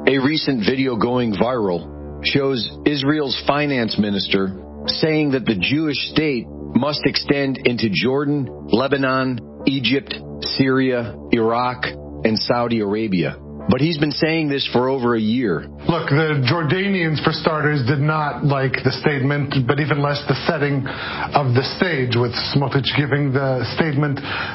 A recent video going viral shows Israel's finance minister saying that the Jewish state must extend into Jordan, Lebanon, Egypt, Syria, Iraq, and Saudi Arabia. But he's been saying this for over a year. Look, the Jordanians, for starters, did not like the statement, but even less the setting of the stage, with Smotrich giving the statement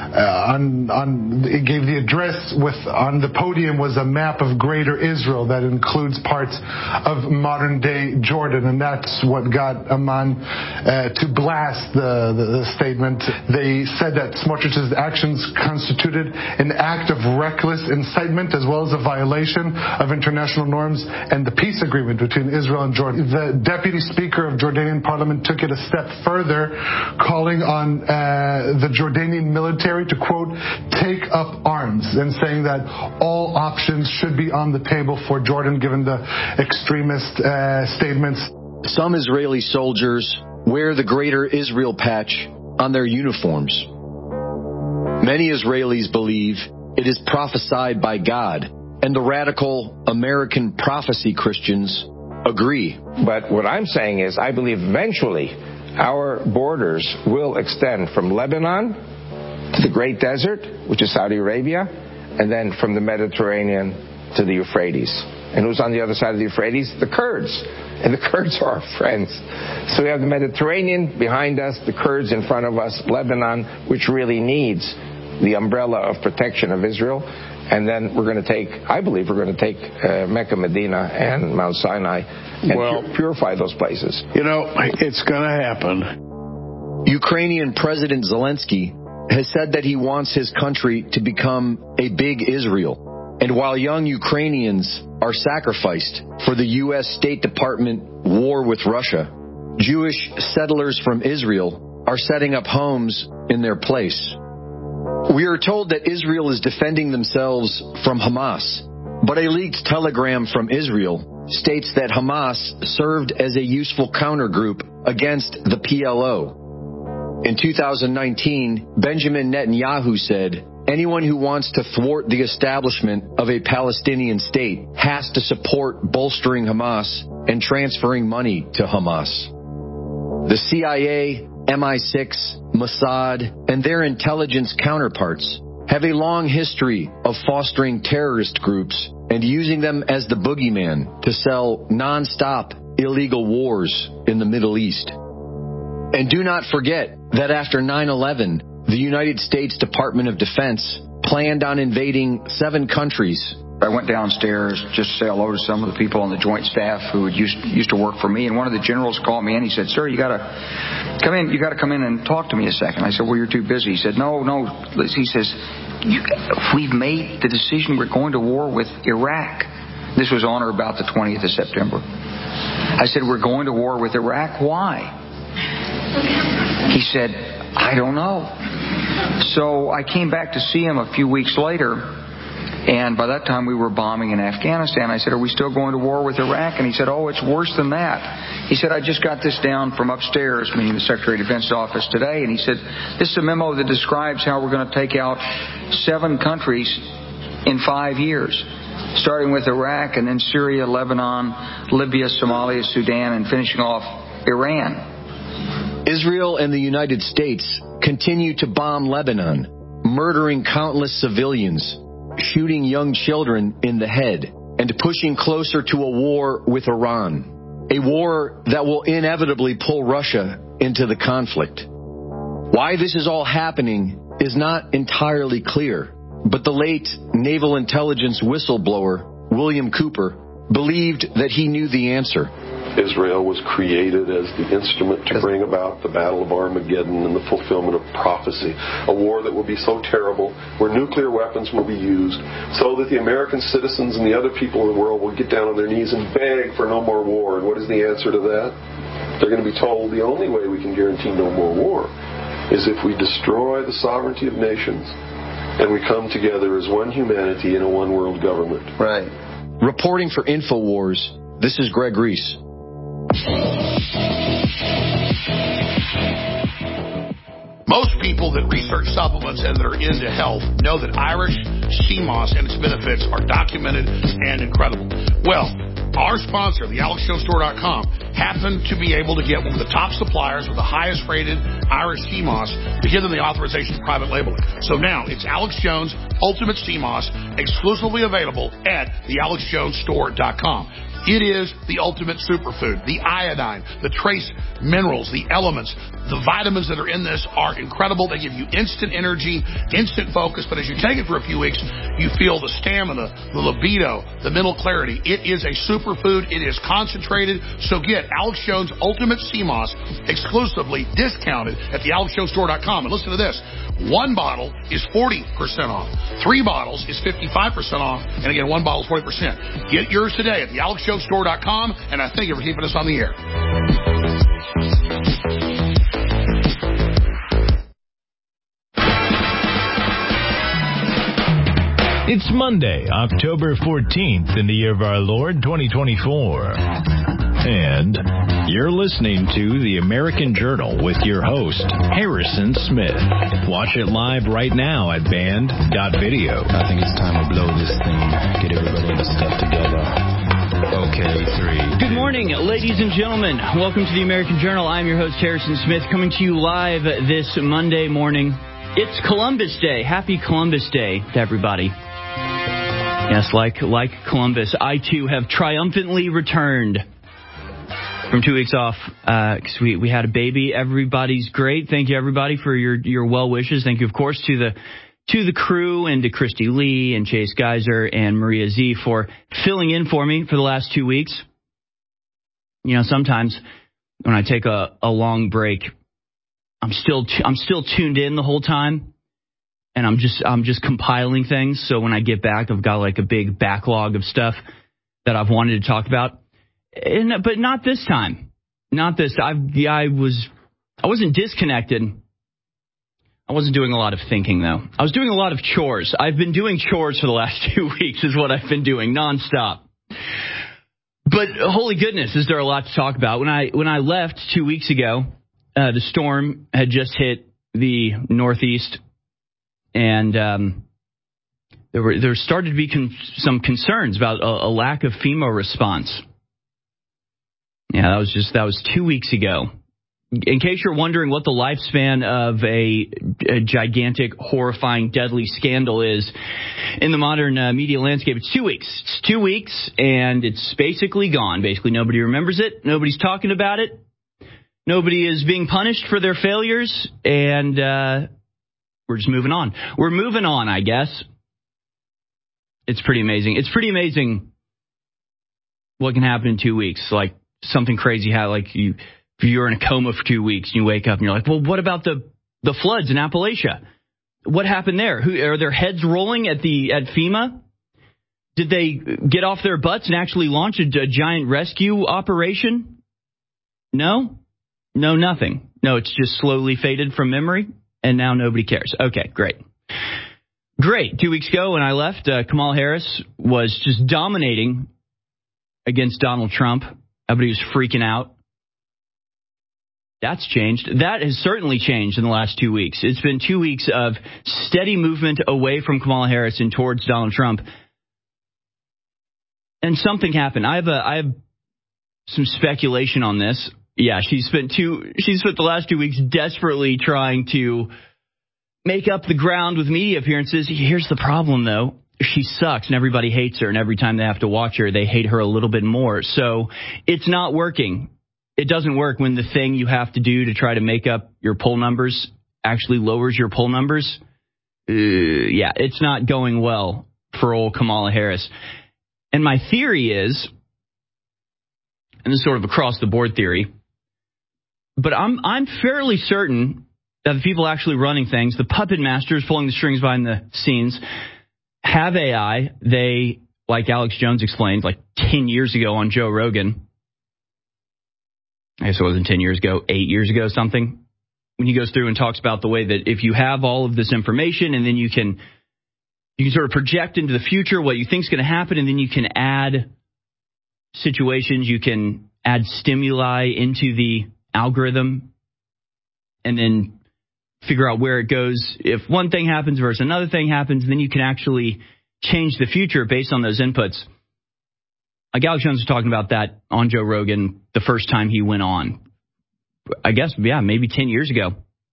he gave the address on the podium was a map of Greater Israel that includes parts of modern-day Jordan, and that's what got Amman to blast the statement. They said that Smotrich's actions constituted an act of reckless incitement as well as a violation of international norms and the peace agreement between Israel and Jordan. The deputy speaker of Jordanian parliament took it a step further, calling on the Jordanian military to, quote, take up arms, and saying that all options should be on the table for Jordan given the extremist statements. Some Israeli soldiers wear the Greater Israel patch on their uniforms. Many Israelis believe it is prophesied by God, and the radical American prophecy Christians agree. But what I'm saying is I believe eventually our borders will extend from Lebanon to the Great Desert, which is Saudi Arabia, and then from the Mediterranean to the Euphrates. And who's on the other side of the Euphrates? The Kurds. And the Kurds are our friends. So we have the Mediterranean behind us, the Kurds in front of us, Lebanon, which really needs the umbrella of protection of Israel. And then I believe we're going to take Mecca, Medina, and Mount Sinai and purify those places. It's going to happen. Ukrainian President Zelensky has said that he wants his country to become a big Israel. And while young Ukrainians are sacrificed for the U.S. State Department war with Russia, Jewish settlers from Israel are setting up homes in their place. We are told that Israel is defending themselves from Hamas, but a leaked telegram from Israel states that Hamas served as a useful countergroup against the PLO. In 2019, Benjamin Netanyahu said, anyone who wants to thwart the establishment of a Palestinian state has to support bolstering Hamas and transferring money to Hamas. The CIA, MI6, Mossad, and their intelligence counterparts have a long history of fostering terrorist groups and using them as the boogeyman to sell non-stop illegal wars in the Middle East. And do not forget that after 9/11, the United States Department of Defense planned on invading 7 countries. I went downstairs just to say hello to some of the people on the Joint Staff who used to work for me, and one of the generals called me in. He said, "Sir, you got to come in. You got to come in and talk to me a second." I said, "Well, you're too busy." He said, "No." He says, "We've made the decision. We're going to war with Iraq." This was on or about the 20th of September. I said, "We're going to war with Iraq. Why?" He said, "I don't know." So I came back to see him a few weeks later. And by that time, we were bombing in Afghanistan. I said, "Are we still going to war with Iraq?" And he said, "Oh, it's worse than that." He said, "I just got this down from upstairs," meaning the Secretary of Defense office today. And he said, "This is a memo that describes how we're going to take out 7 countries in 5 years, starting with Iraq and then Syria, Lebanon, Libya, Somalia, Sudan, and finishing off Iran." Israel and the United States continue to bomb Lebanon, murdering countless civilians, shooting young children in the head, and pushing closer to a war with Iran, a war that will inevitably pull Russia into the conflict. Why this is all happening is not entirely clear, but the late naval intelligence whistleblower, William Cooper, believed that he knew the answer. Israel was created as the instrument to bring about the Battle of Armageddon and the fulfillment of prophecy, a war that will be so terrible, where nuclear weapons will be used, so that the American citizens and the other people in the world will get down on their knees and beg for no more war. And what is the answer to that? They're going to be told the only way we can guarantee no more war is if we destroy the sovereignty of nations and we come together as one humanity in a one world government. Right. Reporting for InfoWars, this is Greg Reese. Most people that research supplements and that are into health know that Irish sea moss and its benefits are documented and incredible. Well, our sponsor, the AlexJonesStore.com, happened to be able to get one of the top suppliers with the highest rated Irish sea moss to give them the authorization of private labeling. So now it's Alex Jones Ultimate Sea Moss, exclusively available at the AlexJonesStore.com. It is the ultimate superfood. The iodine, the trace minerals, the elements, the vitamins that are in this are incredible. They give you instant energy, instant focus, but as you take it for a few weeks, you feel the stamina, the libido, the mental clarity. It is a superfood. It is concentrated. So get Alex Jones Ultimate Sea Moss exclusively discounted at the AlexJonesStore.com. And listen to this. 1 bottle is 40% off. 3 bottles is 55% off. And again, 1 bottle is 40%. Get yours today at the AlexJonesStore.com. And I thank you for keeping us on the air. It's Monday, October 14th in the year of our Lord, 2024. And you're listening to The American Journal with your host, Harrison Smith. Watch it live right now at band.video. I think it's time to blow this thing. Get everybody in the stuff together. Okay, 3. Good morning, ladies and gentlemen. Welcome to The American Journal. I'm your host, Harrison Smith, coming to you live this Monday morning. It's Columbus Day. Happy Columbus Day to everybody. Yes, like Columbus, I too have triumphantly returned from 2 weeks off because we had a baby. Everybody's great. Thank you, everybody, for your well wishes. Thank you, of course, to the crew and to Christy Lee and Chase Geiser and Maria Z for filling in for me for the last 2 weeks. You know, sometimes when I take a long break, I'm still tuned in the whole time. And I'm just compiling things. So when I get back, I've got like a big backlog of stuff that I've wanted to talk about. But not this time. Not this. I wasn't disconnected. I wasn't doing a lot of thinking, though. I was doing a lot of chores. I've been doing chores for the last 2 weeks is what I've been doing nonstop. But holy goodness, is there a lot to talk about? When I left 2 weeks ago, the storm had just hit the Northeast. And there started to be some concerns about a lack of FEMA response. Yeah, that was 2 weeks ago. In case you're wondering what the lifespan of a gigantic, horrifying, deadly scandal is in the modern media landscape, it's 2 weeks. It's 2 weeks, and it's basically gone. Basically, nobody remembers it. Nobody's talking about it. Nobody is being punished for their failures, and we're just moving on. We're moving on, I guess. It's pretty amazing. It's pretty amazing what can happen in 2 weeks. Like something crazy, if you're in a coma for 2 weeks and you wake up and you're like, well, what about the floods in Appalachia? What happened there? Are their heads rolling at FEMA? Did they get off their butts and actually launch a giant rescue operation? No, nothing. No, it's just slowly faded from memory. And now nobody cares. Okay, great. 2 weeks ago when I left, Kamala Harris was just dominating against Donald Trump. Everybody was freaking out. That's changed. That has certainly changed in the last 2 weeks. It's been 2 weeks of steady movement away from Kamala Harris and towards Donald Trump. And something happened. I have some speculation on this. Yeah, she spent the last 2 weeks desperately trying to make up the ground with media appearances. Here's the problem, though. She sucks, and everybody hates her, and every time they have to watch her, they hate her a little bit more. So it's not working. It doesn't work when the thing you have to do to try to make up your poll numbers actually lowers your poll numbers. Yeah, it's not going well for old Kamala Harris. And my theory is, and this is sort of across-the-board theory, but I'm fairly certain that the people actually running things, the puppet masters pulling the strings behind the scenes, have AI. They, like Alex Jones explained, like 10 years ago on Joe Rogan. I guess it wasn't 10 years ago, 8 years ago, something. When he goes through and talks about the way that if you have all of this information and then you can sort of project into the future what you think is going to happen, and then you can add situations, you can add stimuli into the algorithm, and then figure out where it goes. If one thing happens versus another thing happens, then you can actually change the future based on those inputs. Alex Jones was talking about that on Joe Rogan the first time he went on. I guess, maybe 10 years ago.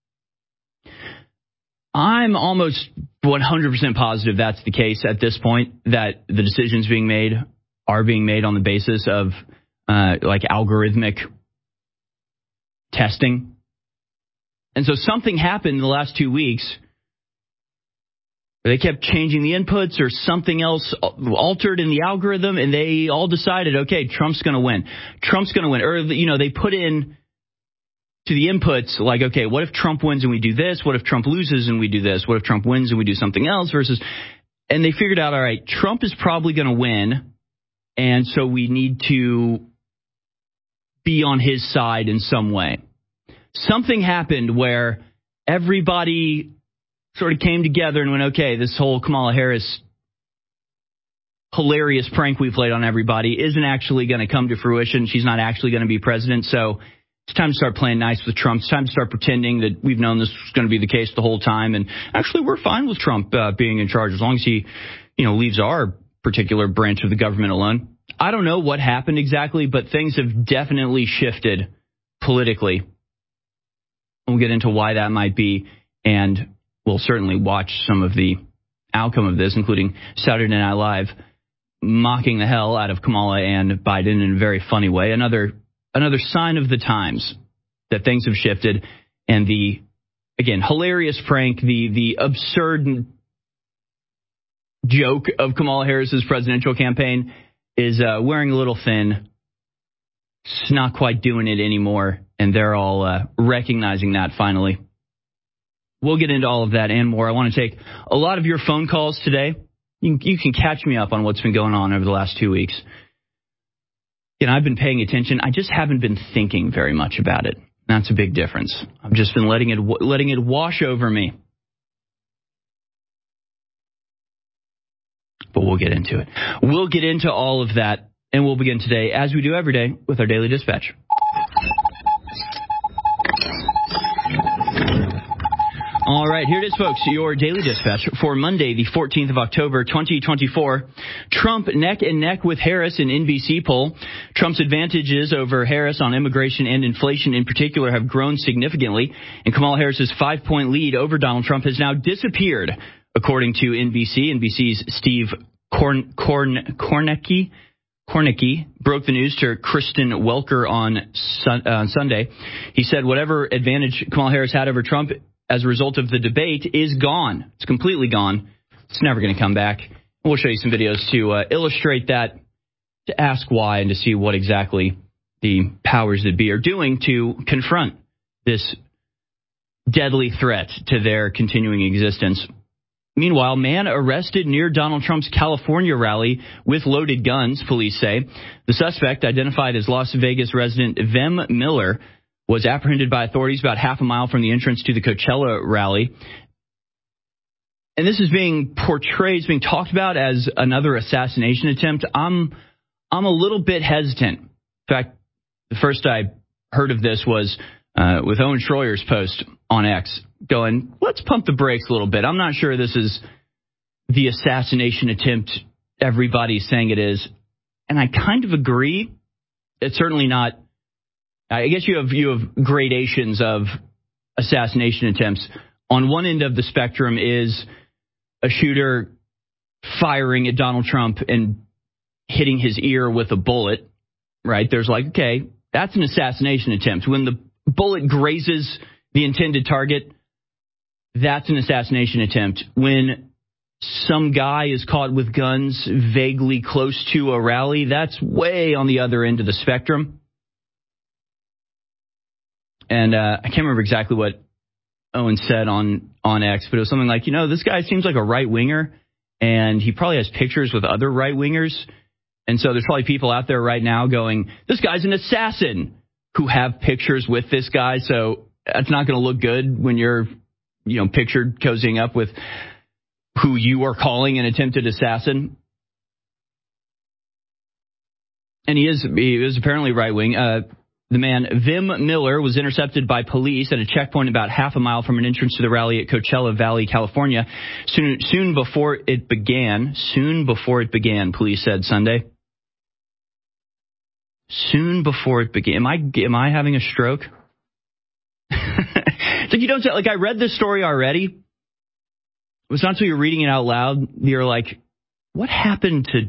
I'm almost 100% positive that's the case at this point, that the decisions being made are being made on the basis of algorithmic testing. And so something happened in the last 2 weeks where they kept changing the inputs or something else altered in the algorithm, and they all decided, okay, Trump's going to win. Trump's going to win. Or, they put in to the inputs like, okay, what if Trump wins and we do this? What if Trump loses and we do this? What if Trump wins and we do something else versus... And they figured out, all right, Trump is probably going to win, and so we need to be on his side in some way. Something happened where everybody sort of came together and went, okay, this whole Kamala Harris hilarious prank we played on everybody isn't actually going to come to fruition. She's not actually going to be president, so it's time to start playing nice with Trump. It's time to start pretending that we've known this was going to be the case the whole time. And actually, we're fine with Trump being in charge as long as he, leaves our particular branch of the government alone. I don't know what happened exactly, but things have definitely shifted politically. We'll get into why that might be, and we'll certainly watch some of the outcome of this, including Saturday Night Live mocking the hell out of Kamala and Biden in a very funny way. Another sign of the times that things have shifted, and the, again, hilarious prank, the absurd joke of Kamala Harris's presidential campaign is wearing a little thin. It's not quite doing it anymore, and they're all recognizing that finally. We'll get into all of that and more. I want to take a lot of your phone calls today. You can catch me up on what's been going on over the last 2 weeks. I've been paying attention. I just haven't been thinking very much about it. That's a big difference. I've just been letting it wash over me. But we'll get into it. We'll get into all of that, and we'll begin today, as we do every day, with our Daily Dispatch. All right, here it is, folks, your Daily Dispatch for Monday, the 14th of October, 2024. Trump neck and neck with Harris in NBC poll. Trump's advantages over Harris on immigration and inflation in particular have grown significantly, and Kamala Harris's 5-point lead over Donald Trump has now disappeared, according to NBC. NBC's Steve Kornacki broke the news to Kristen Welker on Sunday. He said whatever advantage Kamala Harris had over Trump as a result of the debate is gone. It's completely gone. It's never going to come back. We'll show you some videos to illustrate that, to ask why, and to see what exactly the powers that be are doing to confront this deadly threat to their continuing existence. Meanwhile, man arrested near Donald Trump's California rally with loaded guns, police say. The suspect, identified as Las Vegas resident Vem Miller, was apprehended by authorities about half a mile from the entrance to the Coachella rally. And this is being portrayed, it's being talked about as another assassination attempt. I'm a little bit hesitant. In fact, the first I heard of this was with Owen Schroyer's post on X, going, let's pump the brakes a little bit. I'm not sure this is the assassination attempt everybody's saying it is. And I kind of agree. It's certainly not. I guess you have gradations of assassination attempts. On one end of the spectrum is a shooter firing at Donald Trump and hitting his ear with a bullet, right? There's like, okay, that's an assassination attempt. When the bullet grazes the intended target, that's an assassination attempt. When some guy is caught with guns vaguely close to a rally, that's way on the other end of the spectrum. And I can't remember exactly what Owen said on X, but it was something like, this guy seems like a right-winger, and he probably has pictures with other right-wingers. And so there's probably people out there right now going, this guy's an assassin, who have pictures with this guy. So that's not going to look good when you're, pictured cozying up with who you are calling an attempted assassin. And he is apparently right-wing. The man, Vim Miller, was intercepted by police at a checkpoint about half a mile from an entrance to the rally at Coachella Valley, California, soon before it began. Soon before it began, police said Sunday. Soon before it began. Am I having a stroke? It's like you don't say, like, I read this story already. It was not until you're reading it out loud, you're like, what happened to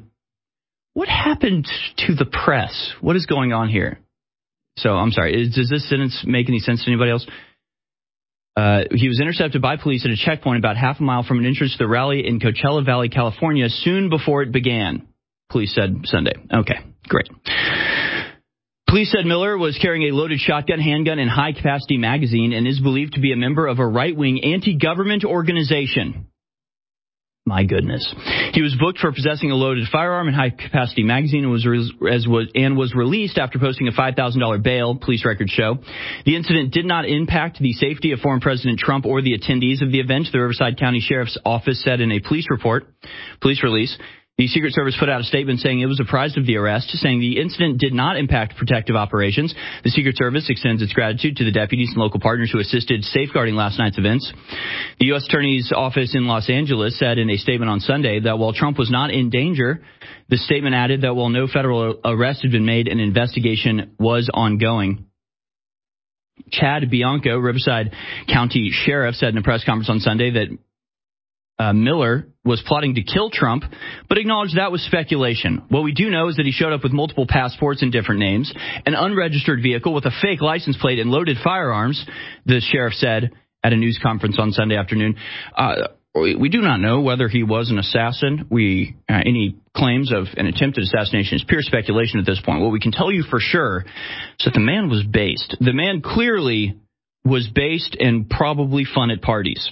the press? What is going on here? So, I'm sorry. Does this sentence make any sense to anybody else? He was intercepted by police at a checkpoint about half a mile from an entrance to the rally in Coachella Valley, California, soon before it began, police said Sunday. Okay, great. Police said Miller was carrying a loaded shotgun, handgun, and high-capacity magazine and is believed to be a member of a right-wing anti-government organization. My goodness. He was booked for possessing a loaded firearm and high-capacity magazine and was released after posting a $5,000 bail, police records show. The incident did not impact the safety of former President Trump or the attendees of the event, the Riverside County Sheriff's Office said in a police release. The Secret Service put out a statement saying it was apprised of the arrest, saying the incident did not impact protective operations. The Secret Service extends its gratitude to the deputies and local partners who assisted safeguarding last night's events. The U.S. Attorney's Office in Los Angeles said in a statement on Sunday that while Trump was not in danger, the statement added that while no federal arrest had been made, an investigation was ongoing. Chad Bianco, Riverside County Sheriff, said in a press conference on Sunday that Miller was plotting to kill Trump, but acknowledged that was speculation. What we do know is that he showed up with multiple passports in different names, an unregistered vehicle with a fake license plate and loaded firearms, the sheriff said at a news conference on Sunday afternoon. We do not know whether he was an assassin. Any claims of an attempted assassination is pure speculation at this point. What we can tell you for sure is that the man was based. The man clearly was based and probably fun at parties.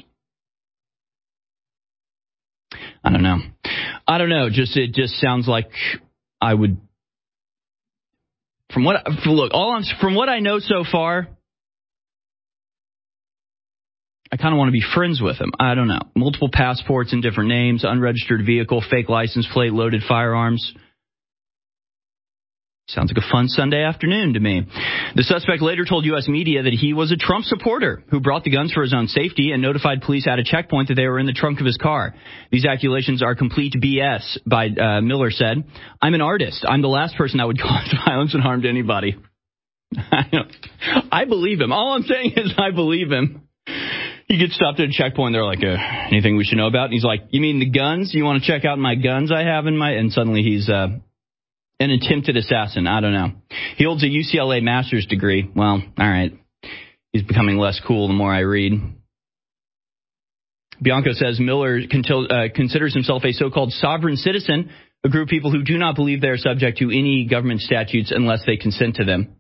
I don't know. It just sounds like I would. From what I know so far, I kind of want to be friends with him. I don't know. Multiple passports in different names, unregistered vehicle, fake license plate, loaded firearms. Sounds like a fun Sunday afternoon to me. The suspect later told U.S. media that he was a Trump supporter who brought the guns for his own safety and notified police at a checkpoint that they were in the trunk of his car. These accusations are complete BS, Miller said. I'm an artist. I'm the last person that would cause violence and harm to anybody. I believe him. All I'm saying is I believe him. He gets stopped at a checkpoint. They're like, anything we should know about? And he's like, you mean the guns? You want to check out my guns I have in my... And suddenly he's... an attempted assassin. I don't know. He holds a UCLA master's degree. Well, all right. He's becoming less cool the more I read. Bianco says Miller considers himself a so-called sovereign citizen, a group of people who do not believe they are subject to any government statutes unless they consent to them.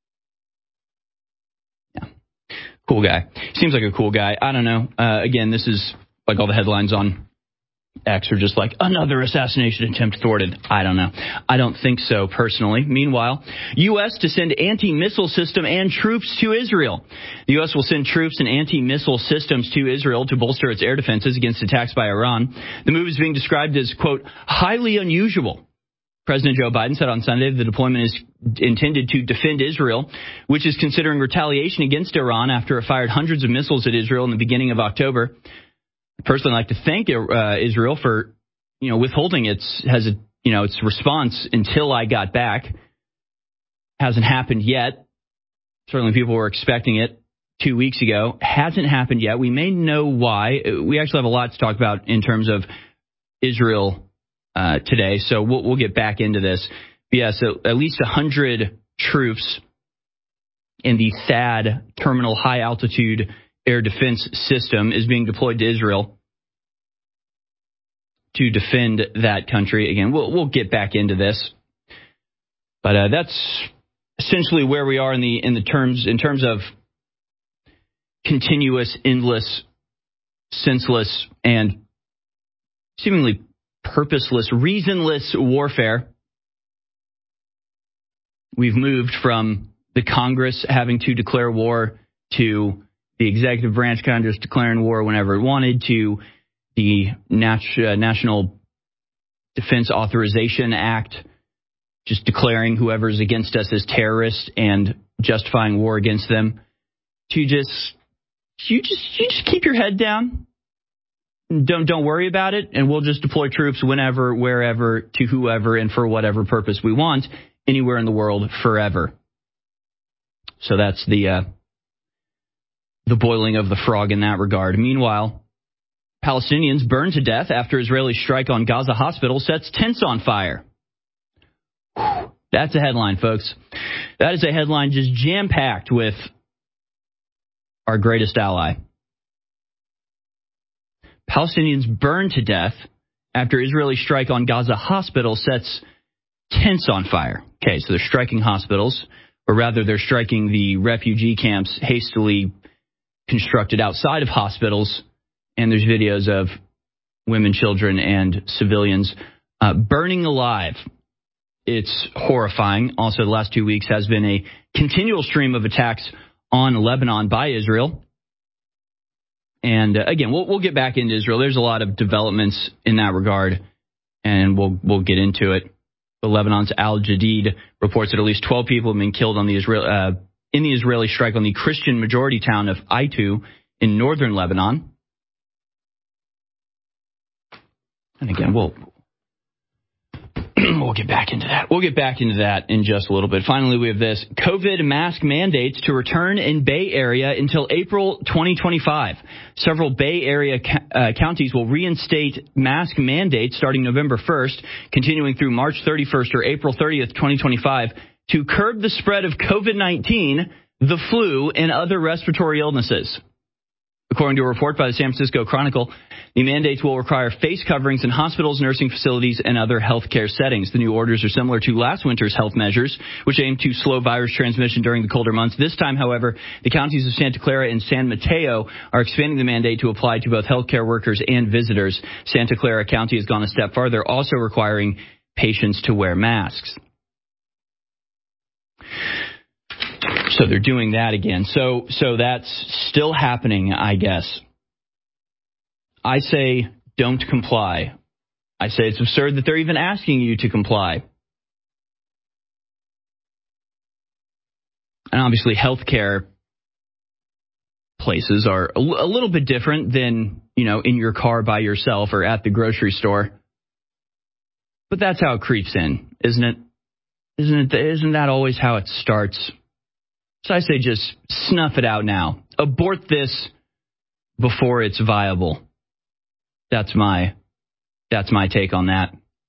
Yeah. Cool guy. Seems like a cool guy. I don't know. Again, this is like all the headlines on X are just like, another assassination attempt thwarted. I don't know. I don't think so, personally. Meanwhile, U.S. to send anti-missile system and troops to Israel. The U.S. will send troops and anti-missile systems to Israel to bolster its air defenses against attacks by Iran. The move is being described as, quote, highly unusual. President Joe Biden said on Sunday the deployment is intended to defend Israel, which is considering retaliation against Iran after it fired hundreds of missiles at Israel in the beginning of October. I personally like to thank Israel for, withholding its response until I got back. Hasn't happened yet. Certainly people were expecting it 2 weeks ago. Hasn't happened yet. We may know why. We actually have a lot to talk about in terms of Israel today, so we'll get back into this. But yeah, so at least 100 troops in the THAAD Terminal High Altitude Air Defense System is being deployed to Israel to defend that country. Again, we'll get back into this, but that's essentially where we are in terms of continuous, endless, senseless, and seemingly purposeless, reasonless warfare. We've moved from the Congress having to declare war to the executive branch kind of just declaring war whenever it wanted, to the National Defense Authorization Act just declaring whoever's against us as terrorists and justifying war against them, to just keep your head down. Don't worry about it, and we'll just deploy troops whenever, wherever, to whoever, and for whatever purpose we want, anywhere in the world, forever. So that's the boiling of the frog in that regard. Meanwhile, Palestinians burned to death after Israeli strike on Gaza hospital sets tents on fire. That's a headline, folks. That is a headline just jam-packed with our greatest ally. Palestinians burned to death after Israeli strike on Gaza hospital sets tents on fire. Okay, so they're striking hospitals, or rather they're striking the refugee camps hastily constructed outside of hospitals, and there's videos of women, children, and civilians burning alive. It's horrifying. Also, the last 2 weeks has been a continual stream of attacks on Lebanon by Israel. And again, we'll get back into Israel. There's a lot of developments in that regard, and we'll get into it. But Lebanon's Al Jadid reports that at least 12 people have been killed on in the Israeli strike on the Christian majority town of Aitu in northern Lebanon. And again, we'll get back into that. We'll get back into that in just a little bit. Finally, we have this. COVID mask mandates to return in Bay Area until April 2025. Several Bay Area counties will reinstate mask mandates starting November 1st, continuing through March 31st or April 30th, 2025, to curb the spread of COVID-19, the flu, and other respiratory illnesses. According to a report by the San Francisco Chronicle, the mandates will require face coverings in hospitals, nursing facilities, and other healthcare settings. The new orders are similar to last winter's health measures, which aimed to slow virus transmission during the colder months. This time, however, the counties of Santa Clara and San Mateo are expanding the mandate to apply to both healthcare workers and visitors. Santa Clara County has gone a step farther, also requiring patients to wear masks. So they're doing that again. So that's still happening, I guess. I say don't comply. I say it's absurd that they're even asking you to comply. And obviously healthcare places are a little bit different than, in your car by yourself or at the grocery store. But that's how it creeps in, isn't it? Isn't that always how it starts? So I say just snuff it out now. Abort this before it's viable. That's my take on that.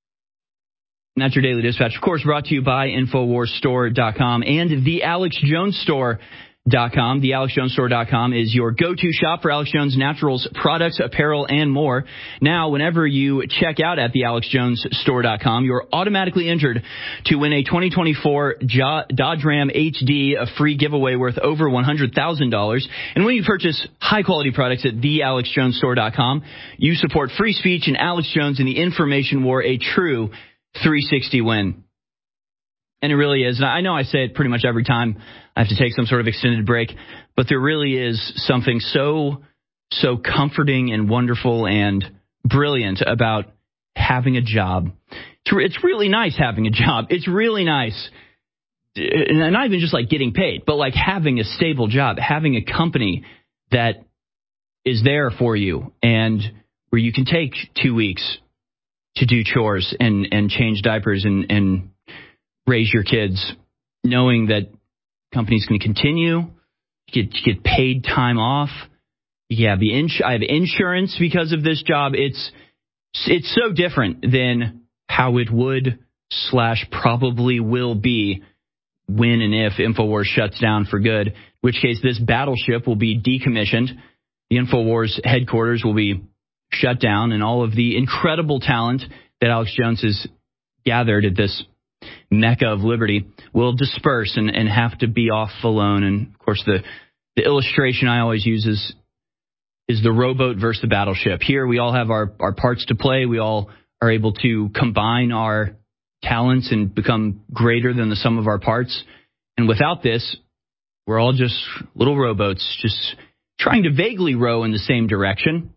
And that's your Daily Dispatch, of course, brought to you by InfoWarsStore.com and TheAlexJonesStore.com. TheAlexJonesStore.com is your go-to shop for Alex Jones Naturals products, apparel, and more. Now, whenever you check out at TheAlexJonesStore.com, you're automatically entered to win a 2024 Dodge Ram HD, a free giveaway worth over $100,000. And when you purchase high-quality products at TheAlexJonesStore.com, you support free speech and Alex Jones in the information war, a true 360 win. And it really is. And I know I say it pretty much every time I have to take some sort of extended break, but there really is something so comforting and wonderful and brilliant about having a job. It's really nice having a job. It's really nice. And not even just like getting paid, but like having a stable job, having a company that is there for you and where you can take 2 weeks to do chores and change diapers and raise your kids, knowing that companies can continue. You get paid time off. You have I have insurance because of this job. It's so different than how it would / probably will be when and if InfoWars shuts down for good, in which case this battleship will be decommissioned. The InfoWars headquarters will be shut down, and all of the incredible talent that Alex Jones has gathered at this Mecca of liberty will disperse and have to be off alone. And of course, the illustration I always use is the rowboat versus the battleship. Here, we all have our parts to play. We all are able to combine our talents and become greater than the sum of our parts. And without this, we're all just little rowboats, just trying to vaguely row in the same direction.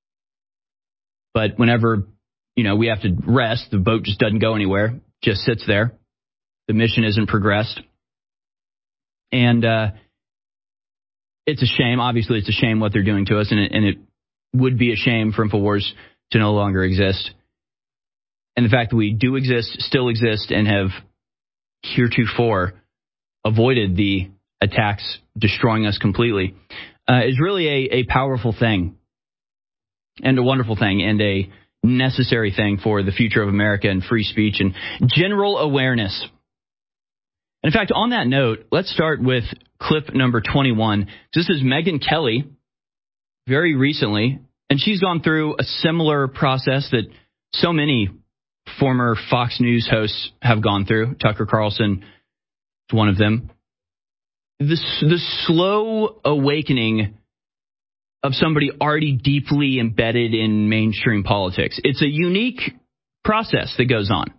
But whenever, we have to rest, the boat just doesn't go anywhere, just sits there. The mission isn't progressed. And it's a shame. Obviously, it's a shame what they're doing to us, and it would be a shame for InfoWars to no longer exist. And the fact that we do exist, still exist, and have heretofore avoided the attacks destroying us completely is really a powerful thing and a wonderful thing and a necessary thing for the future of America and free speech and general awareness. In fact, on that note, let's start with clip number 21. This is Megyn Kelly very recently, and she's gone through a similar process that so many former Fox News hosts have gone through. Tucker Carlson is one of them. The slow awakening of somebody already deeply embedded in mainstream politics. It's a unique process that goes on.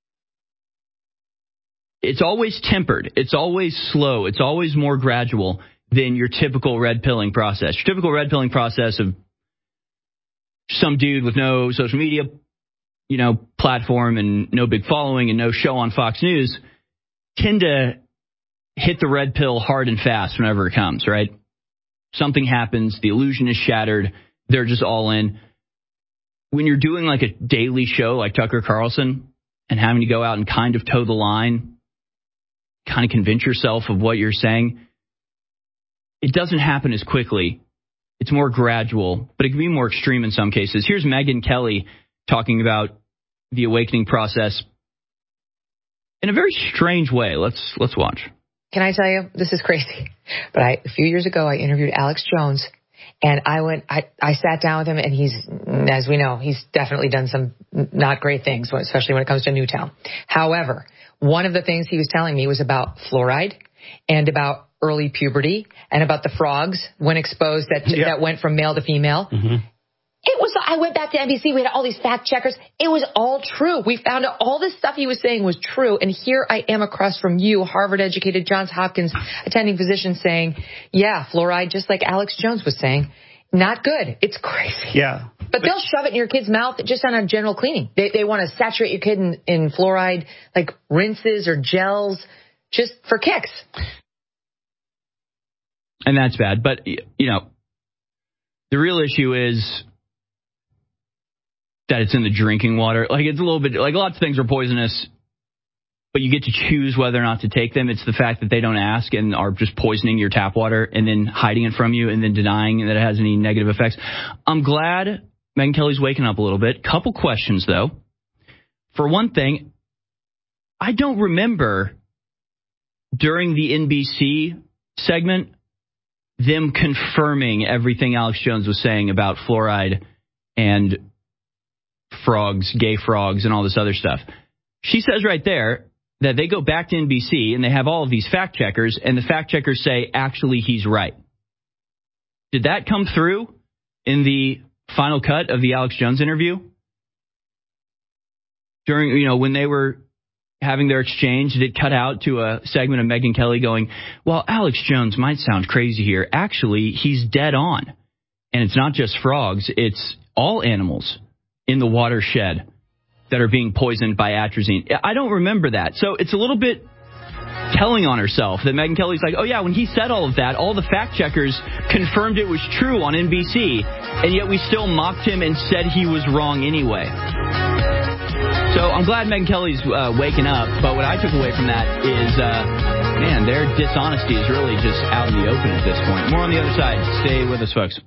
It's always tempered. It's always slow. It's always more gradual than your typical red pilling process. Your typical red pilling process of some dude with no social media, platform and no big following and no show on Fox News tend to hit the red pill hard and fast whenever it comes, right? Something happens, the illusion is shattered, they're just all in. When you're doing like a daily show like Tucker Carlson and having to go out and kind of toe the line, kind of convince yourself of what you're saying, it doesn't happen as quickly. It's more gradual, but it can be more extreme in some cases. Here's Megyn Kelly talking about the awakening process in a very strange way. Let's watch. Can I tell you, this is crazy, but a few years ago, I interviewed Alex Jones, and I sat down with him, and he's, as we know, he's definitely done some not great things, especially when it comes to Newtown. However, one of the things he was telling me was about fluoride and about early puberty and about the frogs when exposed that went from male to female. Mm-hmm. I went back to NBC. We had all these fact checkers. It was all true. We found out all this stuff he was saying was true. And here I am across from you, Harvard-educated, Johns Hopkins attending physician saying, yeah, fluoride, just like Alex Jones was saying, not good. It's crazy. Yeah. But they'll shove it in your kid's mouth just on a general cleaning. They want to saturate your kid in fluoride, like rinses or gels, just for kicks. And that's bad. But, the real issue is that it's in the drinking water. Like, it's a little bit, like, lots of things are poisonous, but you get to choose whether or not to take them. It's the fact that they don't ask and are just poisoning your tap water and then hiding it from you and then denying that it has any negative effects. I'm glad Megyn Kelly's waking up a little bit. Couple questions, though. For one thing, I don't remember during the NBC segment them confirming everything Alex Jones was saying about fluoride and frogs, gay frogs, and all this other stuff. She says right there that they go back to NBC and they have all of these fact checkers, and the fact checkers say, actually, he's right. Did that come through in the final cut of the Alex Jones interview? During, when they were having their exchange, did it cut out to a segment of Megyn Kelly going, well, Alex Jones might sound crazy here. Actually, he's dead on. And it's not just frogs, it's all animals in the watershed that are being poisoned by atrazine. I don't remember that. So it's a little bit telling on herself that Megyn Kelly's like, oh, yeah, when he said all of that, all the fact checkers confirmed it was true on NBC, and yet we still mocked him and said he was wrong anyway. So I'm glad Megyn Kelly's waking up, but what I took away from that is, their dishonesty is really just out in the open at this point. More on the other side. Stay with us, folks.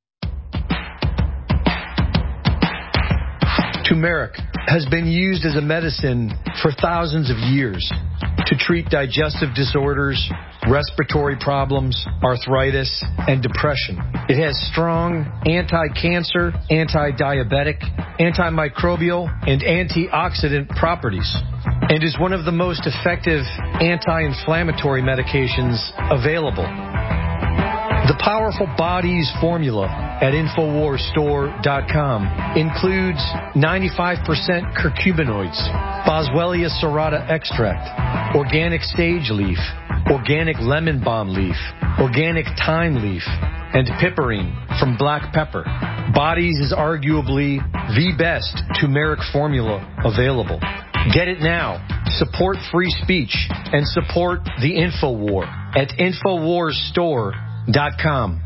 Turmeric has been used as a medicine for thousands of years to treat digestive disorders, respiratory problems, arthritis, and depression. It has strong anti-cancer, anti-diabetic, antimicrobial, and antioxidant properties, and is one of the most effective anti-inflammatory medications available. The Powerful Bodies formula at InfoWarsStore.com includes 95% curcuminoids, Boswellia serrata extract, organic sage leaf, organic lemon balm leaf, organic thyme leaf, and piperine from black pepper. Bodies is arguably the best turmeric formula available. Get it now support free speech, and support the InfoWar at InfoWarsStore.com.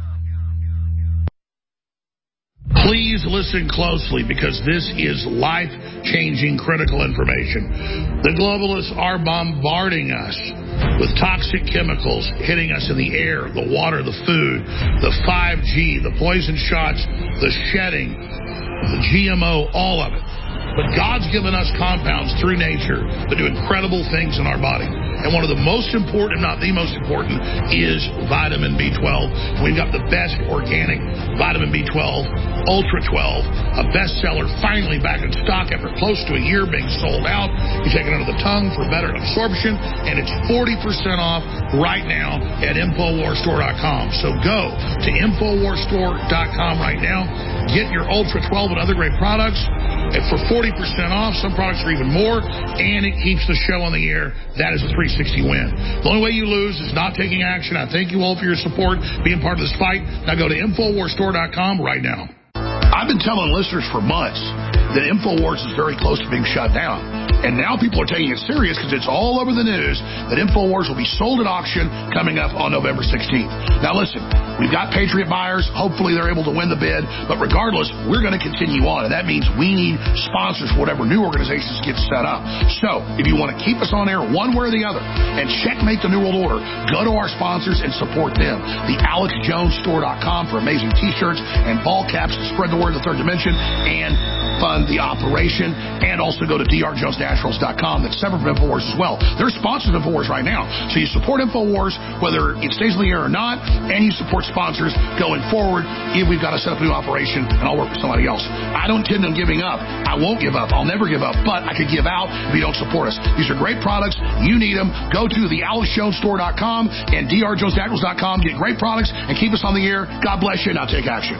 Please listen closely because this is life-changing critical information. The globalists are bombarding us with toxic chemicals hitting us in the air, the water, the food, the 5G, the poison shots, the shedding, the GMO, all of it. But God's given us compounds through nature that do incredible things in our body. And one of the most important, if not the most important, is vitamin B12. We've got the best organic vitamin B12, Ultra 12, a bestseller, finally back in stock after close to a year being sold out. You take it under the tongue for better absorption, and it's 40% off right now at InfoWarsStore.com. So go to InfoWarsStore.com right now. Get your Ultra 12 and other great products. And for 40% off, some products are even more, and it keeps the show on the air. That is a 360 win. The only way you lose is not taking action. I thank you all for your support, being part of this fight. Now go to InfoWarsStore.com right now. I've been telling listeners for months that InfoWars is very close to being shut down. And now people are taking it serious because it's all over the news that InfoWars will be sold at auction coming up on November 16th. Now listen, we've got Patriot buyers. Hopefully they're able to win the bid. But regardless, we're going to continue on. And that means we need sponsors for whatever new organizations get set up. So if you want to keep us on air one way or the other and checkmate the New World Order, go to our sponsors and support them. The AlexJonesStore.com for amazing t-shirts and ball caps to spread the word of the third dimension and fund the operation. And also go to drjonesnaturals.com. That's separate from InfoWars as well. They're sponsors of InfoWars right now. So you support InfoWars whether it stays in the air or not, and you support sponsors going forward if we've got to set up a new operation and I'll work with somebody else. I don't intend on giving up. I won't give up. I'll never give up. But I could give out if you don't support us. These are great products. You need them. Go to the AlexJonesStore.com and drjonesnaturals.com. Get great products and keep us on the air. God bless you. Now take action.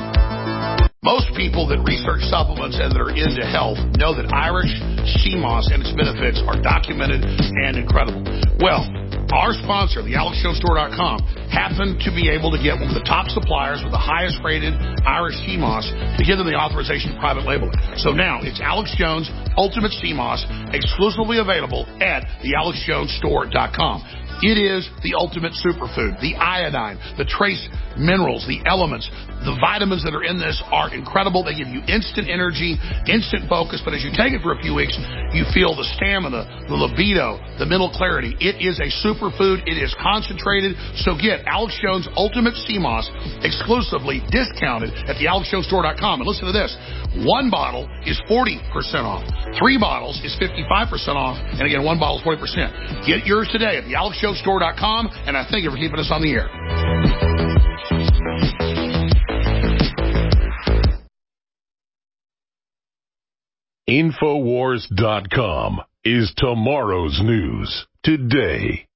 Most people that research supplements and that are into health know that Irish sea moss and its benefits are documented and incredible. Well, our sponsor, the AlexJonesStore.com, happened to be able to get one of the top suppliers with the highest rated Irish sea moss to give them the authorization to private label it. So now it's Alex Jones Ultimate Sea Moss, exclusively available at the AlexJonesStore.com. It is the ultimate superfood. The iodine, the trace minerals, the elements, the vitamins that are in this are incredible. They give you instant energy, instant focus, but as you take it for a few weeks, you feel the stamina, the libido, the mental clarity. It is a superfood. It is concentrated. So get Alex Jones Ultimate Sea Moss exclusively discounted at the AlexJonesStore.com. And listen to this. One bottle is 40% off. 3 bottles is 55% off. And again, 1 bottle is 40%. Get yours today at the AlexJonesStore.com. And I thank you for keeping us on the air. Infowars.com is tomorrow's news today.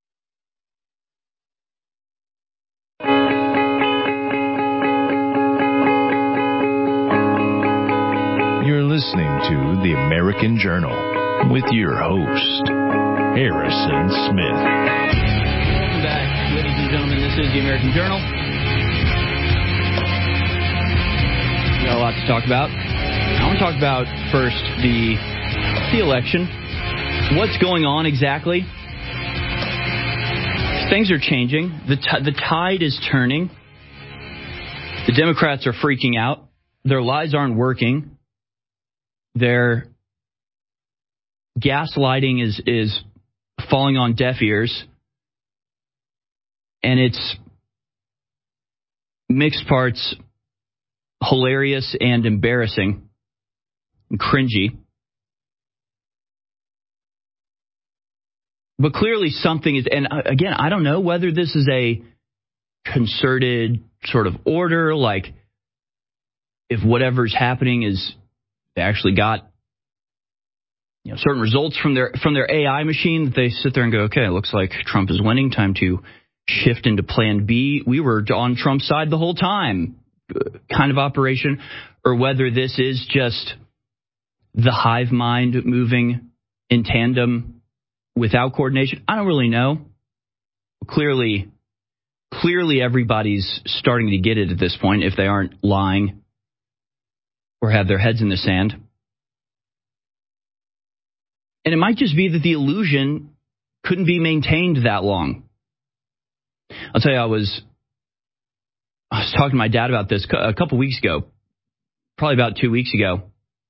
You're listening to The American Journal with your host, Harrison Smith. Welcome back, ladies and gentlemen. This is The American Journal. We got a lot to talk about. I want to talk about first the election. What's going on exactly? Things are changing. The tide is turning. The Democrats are freaking out. Their lies aren't working. Their gaslighting is falling on deaf ears. And it's mixed parts hilarious and embarrassing. And cringy. But clearly something is, and again, I don't know whether this is a concerted sort of order, like if whatever's happening is they actually got certain results from their AI machine that they sit there and go, okay, it looks like Trump is winning, time to shift into plan B. We were on Trump's side the whole time kind of operation, or whether this is just the hive mind moving in tandem without coordination. I don't really know. Clearly everybody's starting to get it at this point if they aren't lying or have their heads in the sand. And it might just be that the illusion couldn't be maintained that long. I'll tell you, I was talking to my dad about this a couple weeks ago, probably about 2 weeks ago.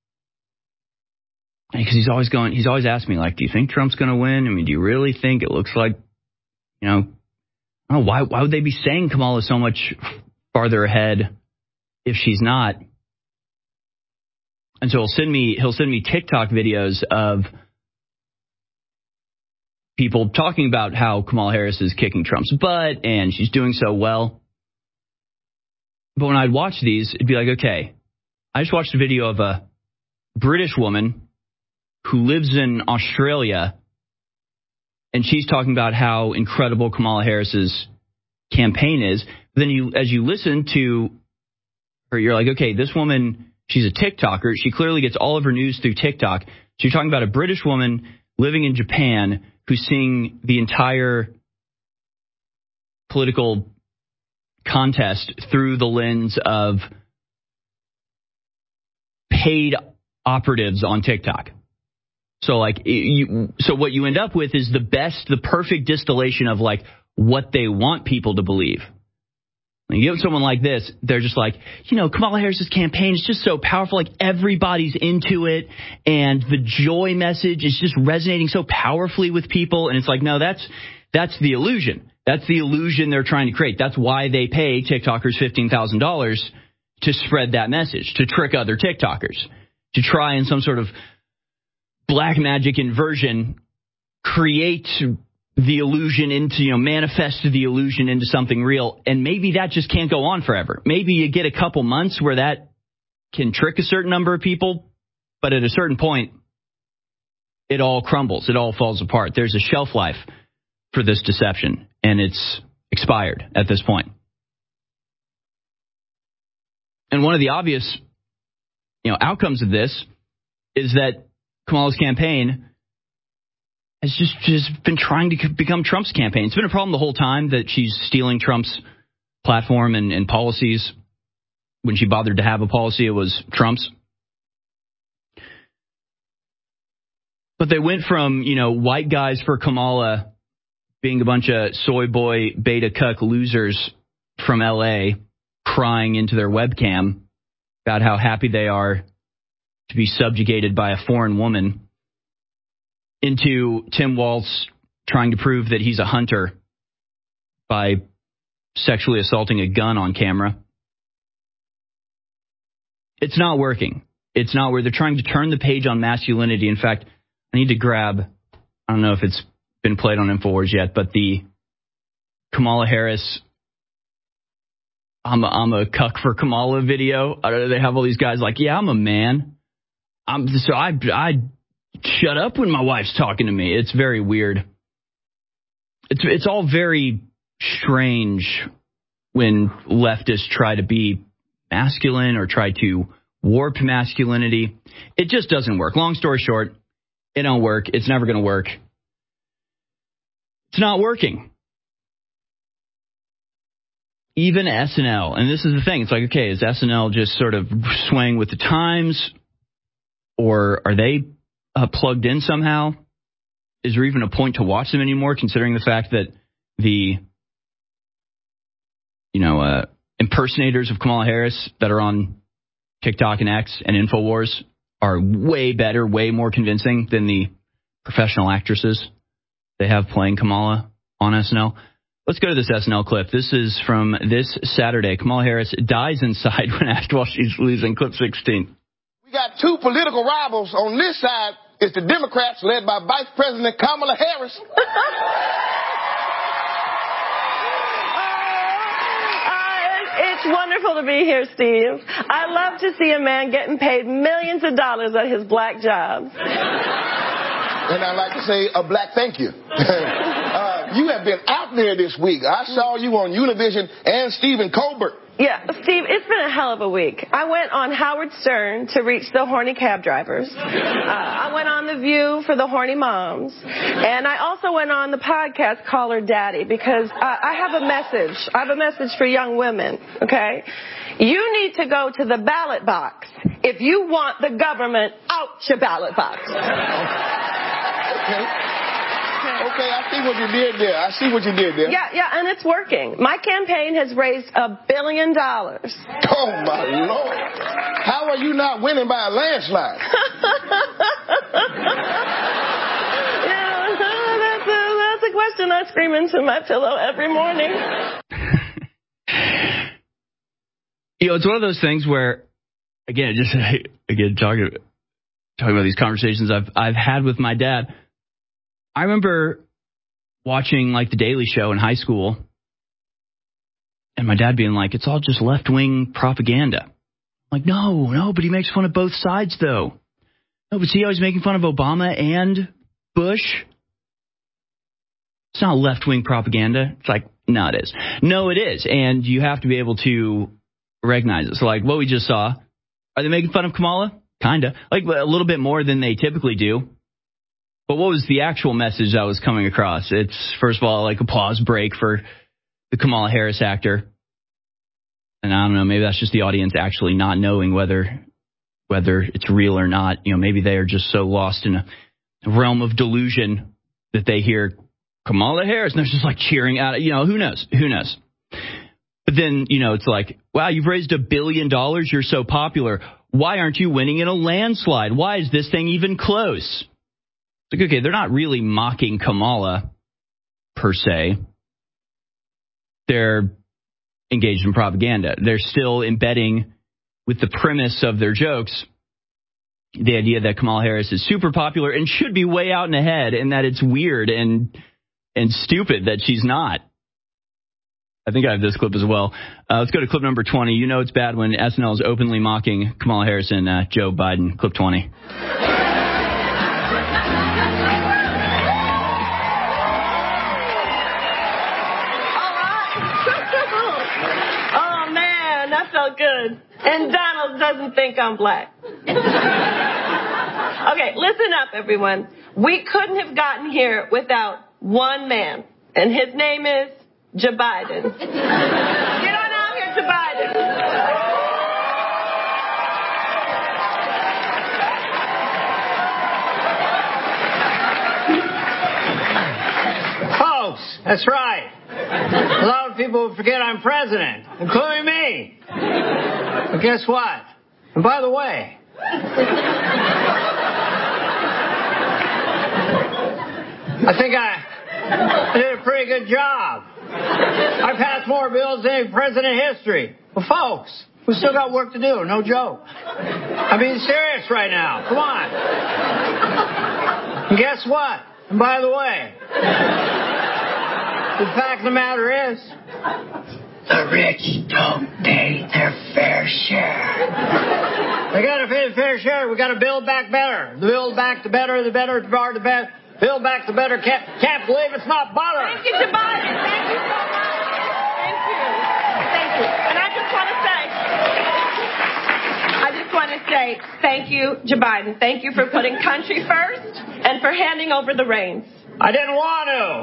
Because he's always asking me, like, do you think Trump's going to win? I mean, do you really think it looks like, I don't know, why would they be saying Kamala so much farther ahead if she's not? And so he'll send me TikTok videos of people talking about how Kamala Harris is kicking Trump's butt and she's doing so well. But when I'd watch these, it'd be like, okay, I just watched a video of a British woman who lives in Australia, and she's talking about how incredible Kamala Harris's campaign is. Then as you listen to her, you're like, okay, this woman, she's a TikToker. She clearly gets all of her news through TikTok. So you're talking about a British woman living in Japan who's seeing the entire political contest through the lens of paid operatives on TikTok. So so what you end up with is the perfect distillation of like what they want people to believe. When you get someone like this, they're just like, Kamala Harris's campaign is just so powerful. Like everybody's into it, and the joy message is just resonating so powerfully with people. And it's like, no, that's the illusion. That's the illusion they're trying to create. That's why they pay TikTokers $15,000 to spread that message, to trick other TikTokers, to try in some sort of black magic inversion, create the illusion into, manifest the illusion into something real. And maybe that just can't go on forever. Maybe you get a couple months where that can trick a certain number of people, but at a certain point, it all crumbles. It all falls apart. There's a shelf life for this deception, and it's expired at this point. And one of the obvious, outcomes of this is that Kamala's campaign has just been trying to become Trump's campaign. It's been a problem the whole time that she's stealing Trump's platform and policies. When she bothered to have a policy, it was Trump's. But they went from, white guys for Kamala being a bunch of soy boy beta cuck losers from L.A. crying into their webcam about how happy they are to be subjugated by a foreign woman, into Tim Walz trying to prove that he's a hunter by sexually assaulting a gun on camera. It's not working. It's not where they're trying to turn the page on masculinity. In fact, I need to grab, I don't know if it's been played on InfoWars yet, but the Kamala Harris I'm a cuck for Kamala video. They have all these guys like, yeah, I'm a man. I shut up when my wife's talking to me. It's very weird. It's all very strange when leftists try to be masculine or try to warp masculinity. It just doesn't work. Long story short, it don't work. It's never going to work. It's not working. Even SNL, and this is the thing, it's like, okay, is SNL just sort of swaying with the times, or are they plugged in somehow? Is there even a point to watch them anymore, considering the fact that the impersonators of Kamala Harris that are on TikTok and X and InfoWars are way better, way more convincing than the professional actresses they have playing Kamala on SNL? Let's go to this SNL clip. This is from this Saturday. Kamala Harris dies inside when asked while she's losing. Clip 16. We got two political rivals. On this side is the Democrats led by Vice President Kamala Harris. It's wonderful to be here, Steve. I love to see a man getting paid millions of dollars at his black job. And I'd like to say a black thank you. You have been out there this week. I saw you on Univision and Stephen Colbert. Yeah, Steve, it's been a hell of a week. I went on Howard Stern to reach the horny cab drivers. I went on The View for the horny moms. And I also went on the podcast Call Her Daddy because I have a message. I have a message for young women, okay? You need to go to the ballot box if you want the government out your ballot box. Okay, I see what you did there. Yeah, and it's working. My campaign has raised $1 billion. Oh, my Lord. How are you not winning by a landslide? That's a question I scream into my pillow every morning. It's one of those things where, again, talking about these conversations I've had with my dad. I remember watching like The Daily Show in high school, and my dad being like, "It's all just left-wing propaganda." I'm like, no, but he makes fun of both sides, though. No, but see how he's making fun of Obama and Bush? It's not left-wing propaganda. It's like, no, it is. No, it is, and you have to be able to recognize it. So, like what we just saw, are they making fun of Kamala? Kinda, like a little bit more than they typically do. But what was the actual message that was coming across? It's, first of all, like applause break for the Kamala Harris actor. And I don't know, maybe that's just the audience actually not knowing whether it's real or not. Maybe they are just so lost in a realm of delusion that they hear Kamala Harris and they're just like cheering at it. Who knows? But then, it's like, wow, you've raised $1 billion. You're so popular. Why aren't you winning in a landslide? Why is this thing even close? Like, okay, they're not really mocking Kamala, per se. They're engaged in propaganda. They're still embedding, with the premise of their jokes, the idea that Kamala Harris is super popular and should be way out and ahead, and that it's weird and stupid that she's not. I think I have this clip as well. Let's go to clip number 20. It's bad when SNL is openly mocking Kamala Harris and Joe Biden. Clip 20. That felt good. And Donald doesn't think I'm black. Okay, listen up, everyone. We couldn't have gotten here without one man, and his name is Joe Biden. Get on out here, Joe Biden. Folks, that's right. A lot of people forget I'm president, including me. But guess what? And by the way, I think I did a pretty good job. I passed more bills than any president in history. But folks, we still got work to do, no joke. I'm being serious right now. Come on. And guess what? And by the way, the fact of the matter is, the rich don't pay their fair share. They got to pay their fair share. We got to build back better. Build back the better, the better, the better. Build back the better. Can't believe it's not butter. Thank you, Joe Biden. Thank you so much. Thank you. And I just want to say thank you, Joe Biden. Thank you for putting country first and for handing over the reins. I didn't want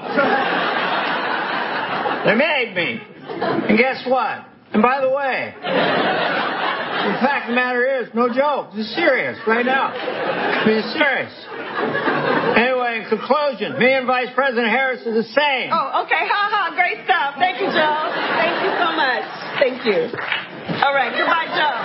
to. They made me. And guess what? And by the way, the fact of the matter is, no joke. This is serious right now. I mean, it's serious. Anyway, in conclusion, me and Vice President Harris are the same. Oh, okay. Great stuff. Thank you, Joe. Thank you so much. Thank you. All right. Goodbye, Joe.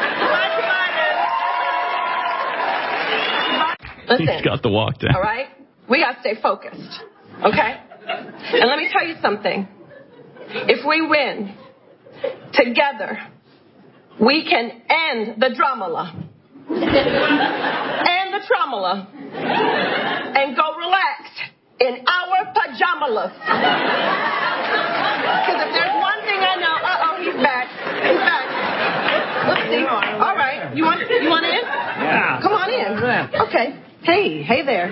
Goodbye, Biden. Listen. He's got the walk down. All right? We got to stay focused. Okay? And let me tell you something. If we win together, we can end the dramala. And the tromala. And go relax in our pajamas. Because if there's one thing I know, he's back. He's back. Let's see. All right. You want in? Yeah. Come on in. Okay. Hey there.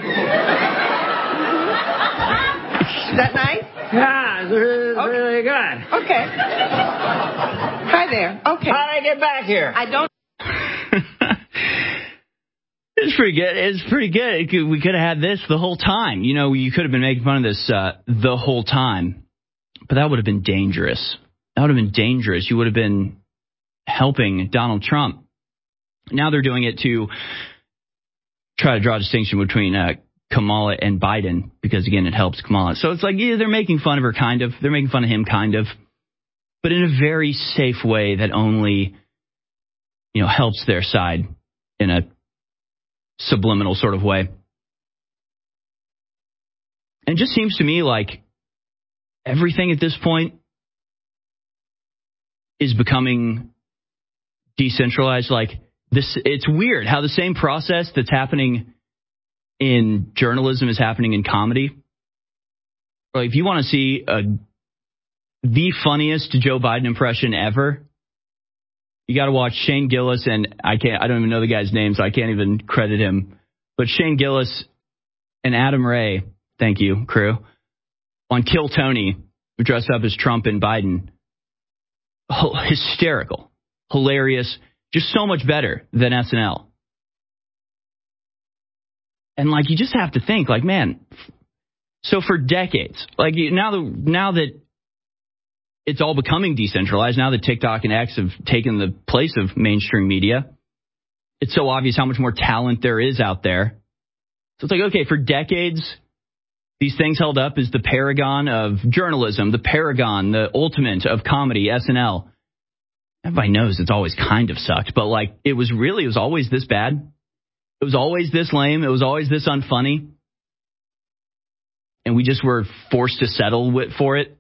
Is that nice? Yeah, it's really good. Okay. Hi there. Okay. How'd I get back here? I don't. It's pretty good. It's pretty good. We could have had this the whole time. You could have been making fun of this the whole time. But that would have been dangerous. You would have been helping Donald Trump. Now they're doing it to try to draw a distinction between Kamala and Biden because, again, it helps Kamala. So it's like, yeah, they're making fun of her, kind of. They're making fun of him, kind of. But in a very safe way that only, helps their side in a subliminal sort of way. And it just seems to me like everything at this point is becoming decentralized. Like this, it's weird how the same process that's happening in journalism is happening in comedy. Like if you want to see the funniest Joe Biden impression ever, you got to watch Shane Gillis, and I don't even know the guy's name, so I can't even credit him. But Shane Gillis and Adam Ray, thank you, crew, on Kill Tony, who dressed up as Trump and Biden. Hysterical, hilarious, just so much better than SNL. And like you just have to think, like, man, so for decades, like now that it's all becoming decentralized, now that TikTok and X have taken the place of mainstream media, it's so obvious how much more talent there is out there. So it's like, okay, for decades, these things held up as the paragon of journalism, the paragon, the ultimate of comedy, SNL. Everybody knows it's always kind of sucked, but like it was always this bad. It was always this lame. It was always this unfunny. And we just were forced to settle for it.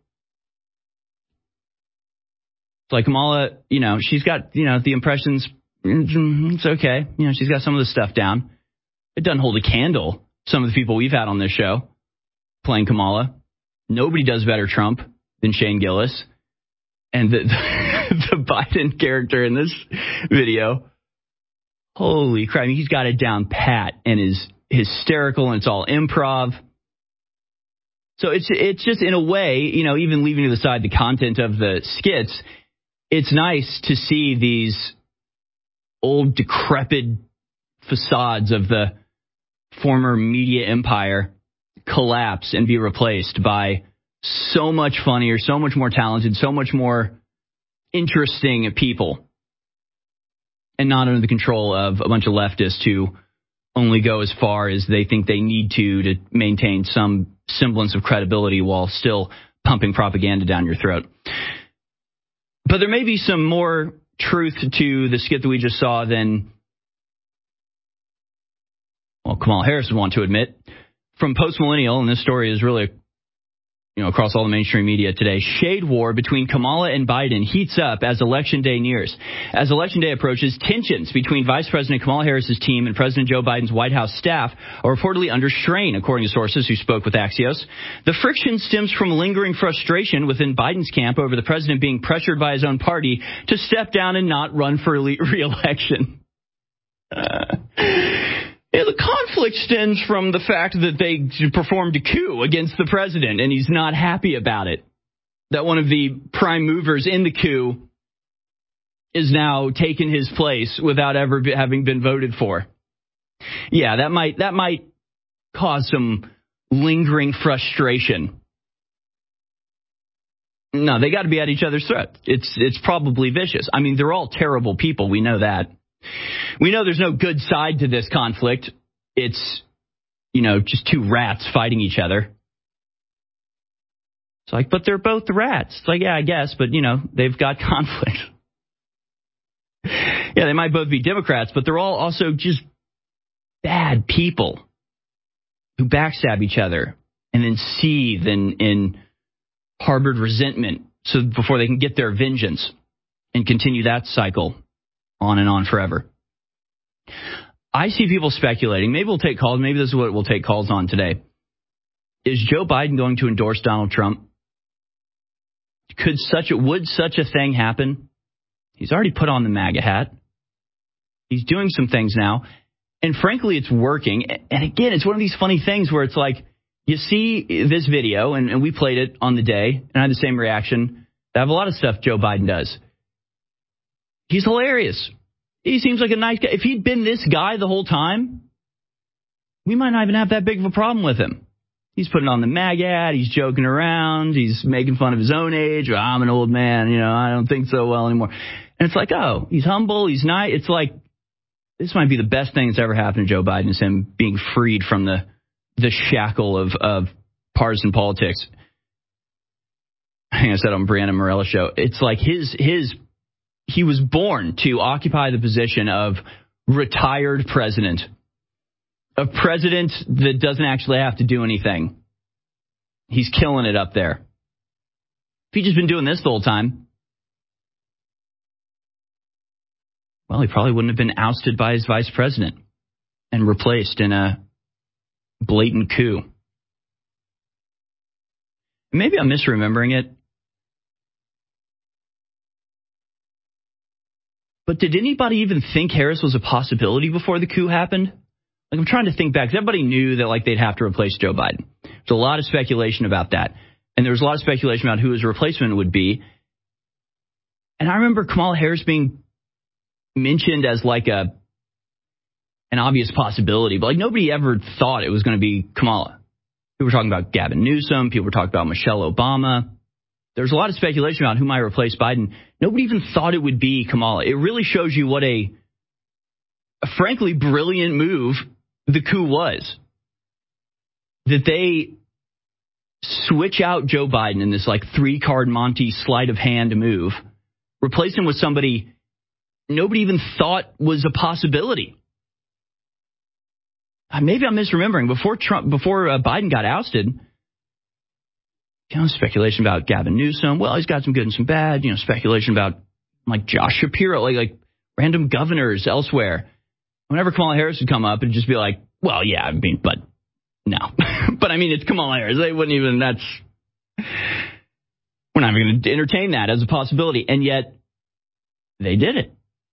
It's like Kamala, she's got, the impressions. It's okay. She's got some of the stuff down. It doesn't hold a candle. Some of the people we've had on this show playing Kamala. Nobody does better Trump than Shane Gillis. And the Biden character in this video, holy crap, he's got it down pat and is hysterical, and it's all improv. So it's just in a way, even leaving to the side the content of the skits, it's nice to see these old decrepit facades of the former media empire collapse and be replaced by so much funnier, so much more talented, so much more interesting people, and not under the control of a bunch of leftists who only go as far as they think they need to maintain some semblance of credibility while still pumping propaganda down your throat. But there may be some more truth to the skit that we just saw than, Kamala Harris would want to admit. From Post Millennial, and this story is really, across all the mainstream media today, shade war between Kamala and Biden heats up as Election Day nears. As Election Day approaches, tensions between Vice President Kamala Harris's team and President Joe Biden's White House staff are reportedly under strain, according to sources who spoke with Axios. The friction stems from lingering frustration within Biden's camp over the president being pressured by his own party to step down and not run for re-election. The conflict stems from the fact that they performed a coup against the president, and he's not happy about it. That one of the prime movers in the coup is now taking his place without ever having been voted for. Yeah, that might cause some lingering frustration. No, they got to be at each other's throat. It's probably vicious. I mean, they're all terrible people. We know that. We know there's no good side to this conflict. It's, just two rats fighting each other. It's like, but they're both rats. It's like, yeah, I guess, but, they've got conflict. Yeah, they might both be Democrats, but they're all also just bad people who backstab each other and then seethe in harbored resentment so before they can get their vengeance and continue that cycle on and on forever. I see people speculating. Maybe we'll take calls. Maybe this is what we'll take calls on today. Is Joe Biden going to endorse Donald Trump? Would such a thing happen? He's already put on the MAGA hat. He's doing some things now. And frankly, it's working. And again, it's one of these funny things where it's like, you see this video, and we played it on the day, and I had the same reaction. I have a lot of stuff Joe Biden does. He's hilarious. He seems like a nice guy. If he'd been this guy the whole time, we might not even have that big of a problem with him. He's putting on the MAGA hat. He's joking around. He's making fun of his own age. I'm an old man. I don't think so well anymore. And it's like, oh, he's humble. He's nice. It's like, this might be the best thing that's ever happened to Joe Biden is him being freed from the the shackle of partisan politics. I think I said on Brianna Morello's show, it's like he was born to occupy the position of retired president, a president that doesn't actually have to do anything. He's killing it up there. If he'd just been doing this the whole time, well, he probably wouldn't have been ousted by his vice president and replaced in a blatant coup. Maybe I'm misremembering it. But did anybody even think Harris was a possibility before the coup happened? Like, I'm trying to think back. Everybody knew that they'd have to replace Joe Biden. There's a lot of speculation about that. And there was a lot of speculation about who his replacement would be. And I remember Kamala Harris being mentioned as an obvious possibility, but nobody ever thought it was going to be Kamala. People were talking about Gavin Newsom. People were talking about Michelle Obama. There's a lot of speculation about who might replace Biden. Nobody even thought it would be Kamala. It really shows you what a frankly brilliant move the coup was. That they switch out Joe Biden in this 3-card Monty sleight of hand move, replace him with somebody nobody even thought was a possibility. Maybe I'm misremembering. Before Biden got ousted, speculation about Gavin Newsom. Well, he's got some good and some bad. Speculation about Josh Shapiro, like random governors elsewhere. Whenever Kamala Harris would come up, it'd just be like, well, yeah, but no. But it's Kamala Harris. They wouldn't even, we're not even going to entertain that as a possibility. And yet they did it.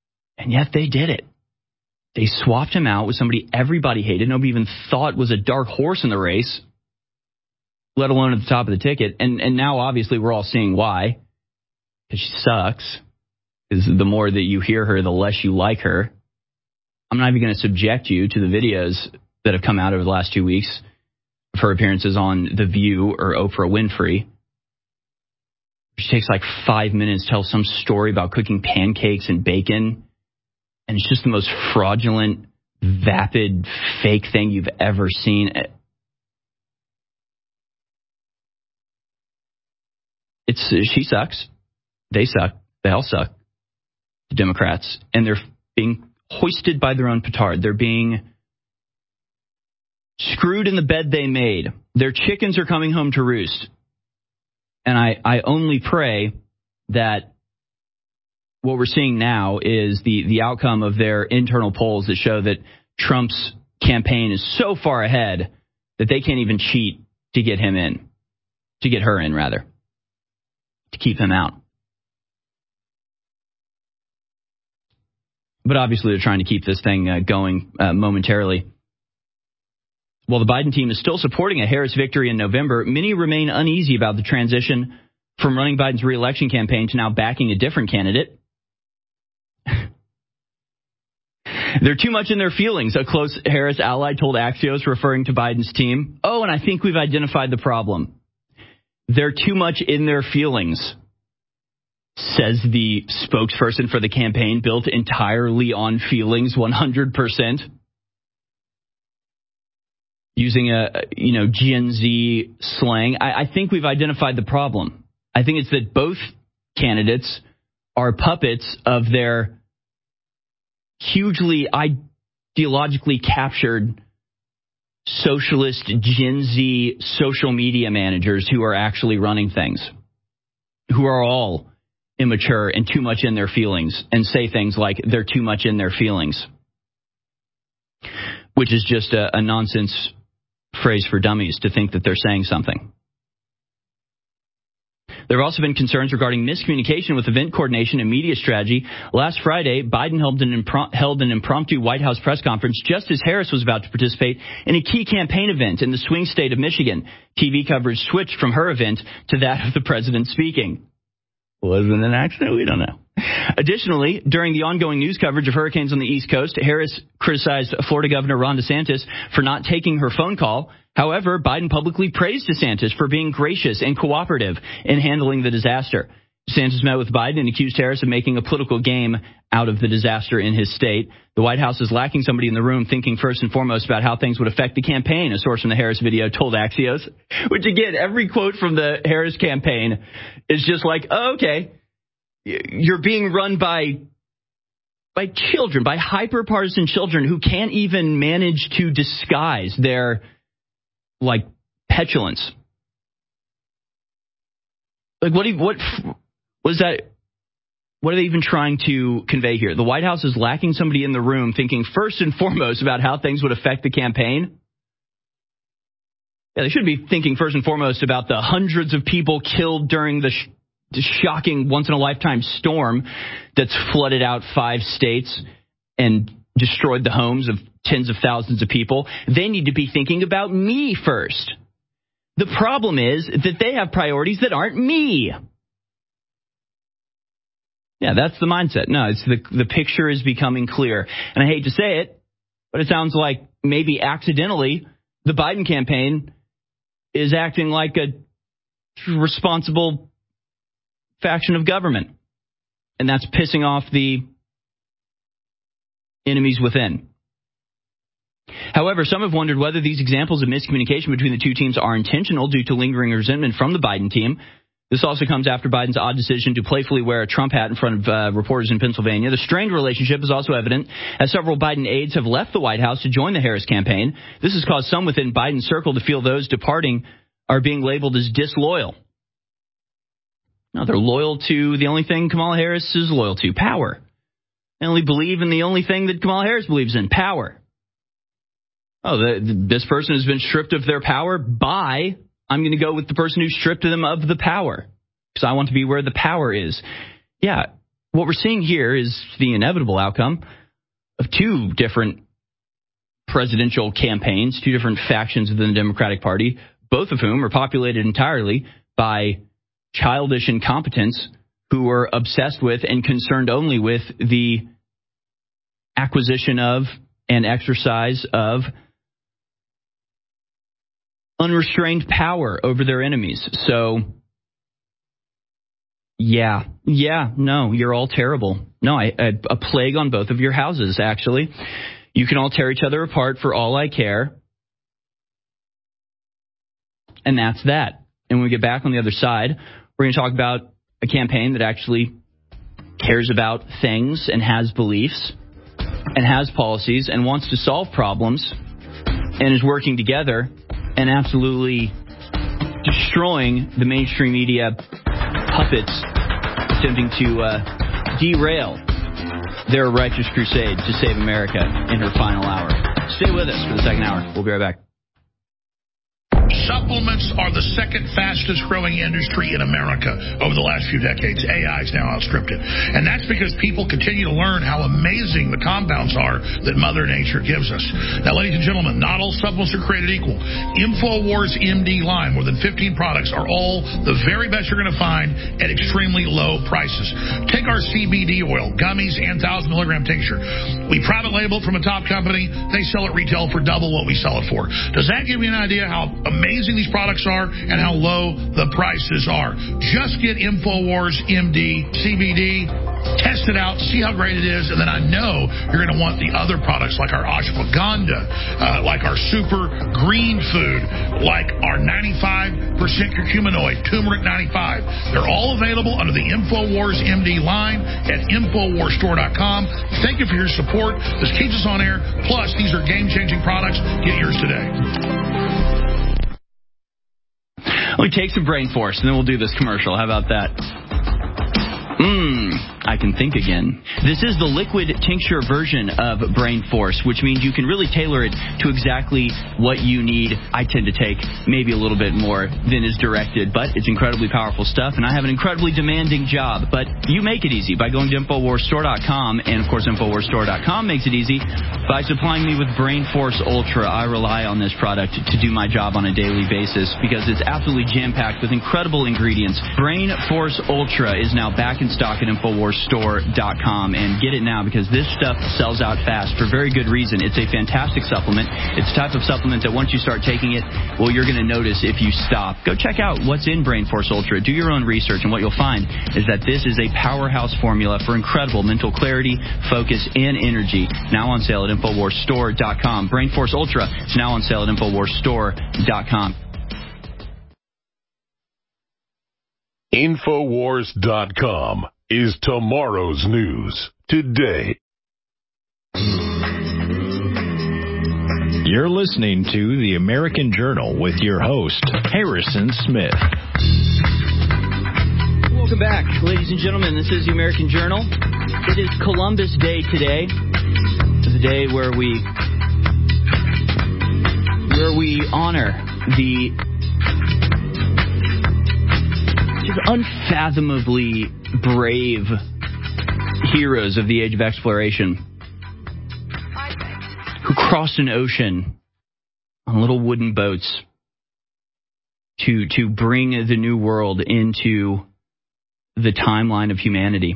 They swapped him out with somebody everybody hated. Nobody even thought was a dark horse in the race, let alone at the top of the ticket. And now, obviously, we're all seeing why. Because she sucks. Because the more that you hear her, the less you like her. I'm not even going to subject you to the videos that have come out over the last 2 weeks of her appearances on The View or Oprah Winfrey. She takes 5 minutes, tells some story about cooking pancakes and bacon. And it's just the most fraudulent, vapid, fake thing you've ever seen. She sucks. They suck. They all suck. The Democrats. And they're being hoisted by their own petard. They're being screwed in the bed they made. Their chickens are coming home to roost. And I only pray that what we're seeing now is the outcome of their internal polls that show that Trump's campaign is so far ahead that they can't even cheat to get him in. To get her in, rather. To keep him out. But obviously they're trying to keep this thing going momentarily. While the Biden team is still supporting a Harris victory in November, many remain uneasy about the transition from running Biden's re-election campaign to now backing a different candidate. They're too much in their feelings, a close Harris ally told Axios, referring to Biden's team. Oh, and I think we've identified the problem. They're too much in their feelings, says the spokesperson for the campaign, built entirely on feelings, 100%. Using Gen Z slang. I think we've identified the problem. I think it's that both candidates are puppets of their hugely ideologically captured socialist Gen Z social media managers who are actually running things, who are all immature and too much in their feelings and say things like they're too much in their feelings, which is just a nonsense phrase for dummies to think that they're saying something. There have also been concerns regarding miscommunication with event coordination and media strategy. Last Friday, Biden held an impromptu White House press conference just as Harris was about to participate in a key campaign event in the swing state of Michigan. TV coverage switched from her event to that of the president speaking. Was it an accident? We don't know. Additionally, during the ongoing news coverage of hurricanes on the East Coast, Harris criticized Florida Governor Ron DeSantis for not taking her phone call. However, Biden publicly praised DeSantis for being gracious and cooperative in handling the disaster. DeSantis met with Biden and accused Harris of making a political game out of the disaster in his state. The White House is lacking somebody in the room thinking first and foremost about how things would affect the campaign, a source from the Harris video told Axios. Which, again, every quote from the Harris campaign is just like, oh, okay, you're being run by children, by hyper-partisan children who can't even manage to disguise their, petulance. What is that? What are they even trying to convey here? The White House is lacking somebody in the room thinking first and foremost about how things would affect the campaign. Yeah, they should be thinking first and foremost about the hundreds of people killed during the shocking once-in-a-lifetime storm that's flooded out 5 states and destroyed the homes of tens of thousands of people. They need to be thinking about me first. The problem is that they have priorities that aren't me. Yeah, that's the mindset. No, it's the picture is becoming clear. And I hate to say it, but it sounds like maybe accidentally the Biden campaign is acting like a responsible faction of government. And that's pissing off the enemies within. However, some have wondered whether these examples of miscommunication between the two teams are intentional due to lingering resentment from the Biden team. This also comes after Biden's odd decision to playfully wear a Trump hat in front of reporters in Pennsylvania. The strained relationship is also evident as several Biden aides have left the White House to join the Harris campaign. This has caused some within Biden's circle to feel those departing are being labeled as disloyal. No, they're loyal to the only thing Kamala Harris is loyal to, power. They only believe in the only thing that Kamala Harris believes in, power. Oh, this person has been stripped of their power by... I'm going to go with the person who stripped them of the power because I want to be where the power is. Yeah, what we're seeing here is the inevitable outcome of 2 different presidential campaigns, 2 different factions within the Democratic Party, both of whom are populated entirely by childish incompetents who are obsessed with and concerned only with the acquisition of and exercise of unrestrained power over their enemies. So, no, you're all terrible. No, a plague on both of your houses, actually. You can all tear each other apart for all I care. And that's that. And when we get back on the other side, we're going to talk about a campaign that actually cares about things and has beliefs and has policies and wants to solve problems and is working together and absolutely destroying the mainstream media puppets attempting to derail their righteous crusade to save America in her final hour. Stay with us for the second hour. We'll be right back. Supplements are the second fastest growing industry in America over the last few decades. AI has now outstripped it. And that's because people continue to learn how amazing the compounds are that Mother Nature gives us. Now, ladies and gentlemen, not all supplements are created equal. InfoWars MD line, more than 15 products, are all the very best you're going to find at extremely low prices. Take our CBD oil, gummies, and 1,000 milligram tincture. We private label it from a top company. They sell it retail for double what we sell it for. Does that give you an idea how amazing these products are and how low the prices are? Just get InfoWars MD CBD, test it out, see how great it is, and then I know you're going to want the other products like our ashwagandha, like our super green food, like our 95% curcuminoid, turmeric 95. They're all available under the InfoWars MD line at InfoWarsStore.com. Thank you for your support. This keeps us on air. Plus, these are game-changing products. Get yours today. Let me take some brain force, and then we'll do this commercial. How about that? I can think again. This is the liquid tincture version of Brain Force, which means you can really tailor it to exactly what you need. I tend to take maybe a little bit more than is directed, but it's incredibly powerful stuff, and I have an incredibly demanding job. But you make it easy by going to InfoWarsStore.com, and of course InfoWarsStore.com makes it easy by supplying me with Brain Force Ultra. I rely on this product to do my job on a daily basis because it's absolutely jam-packed with incredible ingredients. Brain Force Ultra is now back in stock at InfoWarsStore.com. InfoWarsStore.com and get it now, because this stuff sells out fast for very good reason. It's a fantastic supplement. It's the type of supplement that once you start taking it, well, you're going to notice if you stop. Go check out what's in Brain Force Ultra. Do your own research, and what you'll find is that this is a powerhouse formula for incredible mental clarity, focus, and energy. Now on sale at InfoWarsStore.com. Brain Force Ultra is now on sale at InfoWarsStore.com. Infowars.com is tomorrow's news today. You're listening to the American Journal with your host, Harrison Smith. Welcome back, ladies and gentlemen. This is the American Journal. It is Columbus Day today. It's a day where we honor the just unfathomably brave heroes of the age of exploration who crossed an ocean on little wooden boats to bring the new world into the timeline of humanity.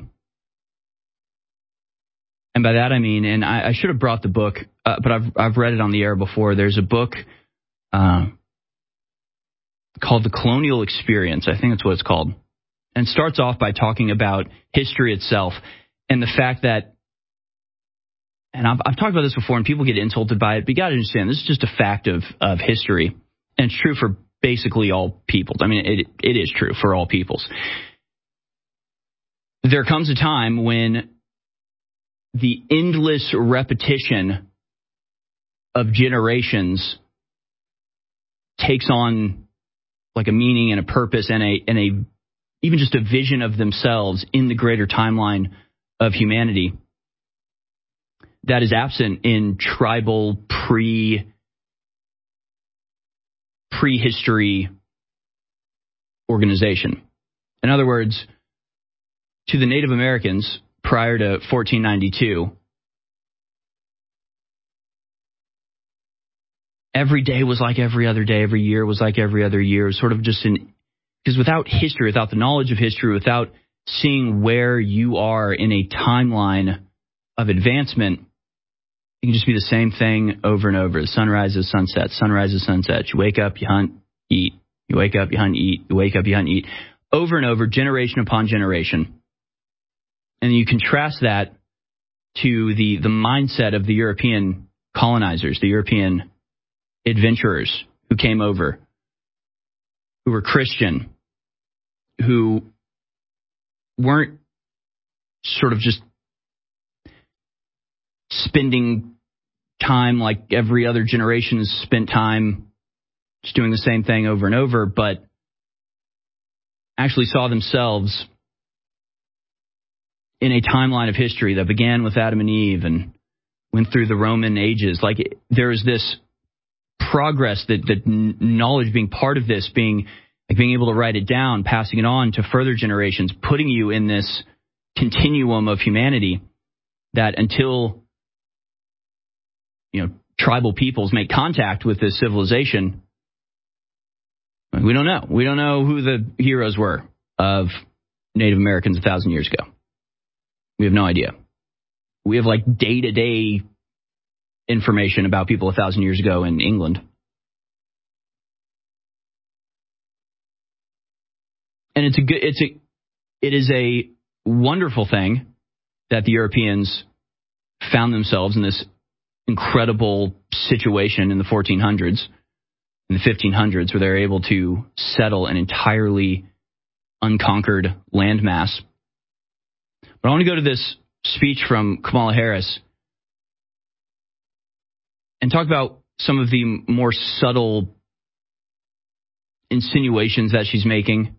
And by that I mean, and I should have brought the book, but I've read it on the air before. There's a book called The Colonial Experience. I think that's what it's called. And starts off by talking about history itself and the fact that, and I've talked about this before and people get insulted by it, but you got to understand this is just a fact of history. And it's true for basically all peoples. I mean, it is true for all peoples. There comes a time when the endless repetition of generations takes on like a meaning and a purpose and a even just a vision of themselves in the greater timeline of humanity that is absent in tribal prehistory organization. In other words, to the Native Americans prior to 1492, every day was like every other day, every year was like every other year, sort of just because without history, without the knowledge of history, without seeing where you are in a timeline of advancement, it can just be the same thing over and over. The sun rises, sunset, sun rises, sunset. You wake up, you hunt, eat. You wake up, you hunt, eat. You wake up, you hunt, eat. Over and over, generation upon generation. And you contrast that to the mindset of the European colonizers, the European adventurers who came over, who were Christian, who weren't sort of just spending time like every other generation has spent time just doing the same thing over and over, but actually saw themselves in a timeline of history that began with Adam and Eve and went through the Roman ages. Like there is this progress, that knowledge being part of this, being able to write it down, passing it on to further generations, putting you in this continuum of humanity that until tribal peoples make contact with this civilization, we don't know. We don't know who the heroes were of Native Americans 1,000 years ago. We have no idea. We have like day-to-day information about people 1,000 years ago in England. And it is a wonderful thing that the Europeans found themselves in this incredible situation in the 1400s, in the 1500s, where they're able to settle an entirely unconquered landmass. But I want to go to this speech from Kamala Harris and talk about some of the more subtle insinuations that she's making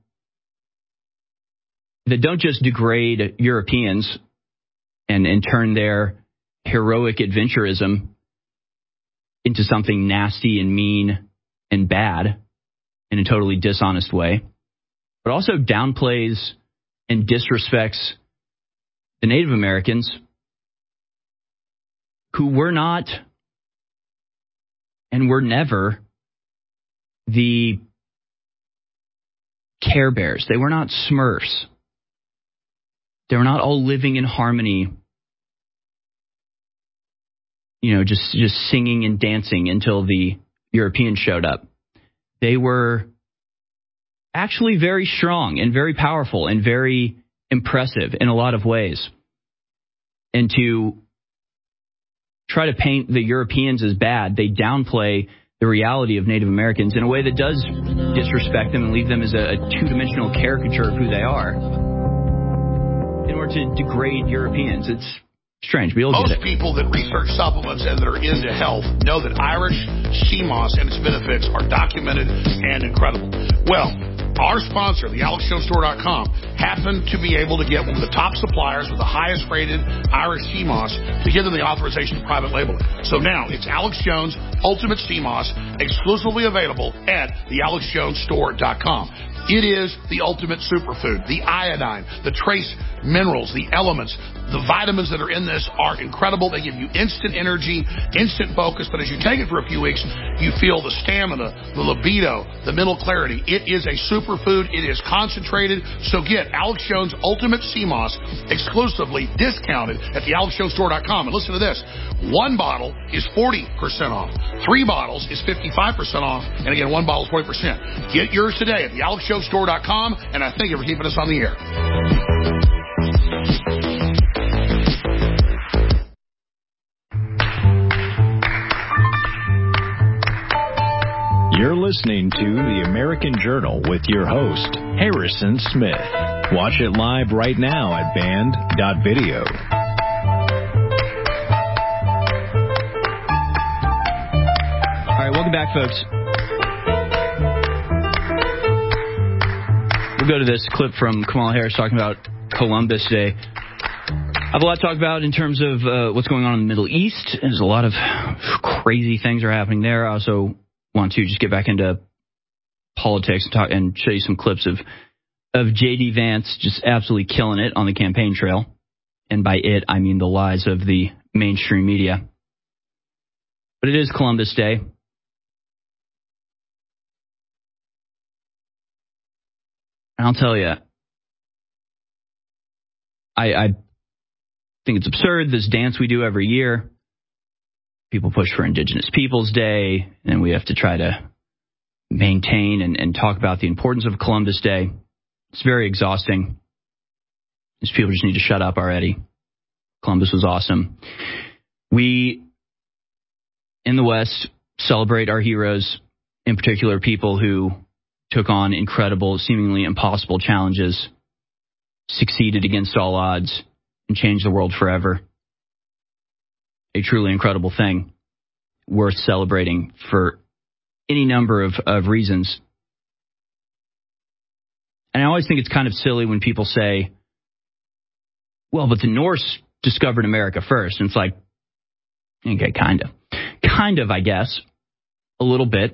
that don't just degrade Europeans and turn their heroic adventurism into something nasty and mean and bad in a totally dishonest way, but also downplays and disrespects the Native Americans who were not and were never the Care Bears. They were not Smurfs. They were not all living in harmony, just singing and dancing until the Europeans showed up. They were actually very strong and very powerful and very impressive in a lot of ways. And to try to paint the Europeans as bad, they downplay the reality of Native Americans in a way that does disrespect them and leave them as a two-dimensional caricature of who they are in order to degrade Europeans. It's strange, but you'll get it. Most people that research supplements and that are into health know that Irish sea moss and its benefits are documented and incredible. Well, our sponsor, the AlexJonesStore.com, happened to be able to get one of the top suppliers with the highest rated Irish sea moss to give them the authorization to private label it. So now it's Alex Jones Ultimate Sea Moss, exclusively available at the AlexJonesStore.com. It is the ultimate superfood. The iodine, the trace minerals, the elements, the vitamins that are in this are incredible. They give you instant energy, instant focus. But as you take it for a few weeks, you feel the stamina, the libido, the mental clarity. It is a superfood. It is concentrated. So get Alex Jones Ultimate Sea Moss exclusively discounted at the AlexJonesStore.com. And listen to this. 1 bottle is 40% off. 3 bottles is 55% off. And again, 1 bottle is 40%. Get yours today at the AlexJonesStore.com. And I thank you for keeping us on the air. You're listening to The American Journal with your host, Harrison Smith. Watch it live right now at band.video. All right, welcome back, folks. We'll go to this clip from Kamala Harris talking about Columbus Day. I have a lot to talk about in terms of what's going on in the Middle East. There's a lot of crazy things are happening there. I also want to just get back into politics and talk and show you some clips of J.D. Vance just absolutely killing it on the campaign trail. And by it, I mean the lies of the mainstream media. But it is Columbus Day. And I'll tell you, I think it's absurd, this dance we do every year. People push for Indigenous Peoples Day, and we have to try to maintain and talk about the importance of Columbus Day. It's very exhausting. These people just need to shut up already. Columbus was awesome. We, in the West, celebrate our heroes, in particular people who took on incredible, seemingly impossible challenges, succeeded against all odds, and changed the world forever. A truly incredible thing, worth celebrating for any number of reasons. And I always think it's kind of silly when people say, well, but the Norse discovered America first. And it's like, okay, kind of, I guess, a little bit.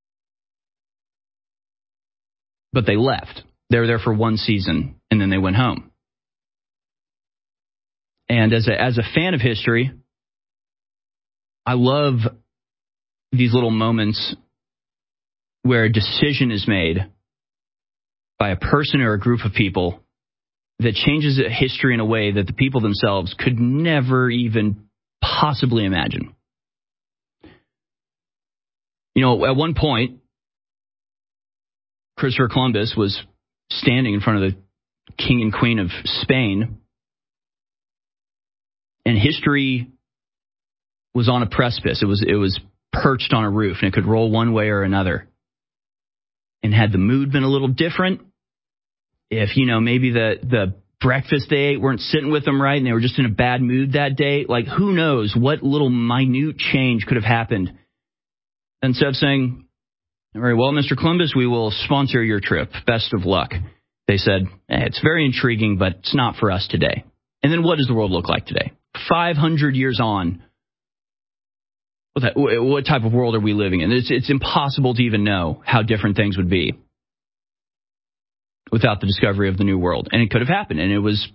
But they left. They were there for 1 season, and then they went home. And as a fan of history, I love these little moments where a decision is made by a person or a group of people that changes history in a way that the people themselves could never even possibly imagine. You know, at one point, Christopher Columbus was standing in front of the king and queen of Spain, and history was on a precipice. It was perched on a roof, and it could roll one way or another. And had the mood been a little different, if, maybe the breakfast they ate weren't sitting with them right and they were just in a bad mood that day, like, who knows what little minute change could have happened. Instead of saying, very well, Mr. Columbus, we will sponsor your trip. Best of luck. They said, it's very intriguing, but it's not for us today. And then what does the world look like today? 500 years on, what type of world are we living in? It's impossible to even know how different things would be without the discovery of the New World. And it could have happened. And it was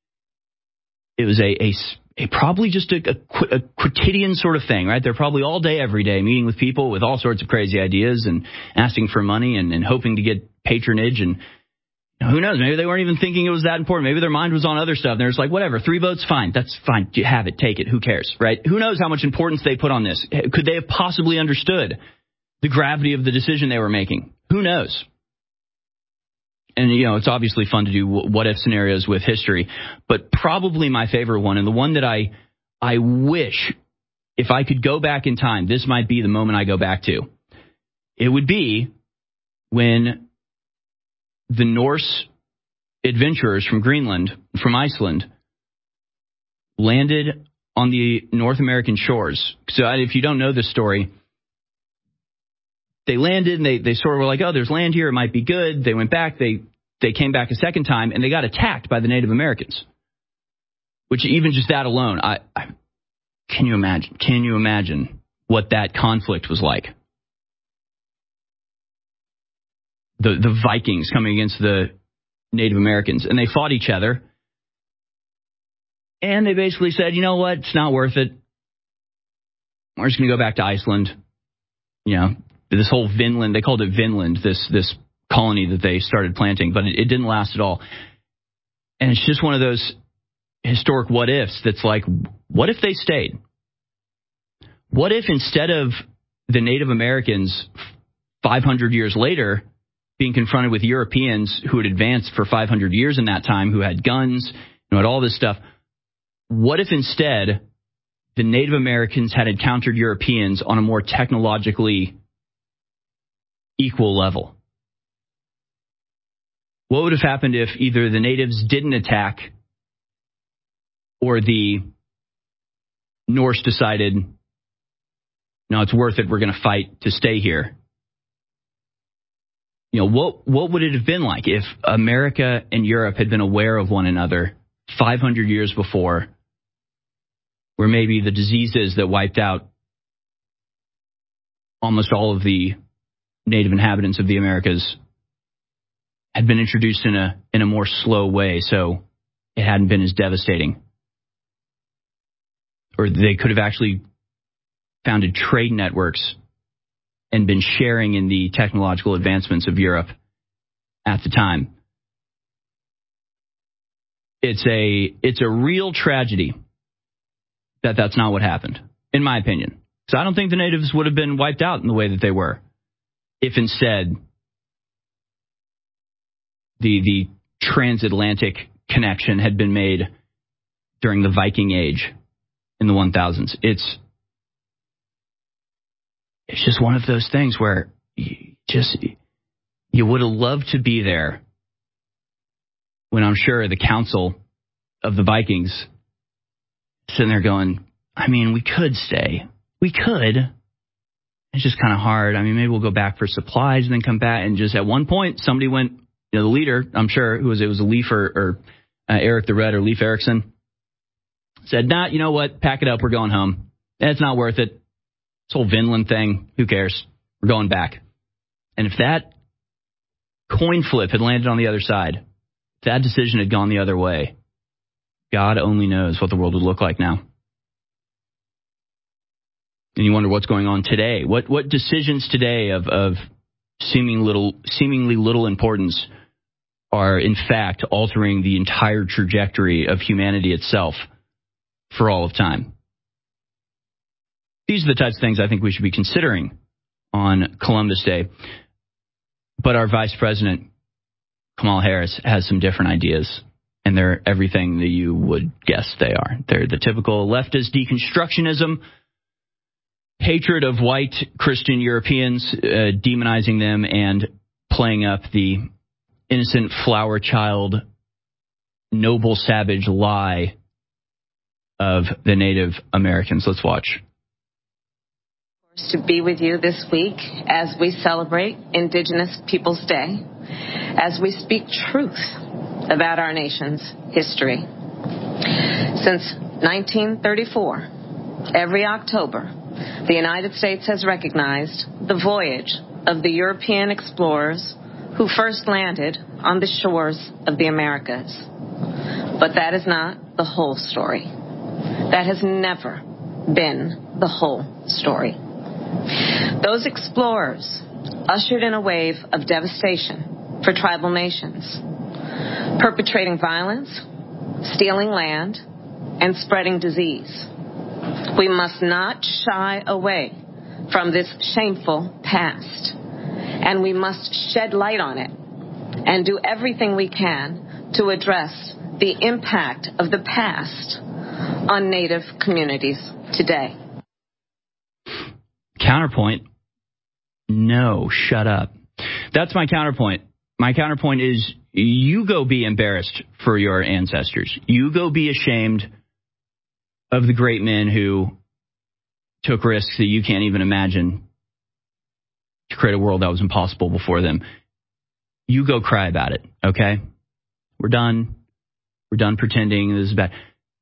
a probably just a quotidian sort of thing, right? They're probably all day, every day, meeting with people with all sorts of crazy ideas and asking for money and hoping to get patronage and Who knows? Maybe they weren't even thinking it was that important. Maybe their mind was on other stuff. They're just like, whatever, 3 votes, fine. That's fine. You have it. Take it. Who cares, right? Who knows how much importance they put on this? Could they have possibly understood the gravity of the decision they were making? Who knows? And, it's obviously fun to do what-if scenarios with history. But probably my favorite one, and the one that I wish, if I could go back in time, this might be the moment I go back to. It would be when the Norse adventurers from Greenland, from Iceland, landed on the North American shores. So if you don't know this story, they landed and they sort of were like, oh, there's land here, it might be good. They went back, they came back a second time, and they got attacked by the Native Americans. Which even just that alone, can you imagine? Can you imagine what that conflict was like? The Vikings coming against the Native Americans, and they fought each other. And they basically said, you know what, it's not worth it. We're just going to go back to Iceland. This whole Vinland, they called it Vinland, this colony that they started planting, but it didn't last at all. And it's just one of those historic what-ifs that's like, what if they stayed? What if instead of the Native Americans 500 years later being confronted with Europeans who had advanced for 500 years in that time, who had guns, had all this stuff, what if instead the Native Americans had encountered Europeans on a more technologically equal level? What would have happened if either the natives didn't attack or the Norse decided, no, it's worth it, we're going to fight to stay here? What would it have been like if America and Europe had been aware of one another 500 years before, where maybe the diseases that wiped out almost all of the native inhabitants of the Americas had been introduced in a more slow way, so it hadn't been as devastating? Or they could have actually founded trade networks and been sharing in the technological advancements of Europe at the time. It's a real tragedy that that's not what happened, in my opinion. So I don't think the natives would have been wiped out in the way that they were if instead the transatlantic connection had been made during the Viking Age in the 1000s. It's just one of those things where you would have loved to be there when I'm sure the council of the Vikings sitting there going, we could stay. We could. It's just kind of hard. Maybe we'll go back for supplies and then come back. And just at one point, somebody went, the leader, I'm sure, it was Leif or Eric the Red or Leif Erikson, said, nah, you know what? Pack it up. We're going home. It's not worth it. This whole Vinland thing, who cares? We're going back. And if that coin flip had landed on the other side, if that decision had gone the other way, God only knows what the world would look like now. And you wonder what's going on today. What decisions today of seemingly little importance are in fact altering the entire trajectory of humanity itself for all of time. These are the types of things I think we should be considering on Columbus Day. But our Vice President, Kamala Harris, has some different ideas, and they're everything that you would guess they are. They're the typical leftist deconstructionism, hatred of white Christian Europeans, demonizing them and playing up the innocent flower child, noble savage lie of the Native Americans. Let's watch. To be with you this week as we celebrate Indigenous Peoples Day, as we speak truth about our nation's history. Since 1934, every October, the United States has recognized the voyage of the European explorers who first landed on the shores of the Americas. But that is not the whole story. That has never been the whole story. Those explorers ushered in a wave of devastation for tribal nations, perpetrating violence, stealing land, and spreading disease. We must not shy away from this shameful past, and we must shed light on it and do everything we can to address the impact of the past on Native communities today. Counterpoint, no, shut up. That's my counterpoint. My counterpoint is you go be embarrassed for your ancestors. You go be ashamed of the great men who took risks that you can't even imagine to create a world that was impossible before them. You go cry about it, okay? We're done. We're done pretending this is bad.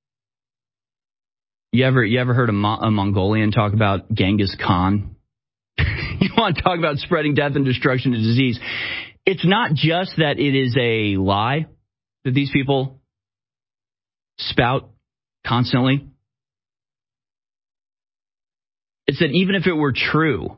You ever heard a Mongolian talk about Genghis Khan? You want to talk about spreading death and destruction and disease? It's not just that it is a lie that these people spout constantly. It's that even if it were true,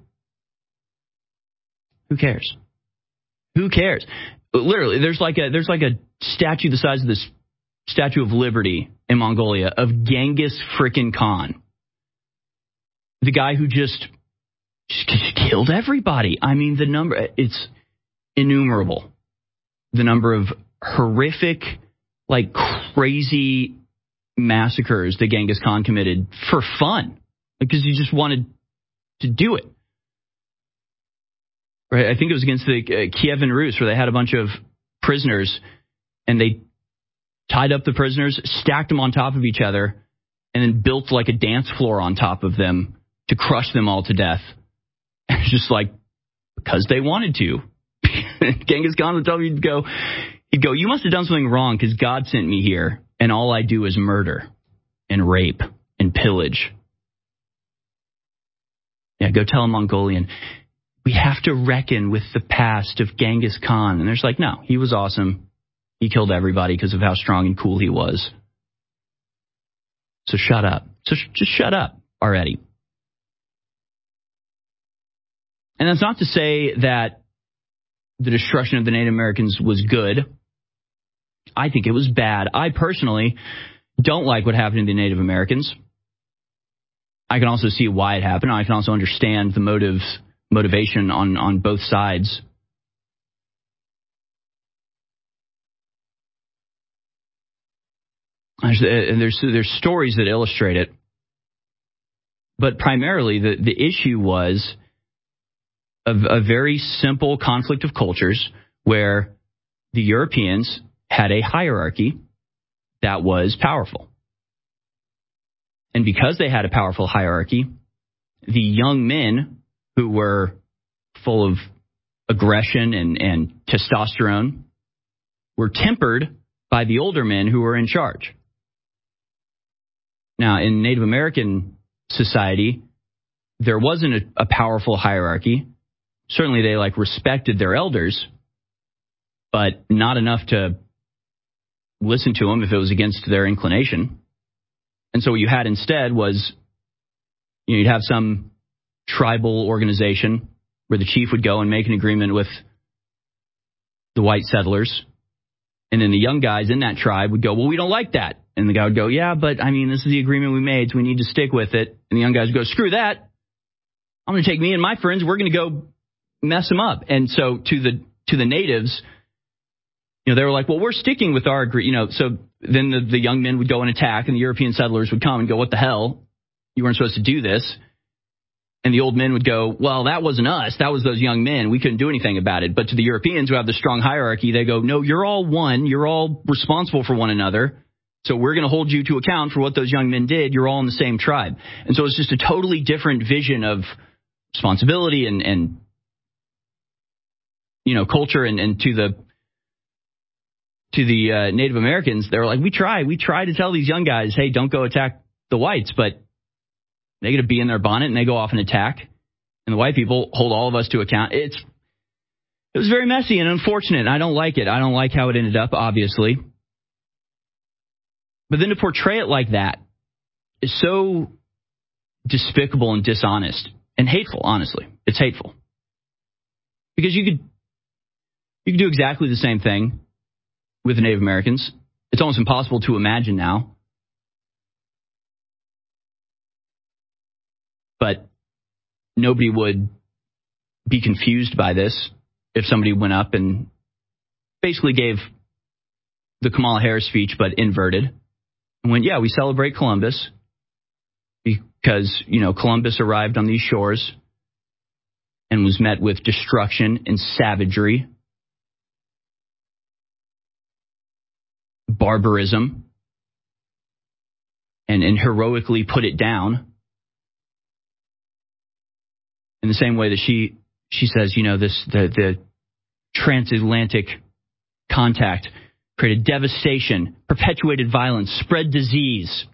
who cares? Who cares? Literally, there's like a statue the size of this Statue of Liberty in Mongolia of Genghis frickin' Khan. The guy who just killed everybody. I mean, the number, it's innumerable. The number of horrific, like crazy massacres that Genghis Khan committed for fun. Because he just wanted to do it. Right? I think it was against the Kievan Rus, where they had a bunch of prisoners and they tied up the prisoners, stacked them on top of each other, and then built like a dance floor on top of them to crush them all to death. It's just like, because they wanted to. Genghis Khan would tell me, he'd go, you must have done something wrong because God sent me here, and all I do is murder and rape and pillage. Yeah, go tell a Mongolian, we have to reckon with the past of Genghis Khan. And they're like, no, he was awesome. He killed everybody because of how strong and cool he was. So shut up. So just shut up already. And that's not to say that the destruction of the Native Americans was good. I think it was bad. I personally don't like what happened to the Native Americans. I can also see why it happened. I can also understand the motivation on both sides. And there's stories that illustrate it. But primarily, the issue was a very simple conflict of cultures where the Europeans had a hierarchy that was powerful. And because they had a powerful hierarchy, the young men who were full of aggression and testosterone were tempered by the older men who were in charge. Now, in Native American society, there wasn't a powerful hierarchy. Certainly they respected their elders, but not enough to listen to them if it was against their inclination. And so what you had instead was, you'd have some tribal organization where the chief would go and make an agreement with the white settlers. And then the young guys in that tribe would go, well, we don't like that. And the guy would go, yeah, but I mean, this is the agreement we made, so we need to stick with it. And the young guys would go, screw that. I'm going to take me and my friends. We're going to go mess them up. And so to the natives, they were like, well, we're sticking with our agreement. So then the young men would go and attack, and the European settlers would come and go, what the hell? You weren't supposed to do this. And the old men would go, well, that wasn't us. That was those young men. We couldn't do anything about it. But to the Europeans who have the strong hierarchy, they go, no, you're all one. You're all responsible for one another. So we're going to hold you to account for what those young men did. You're all in the same tribe. And so it's just a totally different vision of responsibility and culture. And to the Native Americans, they were like, we try to tell these young guys, hey, don't go attack the whites, but they get a bee in their bonnet and they go off and attack. And the white people hold all of us to account. It was very messy and unfortunate. And I don't like it. I don't like how it ended up, obviously. But then to portray it like that is so despicable and dishonest and hateful, honestly. It's hateful. Because you could do exactly the same thing with the Native Americans. It's almost impossible to imagine now. But nobody would be confused by this if somebody went up and basically gave the Kamala Harris speech, but inverted, and went, yeah, we celebrate Columbus because, Columbus arrived on these shores and was met with destruction and savagery, barbarism, and heroically put it down. In the same way that she says, the transatlantic contact created devastation, perpetuated violence, spread disease.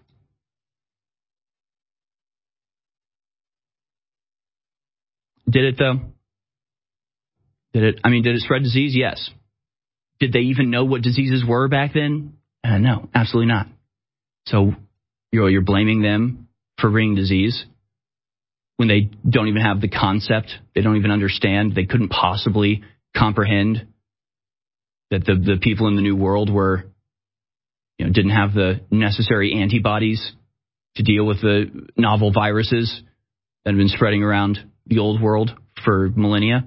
Did it, though? Did it spread disease? Yes. Did they even know what diseases were back then? No, absolutely not. So you're blaming them for bringing disease when they don't even have the concept. They don't even understand. They couldn't possibly comprehend that the people in the New World didn't have the necessary antibodies to deal with the novel viruses that have been spreading around the Old World for millennia.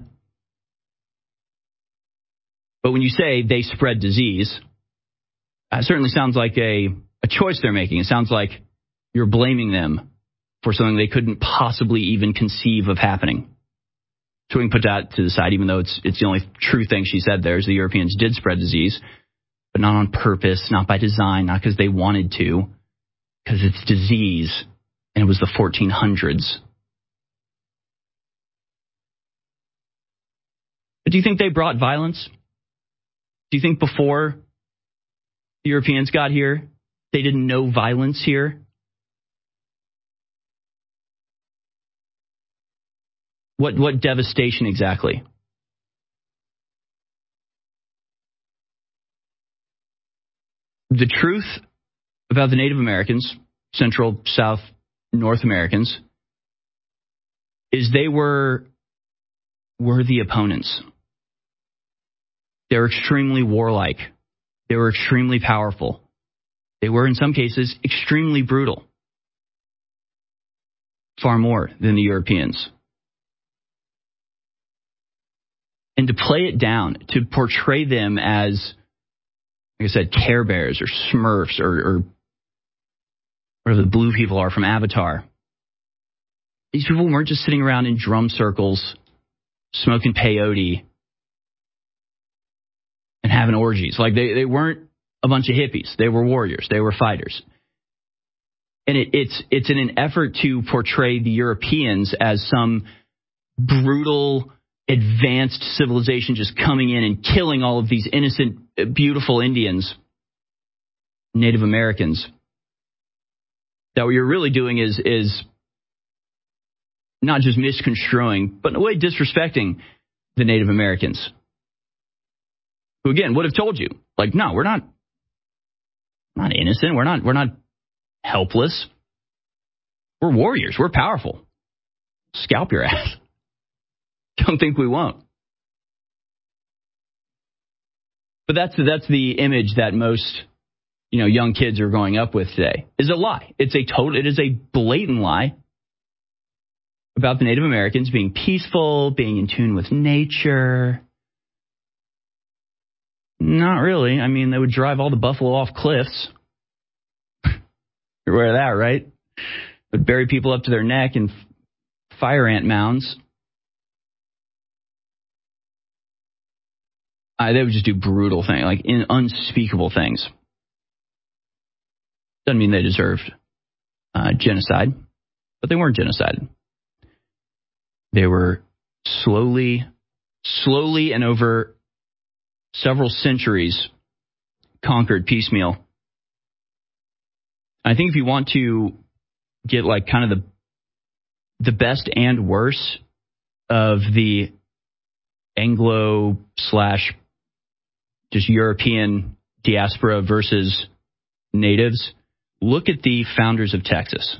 But when you say they spread disease, it certainly sounds like a choice they're making. It sounds like you're blaming them for something they couldn't possibly even conceive of happening. So we can put that to the side, even though it's the only true thing she said there is the Europeans did spread disease, but not on purpose, not by design, not because they wanted to, because it's disease, and it was the 1400s. But do you think they brought violence? Do you think before the Europeans got here, they didn't know violence here? What devastation exactly? The truth about the Native Americans, Central, South, North Americans, is they were worthy opponents. They were extremely warlike. They were extremely powerful. They were, in some cases, extremely brutal. Far more than the Europeans. And to play it down, to portray them as, like I said, Care Bears or Smurfs or whatever the blue people are from Avatar. These people weren't just sitting around in drum circles, smoking peyote, and having orgies. Like they weren't a bunch of hippies. They were warriors. They were fighters. And it's in an effort to portray the Europeans as some brutal, advanced civilization just coming in and killing all of these innocent, beautiful Indians, Native Americans. That what you're really doing is not just misconstruing, but in a way disrespecting the Native Americans. Who again would have told you, like, no, we're not innocent, we're not helpless. We're warriors, we're powerful. Scalp your ass. Don't think we won't. But that's the image that most young kids are growing up with today. Is a lie. It is a blatant lie about the Native Americans being peaceful, being in tune with nature. Not really. I mean, they would drive all the buffalo off cliffs. You're aware of that, right? Would bury people up to their neck in fire ant mounds. They would just do brutal things, like unspeakable things. Doesn't mean they deserved genocide, but they weren't genocided. They were slowly and over several centuries conquered piecemeal. I think if you want to get like kind of the best and worst of the Anglo / just European diaspora versus natives, look at the founders of Texas.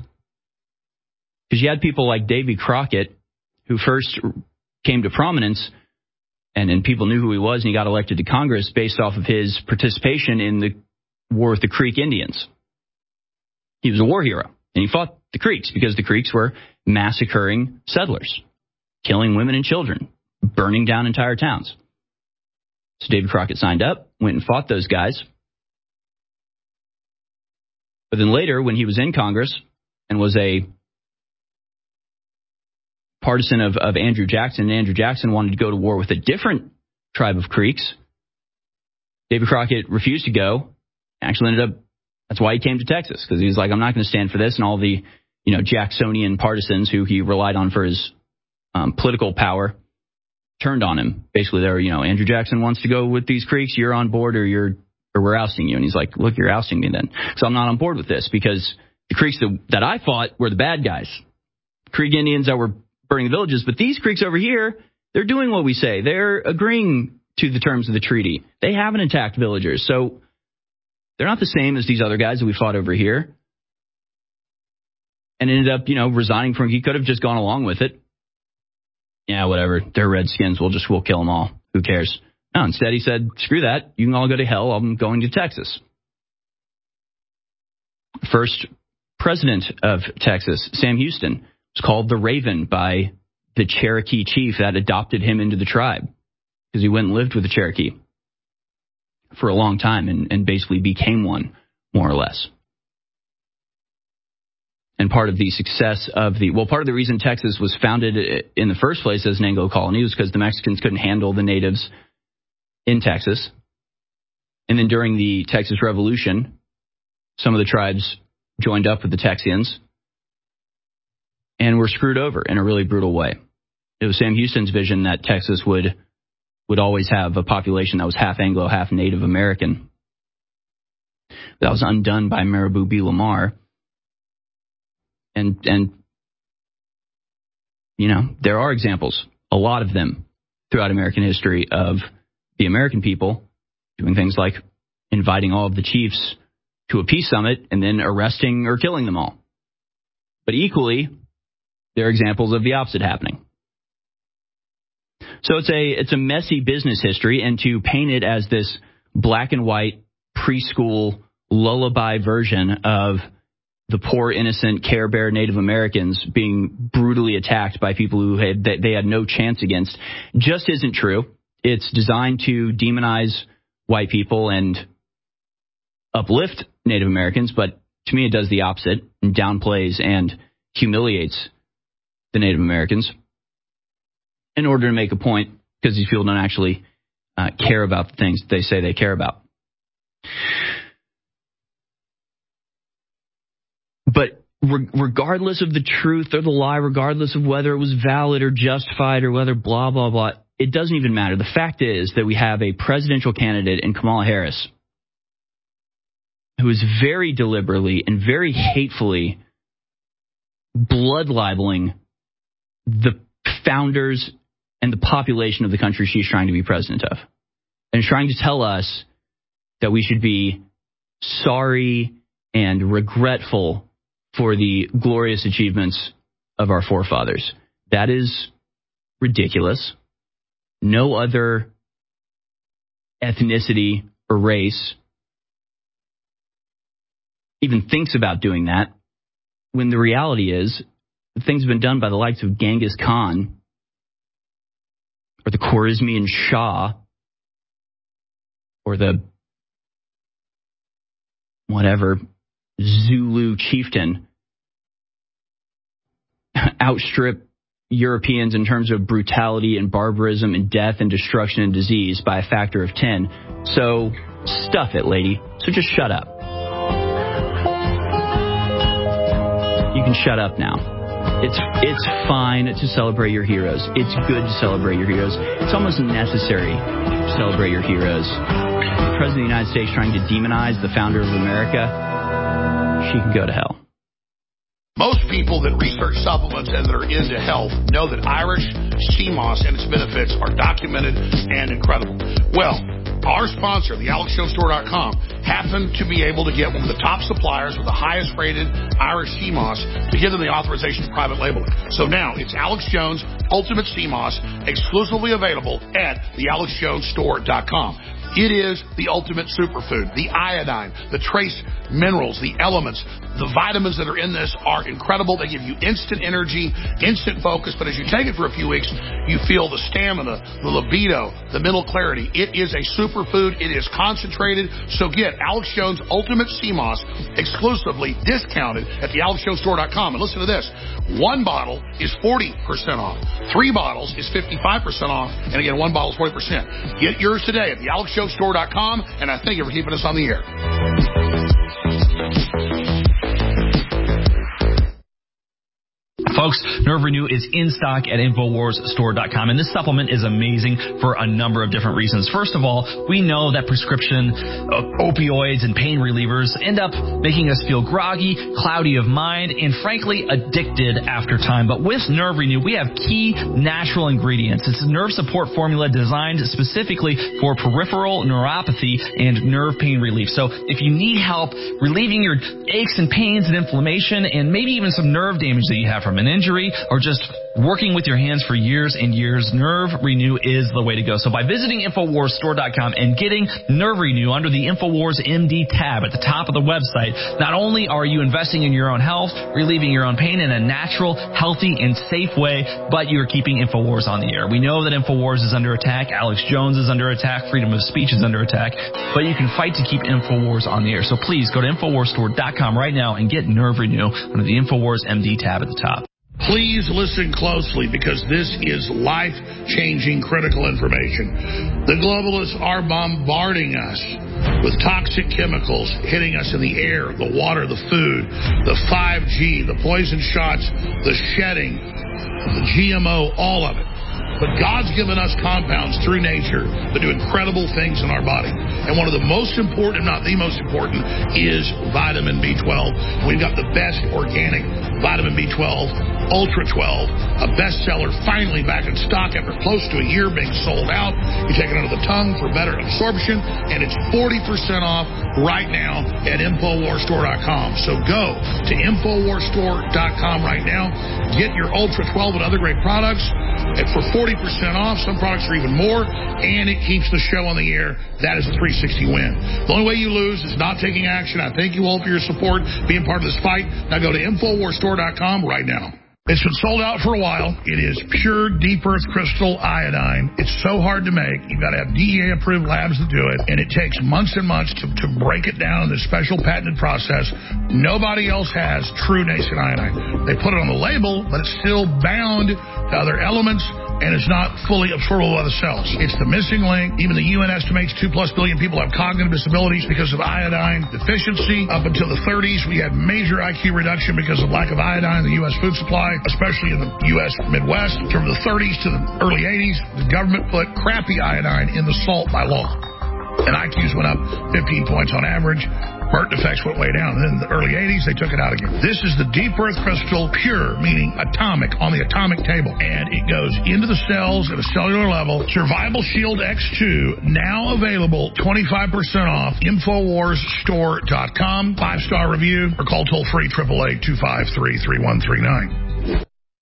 Because you had people like Davy Crockett, who first came to prominence And people knew who he was, and he got elected to Congress based off of his participation in the war with the Creek Indians. He was a war hero, and he fought the Creeks because the Creeks were massacring settlers, killing women and children, burning down entire towns. So David Crockett signed up, went and fought those guys. But then later, when he was in Congress and was a partisan of Andrew Jackson, and Andrew Jackson wanted to go to war with a different tribe of Creeks, David Crockett refused to go. Actually ended up, that's why he came to Texas, because he was like, I'm not going to stand for this. And all the, Jacksonian partisans who he relied on for his political power turned on him. Basically, they were, Andrew Jackson wants to go with these Creeks, you're on board or we're ousting you. And he's like, look, you're ousting me then. So I'm not on board with this, because the Creeks that I fought were the bad guys. Creek Indians that were burning the villages, but these Creeks over here, they're doing what we say. They're agreeing to the terms of the treaty. They haven't attacked villagers, so they're not the same as these other guys that we fought over here. And ended up, resigning from. He could have just gone along with it. Yeah, whatever. They're Redskins. We'll kill them all. Who cares? No, instead he said, screw that. You can all go to hell. I'm going to Texas. First president of Texas, Sam Houston, was called the Raven by the Cherokee chief that adopted him into the tribe, because he went and lived with the Cherokee for a long time and basically became one, more or less. And part of the success of part of the reason Texas was founded in the first place as an Anglo colony was because the Mexicans couldn't handle the natives in Texas. And then during the Texas Revolution, some of the tribes joined up with the Texians and were screwed over in a really brutal way. It was Sam Houston's vision that Texas would always have a population that was half Anglo, half Native American. That was undone by Marabou B. Lamar. And there are examples, a lot of them, throughout American history of the American people doing things like inviting all of the chiefs to a peace summit and then arresting or killing them all. But equally, there are examples of the opposite happening. So it's a messy business history, and to paint it as this black and white preschool lullaby version of the poor, innocent Care Bear Native Americans being brutally attacked by people who they had no chance against just isn't true. It's designed to demonize white people and uplift Native Americans, but to me it does the opposite and downplays and humiliates the Native Americans in order to make a point, because these people don't actually care about the things they say they care about. But regardless of the truth or the lie, regardless of whether it was valid or justified or whether blah, blah, blah, it doesn't even matter. The fact is that we have a presidential candidate in Kamala Harris who is very deliberately and very hatefully blood libeling the founders and the population of the country she's trying to be president of, and trying to tell us that we should be sorry and regretful for the glorious achievements of our forefathers. That is ridiculous. No other ethnicity or race even thinks about doing that, when the reality is things have been done by the likes of Genghis Khan or the Khwarezmian Shah or the whatever Zulu chieftain outstrip Europeans in terms of brutality and barbarism and death and destruction and disease by a factor of 10. So stuff it, lady. So just shut up. You can shut up now. It's fine to celebrate your heroes. It's good to celebrate your heroes. It's almost necessary to celebrate your heroes. The President of the United States trying to demonize the founder of America, she can go to hell. Most people that research supplements and that are into health know that Irish sea moss and its benefits are documented and incredible. Well, our sponsor, the AlexJonesStore.com, happened to be able to get one of the top suppliers with the highest rated Irish sea moss to give them the authorization for private labeling. So now it's Alex Jones Ultimate Sea Moss, exclusively available at the AlexJonesStore.com. It is the ultimate superfood. The iodine, the trace minerals, the elements, the vitamins that are in this are incredible. They give you instant energy, instant focus, but as you take it for a few weeks, you feel the stamina, the libido, the mental clarity. It is a superfood. It is concentrated. So get Alex Jones Ultimate Sea Moss exclusively discounted at the AlexJonesStore.com. And listen to this. 1 bottle is 40% off. 3 bottles is 55% off. And again, 1 bottle is 40%. Get yours today at the AlexJonesStore.com. And I thank you for keeping us on the air. Folks, Nerve Renew is in stock at InfoWarsStore.com, and this supplement is amazing for a number of different reasons. First of all, we know that prescription opioids and pain relievers end up making us feel groggy, cloudy of mind, and frankly, addicted after time. But with Nerve Renew, we have key natural ingredients. It's a nerve support formula designed specifically for peripheral neuropathy and nerve pain relief. So if you need help relieving your aches and pains and inflammation and maybe even some nerve damage that you have from an injury or just working with your hands for years and years, Nerve Renew is the way to go. So by visiting InfoWarsStore.com and getting Nerve Renew under the InfoWars MD tab at the top of the website, not only are you investing in your own health, relieving your own pain in a natural, healthy, and safe way, but you're keeping InfoWars on the air. We know that InfoWars is under attack. Alex Jones is under attack. Freedom of speech is under attack. But you can fight to keep InfoWars on the air. So please go to InfoWarsStore.com right now and get Nerve Renew under the InfoWars MD tab at the top. Please listen closely because this is life-changing critical information. The globalists are bombarding us with toxic chemicals hitting us in the air, the water, the food, the 5G, the poison shots, the shedding, the GMO, all of it. But God's given us compounds through nature that do incredible things in our body. And one of the most important, if not the most important, is vitamin B12. We've got the best organic vitamin B12, Ultra 12, a bestseller, finally back in stock after close to a year being sold out. You take it under the tongue for better absorption, and it's 40% off right now at InfoWarsStore.com. So go to InfoWarsStore.com right now. Get your Ultra 12 and other great products for 40% off. Some products are even more, and it keeps the show on the air. That is a 360 win. The only way you lose is not taking action. I thank you all for your support, being part of this fight. Now go to InfoWarsStore.com right now. It's been sold out for a while. It is pure deep earth crystal iodine. It's so hard to make. You've got to have DEA-approved labs that do it, and it takes months and months to break it down in this special patented process. Nobody else has true nascent iodine. They put it on the label, but it's still bound to other elements, and it's not fully absorbable by the cells. It's the missing link. Even the UN estimates 2+ billion people have cognitive disabilities because of iodine deficiency. Up until the 30s, we had major IQ reduction because of lack of iodine in the U.S. food supply, especially in the U.S. Midwest. From the 30s to the early 80s, the government put crappy iodine in the salt by law. And IQs went up 15 points on average. Birth defects went way down. And then in the early 80s, they took it out again. This is the deep earth crystal, pure, meaning atomic, on the atomic table. And it goes into the cells at a cellular level. Survival Shield X2, now available 25% off. InfoWarsStore.com. 5-star review or call toll-free 888-253-3139.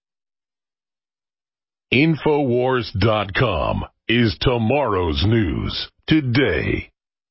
InfoWars.com is tomorrow's news today.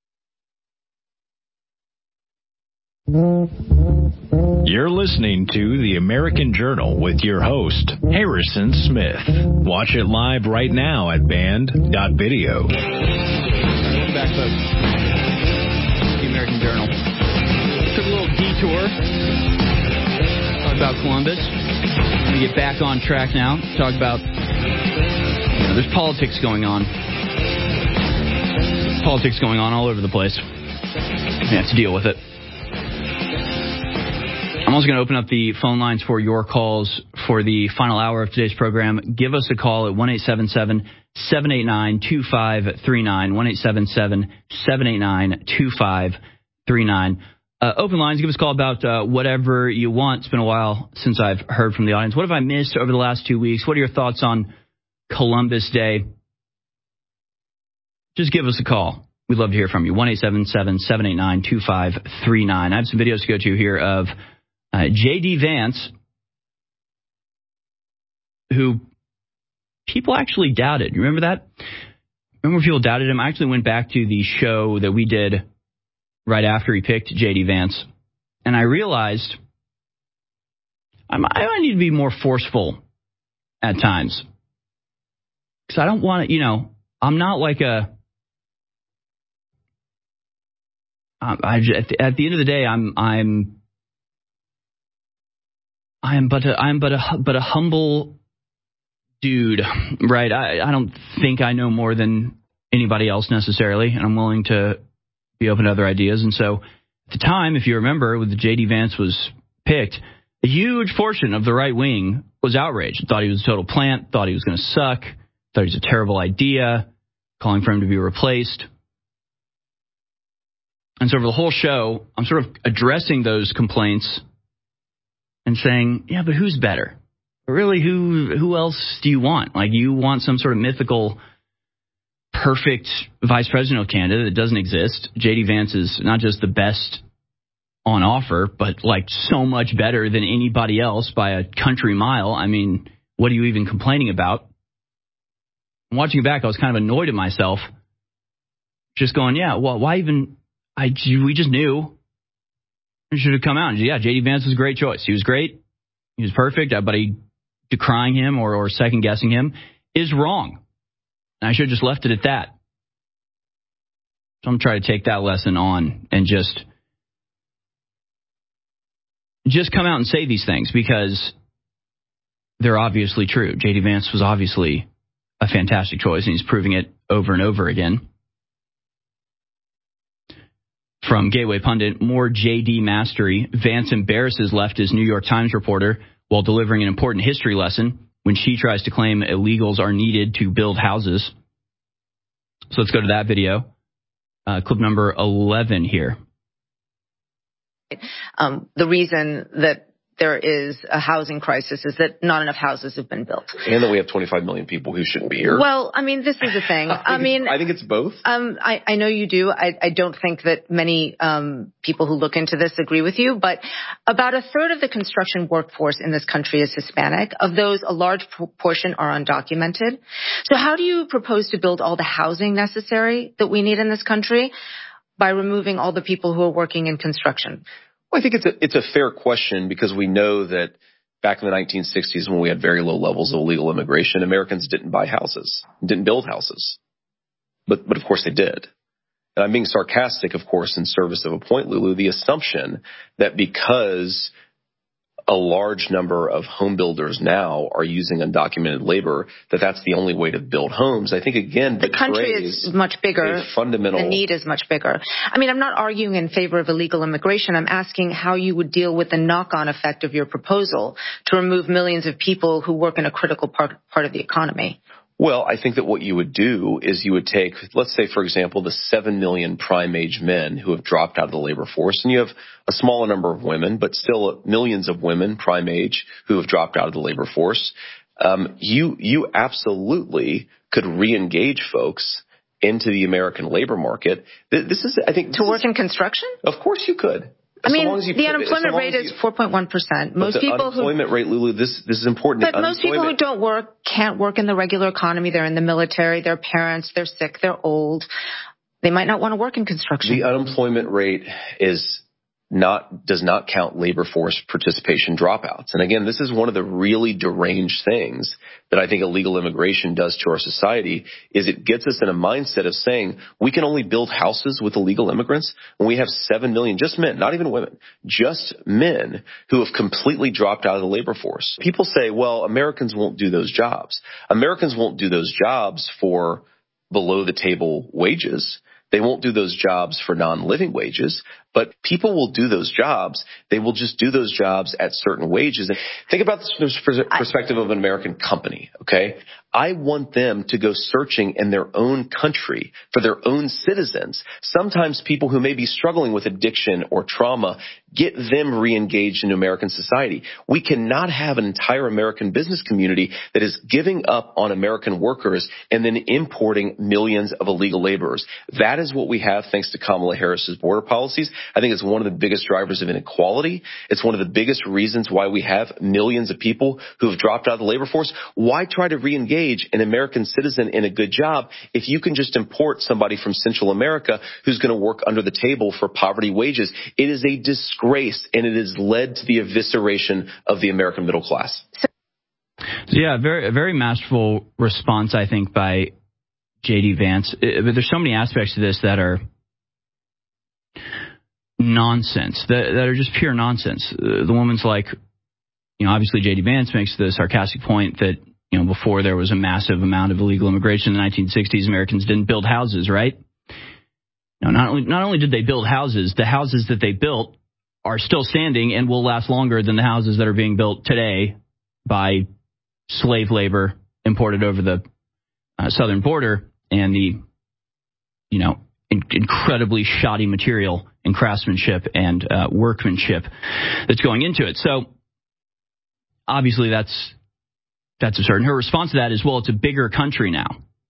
You're listening to The American Journal with your host, Harrison Smith. Watch it live right now at band.video. Back to The American Journal. Took a little detour. Talk about Columbus. I'm going to get back on track now. Talk about, there's politics going on. Politics going on all over the place. You have to deal with it. I'm also going to open up the phone lines for your calls for the final hour of today's program. Give us a call at 1-877-789-2539, 1-877-789-2539. Open lines, give us a call about whatever you want. It's been a while since I've heard from the audience. What have I missed over the last 2 weeks? What are your thoughts on Columbus Day? Just give us a call. We'd love to hear from you. 1-877-789-2539. I have some videos to go to here of J.D. Vance, who people actually doubted. You remember that? Remember people doubted him? I actually went back to the show that we did right after he picked J.D. Vance, and I realized I might need to be more forceful at times. Because I don't want to, I'm not like a... at the end of the day, I'm but a humble dude, right? I don't think I know more than anybody else necessarily, and I'm willing to be open to other ideas. And so, at the time, if you remember, when the J.D. Vance was picked, a huge portion of the right wing was outraged. Thought he was a total plant. Thought he was going to suck. Thought he was a terrible idea. Calling for him to be replaced. And so, over the whole show, I'm sort of addressing those complaints and saying, yeah, but who's better? Really, who else do you want? Like, you want some sort of mythical, perfect vice presidential candidate that doesn't exist. J.D. Vance is not just the best on offer, but like so much better than anybody else by a country mile. I mean, what are you even complaining about? And watching it back, I was kind of annoyed at myself. Just going, yeah, well, why even... we just knew it should have come out. And yeah, J.D. Vance was a great choice. He was great. He was perfect. But decrying him or second guessing him is wrong. And I should have just left it at that. So I'm trying to take that lesson on and just come out and say these things because they're obviously true. J.D. Vance was obviously a fantastic choice, and he's proving it over and over again. From Gateway Pundit, more J.D. mastery. Vance embarrasses leftist New York Times reporter while delivering an important history lesson when she tries to claim illegals are needed to build houses. So let's go to that video. Clip number 11 here. The reason that there is a housing crisis is that not enough houses have been built. And that we have 25 million people who shouldn't be here. Well, I mean, this is the thing. I think it's both. I know you do. I don't think that many people who look into this agree with you, but about a third of the construction workforce in this country is Hispanic. Of those, a large portion are undocumented. So how do you propose to build all the housing necessary that we need in this country by removing all the people who are working in construction? Well, I think it's a fair question because we know that back in the 1960s when we had very low levels of illegal immigration, Americans didn't buy houses, didn't build houses. But of course they did. And I'm being sarcastic, of course, in service of a point, Lulu, the assumption that because a large number of home builders now are using undocumented labor, that's the only way to build homes. I think, again, the country is much bigger. Fundamental. The need is much bigger. I mean, I'm not arguing in favor of illegal immigration. I'm asking how you would deal with the knock-on effect of your proposal to remove millions of people who work in a critical part of the economy. Well, I think that what you would do is you would take, let's say, for example, the 7 million prime-age men who have dropped out of the labor force, and you have a smaller number of women, but still millions of women prime-age who have dropped out of the labor force. You absolutely could re-engage folks into the American labor market. This is, I think... To work in construction? Of course you could. I mean, the unemployment rate is 4.1%. Most people unemployment rate, Lulu, this is important. But most people who don't work can't work in the regular economy. They're in the military. They're parents. They're sick. They're old. They might not want to work in construction. The unemployment rate does not count labor force participation dropouts. And again, this is one of the really deranged things that I think illegal immigration does to our society is it gets us in a mindset of saying we can only build houses with illegal immigrants when we have 7 million, just men, not even women, just men who have completely dropped out of the labor force. People say, well, Americans won't do those jobs. Americans won't do those jobs for below the table wages. They won't do those jobs for non-living wages. But people will do those jobs. They will just do those jobs at certain wages. And think about this from the perspective of an American company, okay? I want them to go searching in their own country for their own citizens. Sometimes people who may be struggling with addiction or trauma, get them re-engaged in American society. We cannot have an entire American business community that is giving up on American workers and then importing millions of illegal laborers. That is what we have thanks to Kamala Harris's border policies. I think it's one of the biggest drivers of inequality. It's one of the biggest reasons why we have millions of people who have dropped out of the labor force. Why try to re-engage an American citizen in a good job if you can just import somebody from Central America who's going to work under the table for poverty wages? It is a disgrace, and it has led to the evisceration of the American middle class. Yeah, very masterful response, I think, by J.D. Vance. But there's so many aspects to this that are nonsense, that are just pure nonsense. The woman's like, obviously J.D. Vance makes the sarcastic point that, before there was a massive amount of illegal immigration in the 1960s, Americans didn't build houses, right? No, not only did they build houses, the houses that they built are still standing and will last longer than the houses that are being built today by slave labor imported over the southern border and the, incredibly shoddy material and craftsmanship and workmanship that's going into it. So obviously that's absurd. And her response to that is, well, it's a bigger country now.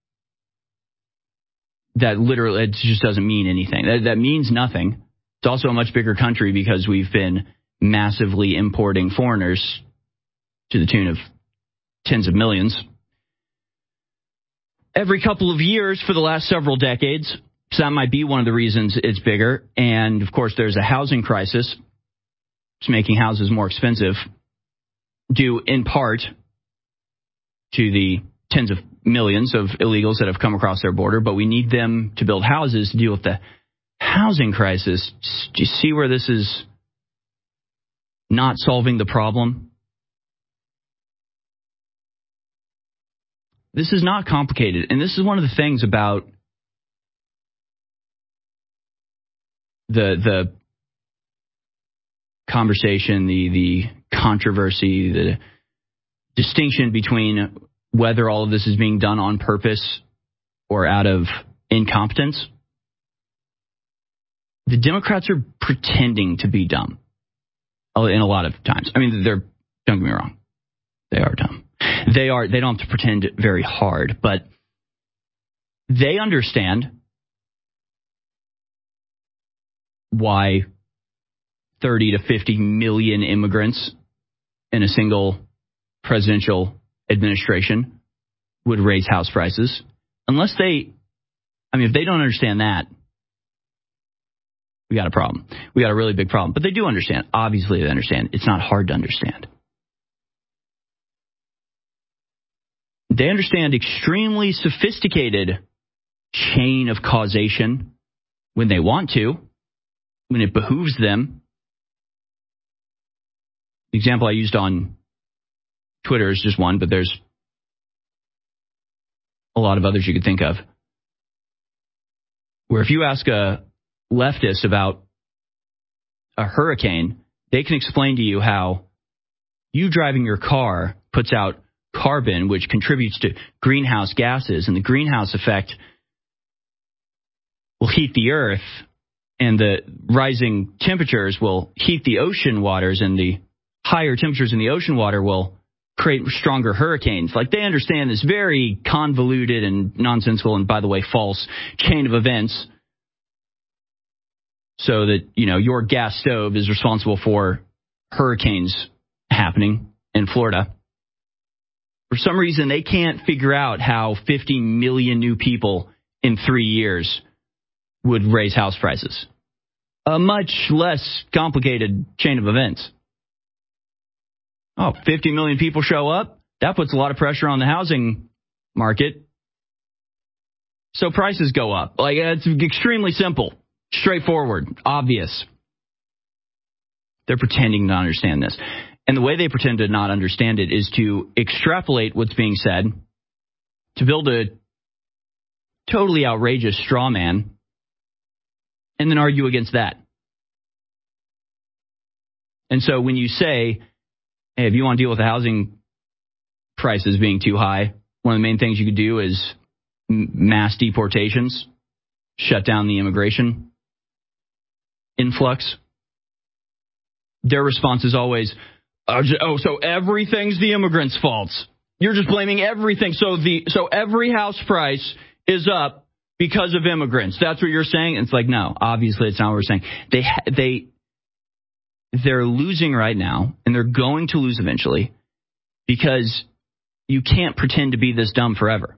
That literally, it just doesn't mean anything. That means nothing. It's also a much bigger country because we've been massively importing foreigners to the tune of tens of millions every couple of years for the last several decades. So that might be one of the reasons it's bigger. And, of course, there's a housing crisis. It's making houses more expensive, due in part to the tens of millions of illegals that have come across their border, but we need them to build houses to deal with the housing crisis. Do you see where this is not solving the problem? This is not complicated, and this is one of the things about the conversation, the controversy, the distinction between whether all of this is being done on purpose or out of incompetence. The Democrats are pretending to be dumb in a lot of times. I mean, don't get me wrong, they are dumb. They don't have to pretend very hard, but they understand why 30 to 50 million immigrants in a single presidential administration would raise house prices. If they don't understand that, we got a problem. We got a really big problem. But they do understand. Obviously, they understand. It's not hard to understand. They understand extremely sophisticated chain of causation when they want to, when it behooves them. The example I used on Twitter is just one, but there's a lot of others you could think of, where if you ask a leftist about a hurricane, they can explain to you how you driving your car puts out carbon, which contributes to greenhouse gases, and the greenhouse effect will heat the earth, and the rising temperatures will heat the ocean waters, and the higher temperatures in the ocean water will create stronger hurricanes. Like, they understand this very convoluted and nonsensical and, by the way, false chain of events, so that, your gas stove is responsible for hurricanes happening in Florida. For some reason, they can't figure out how 50 million new people in 3 years would raise house prices. A much less complicated chain of events. 50 million people show up. That puts a lot of pressure on the housing market. So prices go up. It's extremely simple, straightforward, obvious. They're pretending to understand this. And the way they pretend to not understand it is to extrapolate what's being said, to build a totally outrageous straw man, and then argue against that. And so when you say, hey, if you want to deal with the housing prices being too high, one of the main things you could do is mass deportations, shut down the immigration influx. Their response is always, so everything's the immigrants' faults. You're just blaming everything. So every house price is up because of immigrants. That's what you're saying? It's like, no, obviously it's not what we're saying. They're losing right now, and they're going to lose eventually, because you can't pretend to be this dumb forever.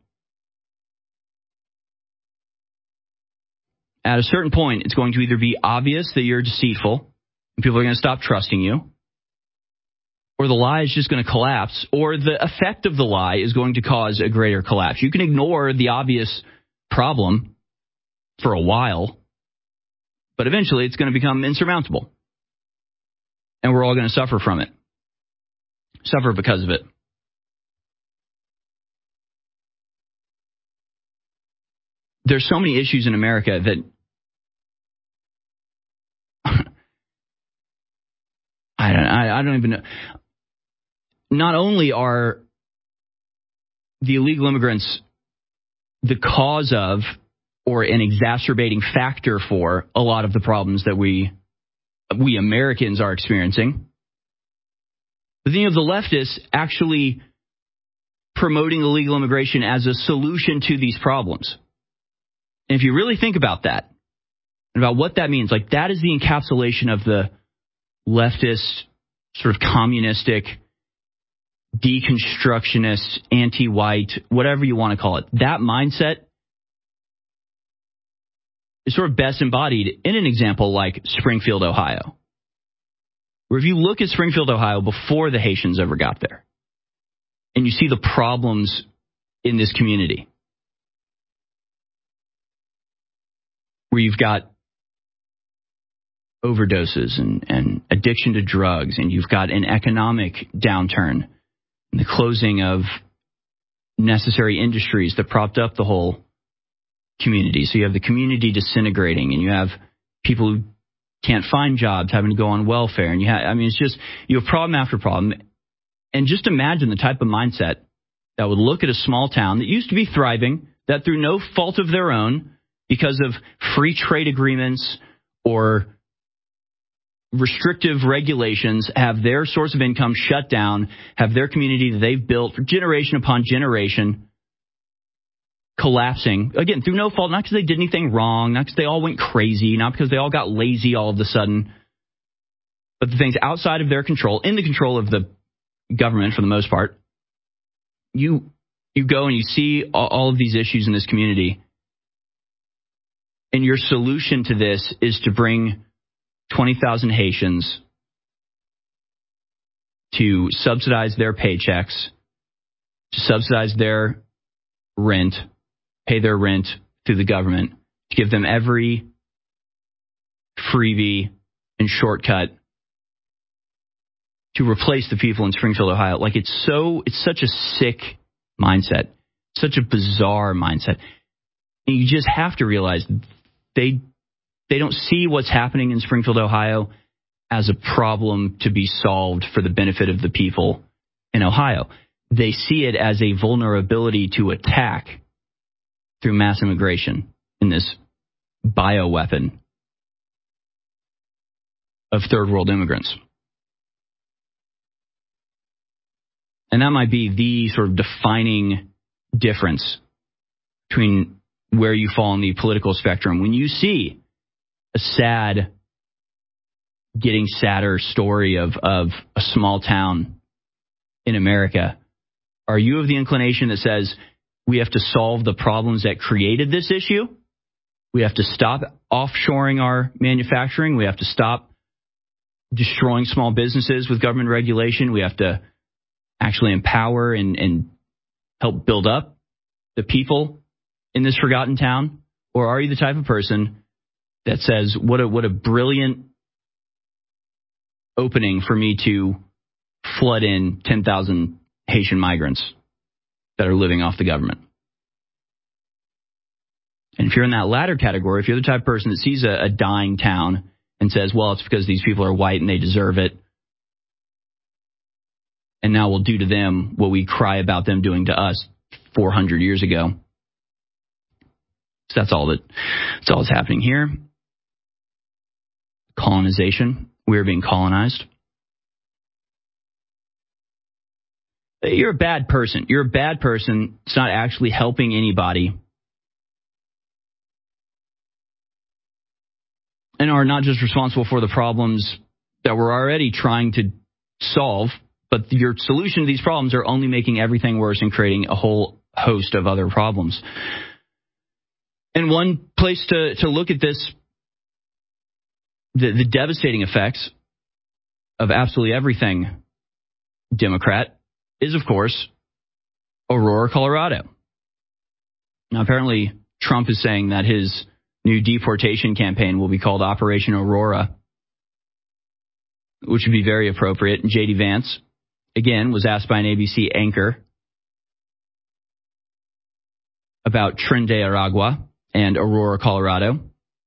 At a certain point, it's going to either be obvious that you're deceitful, and people are going to stop trusting you, or the lie is just going to collapse, or the effect of the lie is going to cause a greater collapse. You can ignore the obvious problem for a while, but eventually it's going to become insurmountable. And we're all going to suffer from it. Suffer because of it. There's so many issues in America that I don't even know. Not only are the illegal immigrants the cause of or an exacerbating factor for a lot of the problems that we Americans are experiencing, but then you have the leftists actually promoting illegal immigration as a solution to these problems. And if you really think about that, and about what that means, like that is the encapsulation of the leftist, sort of communistic, deconstructionist, anti-white, whatever you want to call it. That mindset is sort of best embodied in an example like Springfield, Ohio. Where if you look at Springfield, Ohio, before the Haitians ever got there, and you see the problems in this community, where you've got overdoses and addiction to drugs, and you've got an economic downturn, and the closing of necessary industries that propped up the whole community. So you have the community disintegrating, and you have people who can't find jobs having to go on welfare, and it's just, you have problem after problem. And just imagine the type of mindset that would look at a small town that used to be thriving, that through no fault of their own, because of free trade agreements or restrictive regulations, have their source of income shut down, have their community that they've built for generation upon generation collapsing, again, through no fault, not because they did anything wrong, not because they all went crazy, not because they all got lazy all of a sudden, but the things outside of their control, in the control of the government for the most part. You go and you see all of these issues in this community, and your solution to this is to bring 20,000 Haitians to subsidize their paychecks, to subsidize their rent, pay their rent through the government, to give them every freebie and shortcut to replace the people in Springfield, Ohio. Like it's such a sick mindset, such a bizarre mindset. And you just have to realize they don't see what's happening in Springfield, Ohio as a problem to be solved for the benefit of the people in Ohio. They see it as a vulnerability to attack through mass immigration in this bioweapon of third world immigrants. And that might be the sort of defining difference between where you fall on the political spectrum. When you see a getting sadder story of a small town in America, are you of the inclination that says we have to solve the problems that created this issue? We have to stop offshoring our manufacturing. We have to stop destroying small businesses with government regulation. We have to actually empower and help build up the people in this forgotten town? Or are you the type of person that says, what a brilliant opening for me to flood in 10,000 Haitian migrants that are living off the government? And if you're in that latter category, if you're the type of person that sees a dying town and says, well, it's because these people are white and they deserve it, and now we'll do to them what we cry about them doing to us 400 years ago. So that's all that's happening here. Colonization. We're being colonized. You're a bad person. You're a bad person. It's not actually helping anybody. And are not just responsible for the problems that we're already trying to solve, but your solution to these problems are only making everything worse and creating a whole host of other problems. And one place to look at this, the devastating effects of absolutely everything Democrat, is, of course, Aurora, Colorado. Now, apparently, Trump is saying that his new deportation campaign will be called Operation Aurora, which would be very appropriate. And J.D. Vance, again, was asked by an ABC anchor about Tren de Aragua and Aurora, Colorado.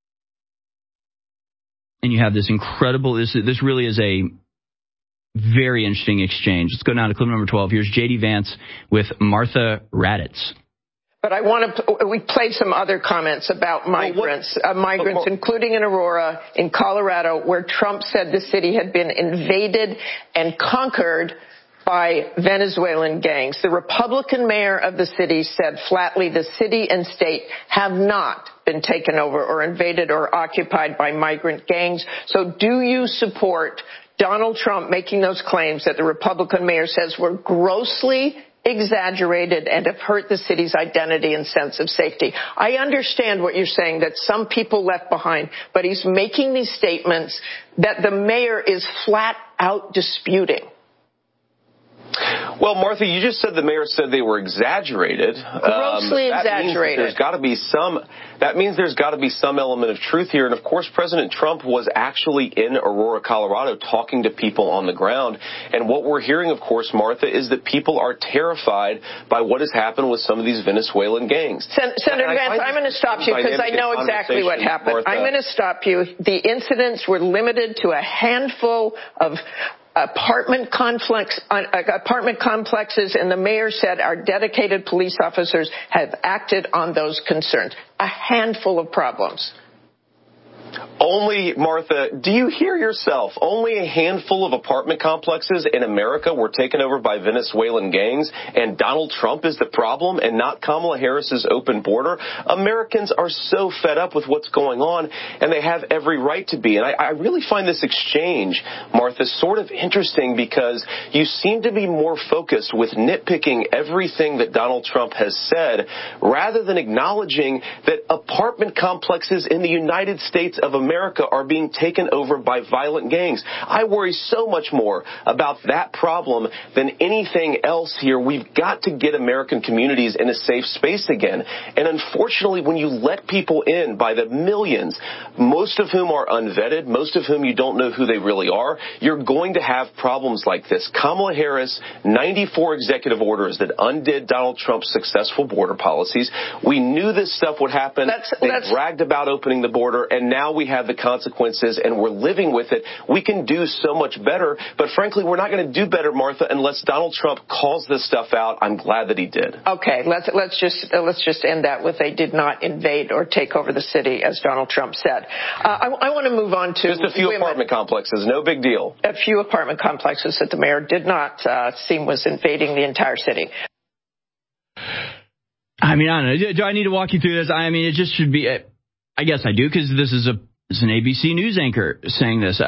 And you have this incredible, this really is a very interesting exchange. Let's go down to clip number 12. Here's J.D. Vance with Martha Raddatz. But I want to, we played some other comments about migrants, including in Aurora, in Colorado, where Trump said the city had been invaded and conquered by Venezuelan gangs. The Republican mayor of the city said flatly the city and state have not been taken over or invaded or occupied by migrant gangs. So do you support Donald Trump making those claims that the Republican mayor says were grossly exaggerated and have hurt the city's identity and sense of safety? I understand what you're saying, that some people left behind, but he's making these statements that the mayor is flat out disputing. Well, Martha, you just said the mayor said they were exaggerated. Grossly exaggerated. That means there's got to be some element of truth here. And, of course, President Trump was actually in Aurora, Colorado, talking to people on the ground. And what we're hearing, of course, Martha, is that people are terrified by what has happened with some of these Venezuelan gangs. Senator Vance, I'm going to stop you because I know exactly what happened. Martha. I'm going to stop you. The incidents were limited to a handful of apartment complexes, and the mayor said our dedicated police officers have acted on those concerns. A handful of problems. Only, Martha, do you hear yourself? Only a handful of apartment complexes in America were taken over by Venezuelan gangs, and Donald Trump is the problem and not Kamala Harris's open border? Americans are so fed up with what's going on, and they have every right to be. And I really find this exchange, Martha, sort of interesting because you seem to be more focused with nitpicking everything that Donald Trump has said rather than acknowledging that apartment complexes in the United States of America are being taken over by violent gangs. I worry so much more about that problem than anything else here. We've got to get American communities in a safe space again. And unfortunately, when you let people in by the millions, most of whom are unvetted, most of whom you don't know who they really are, you're going to have problems like this. Kamala Harris, 94 executive orders that undid Donald Trump's successful border policies. We knew this stuff would happen. They bragged about opening the border, and now we have the consequences, and we're living with it. We can do so much better, but frankly, we're not going to do better, Martha, unless Donald Trump calls this stuff out. I'm glad that he did. Okay, let's just end that with they did not invade or take over the city, as Donald Trump said. I want to move on to just a few apartment complexes. No big deal. A few apartment complexes that the mayor did not seem was invading the entire city. I mean, I don't know. Do I need to walk you through this? I mean, it just should be. I guess I do, because this is an ABC News anchor saying this.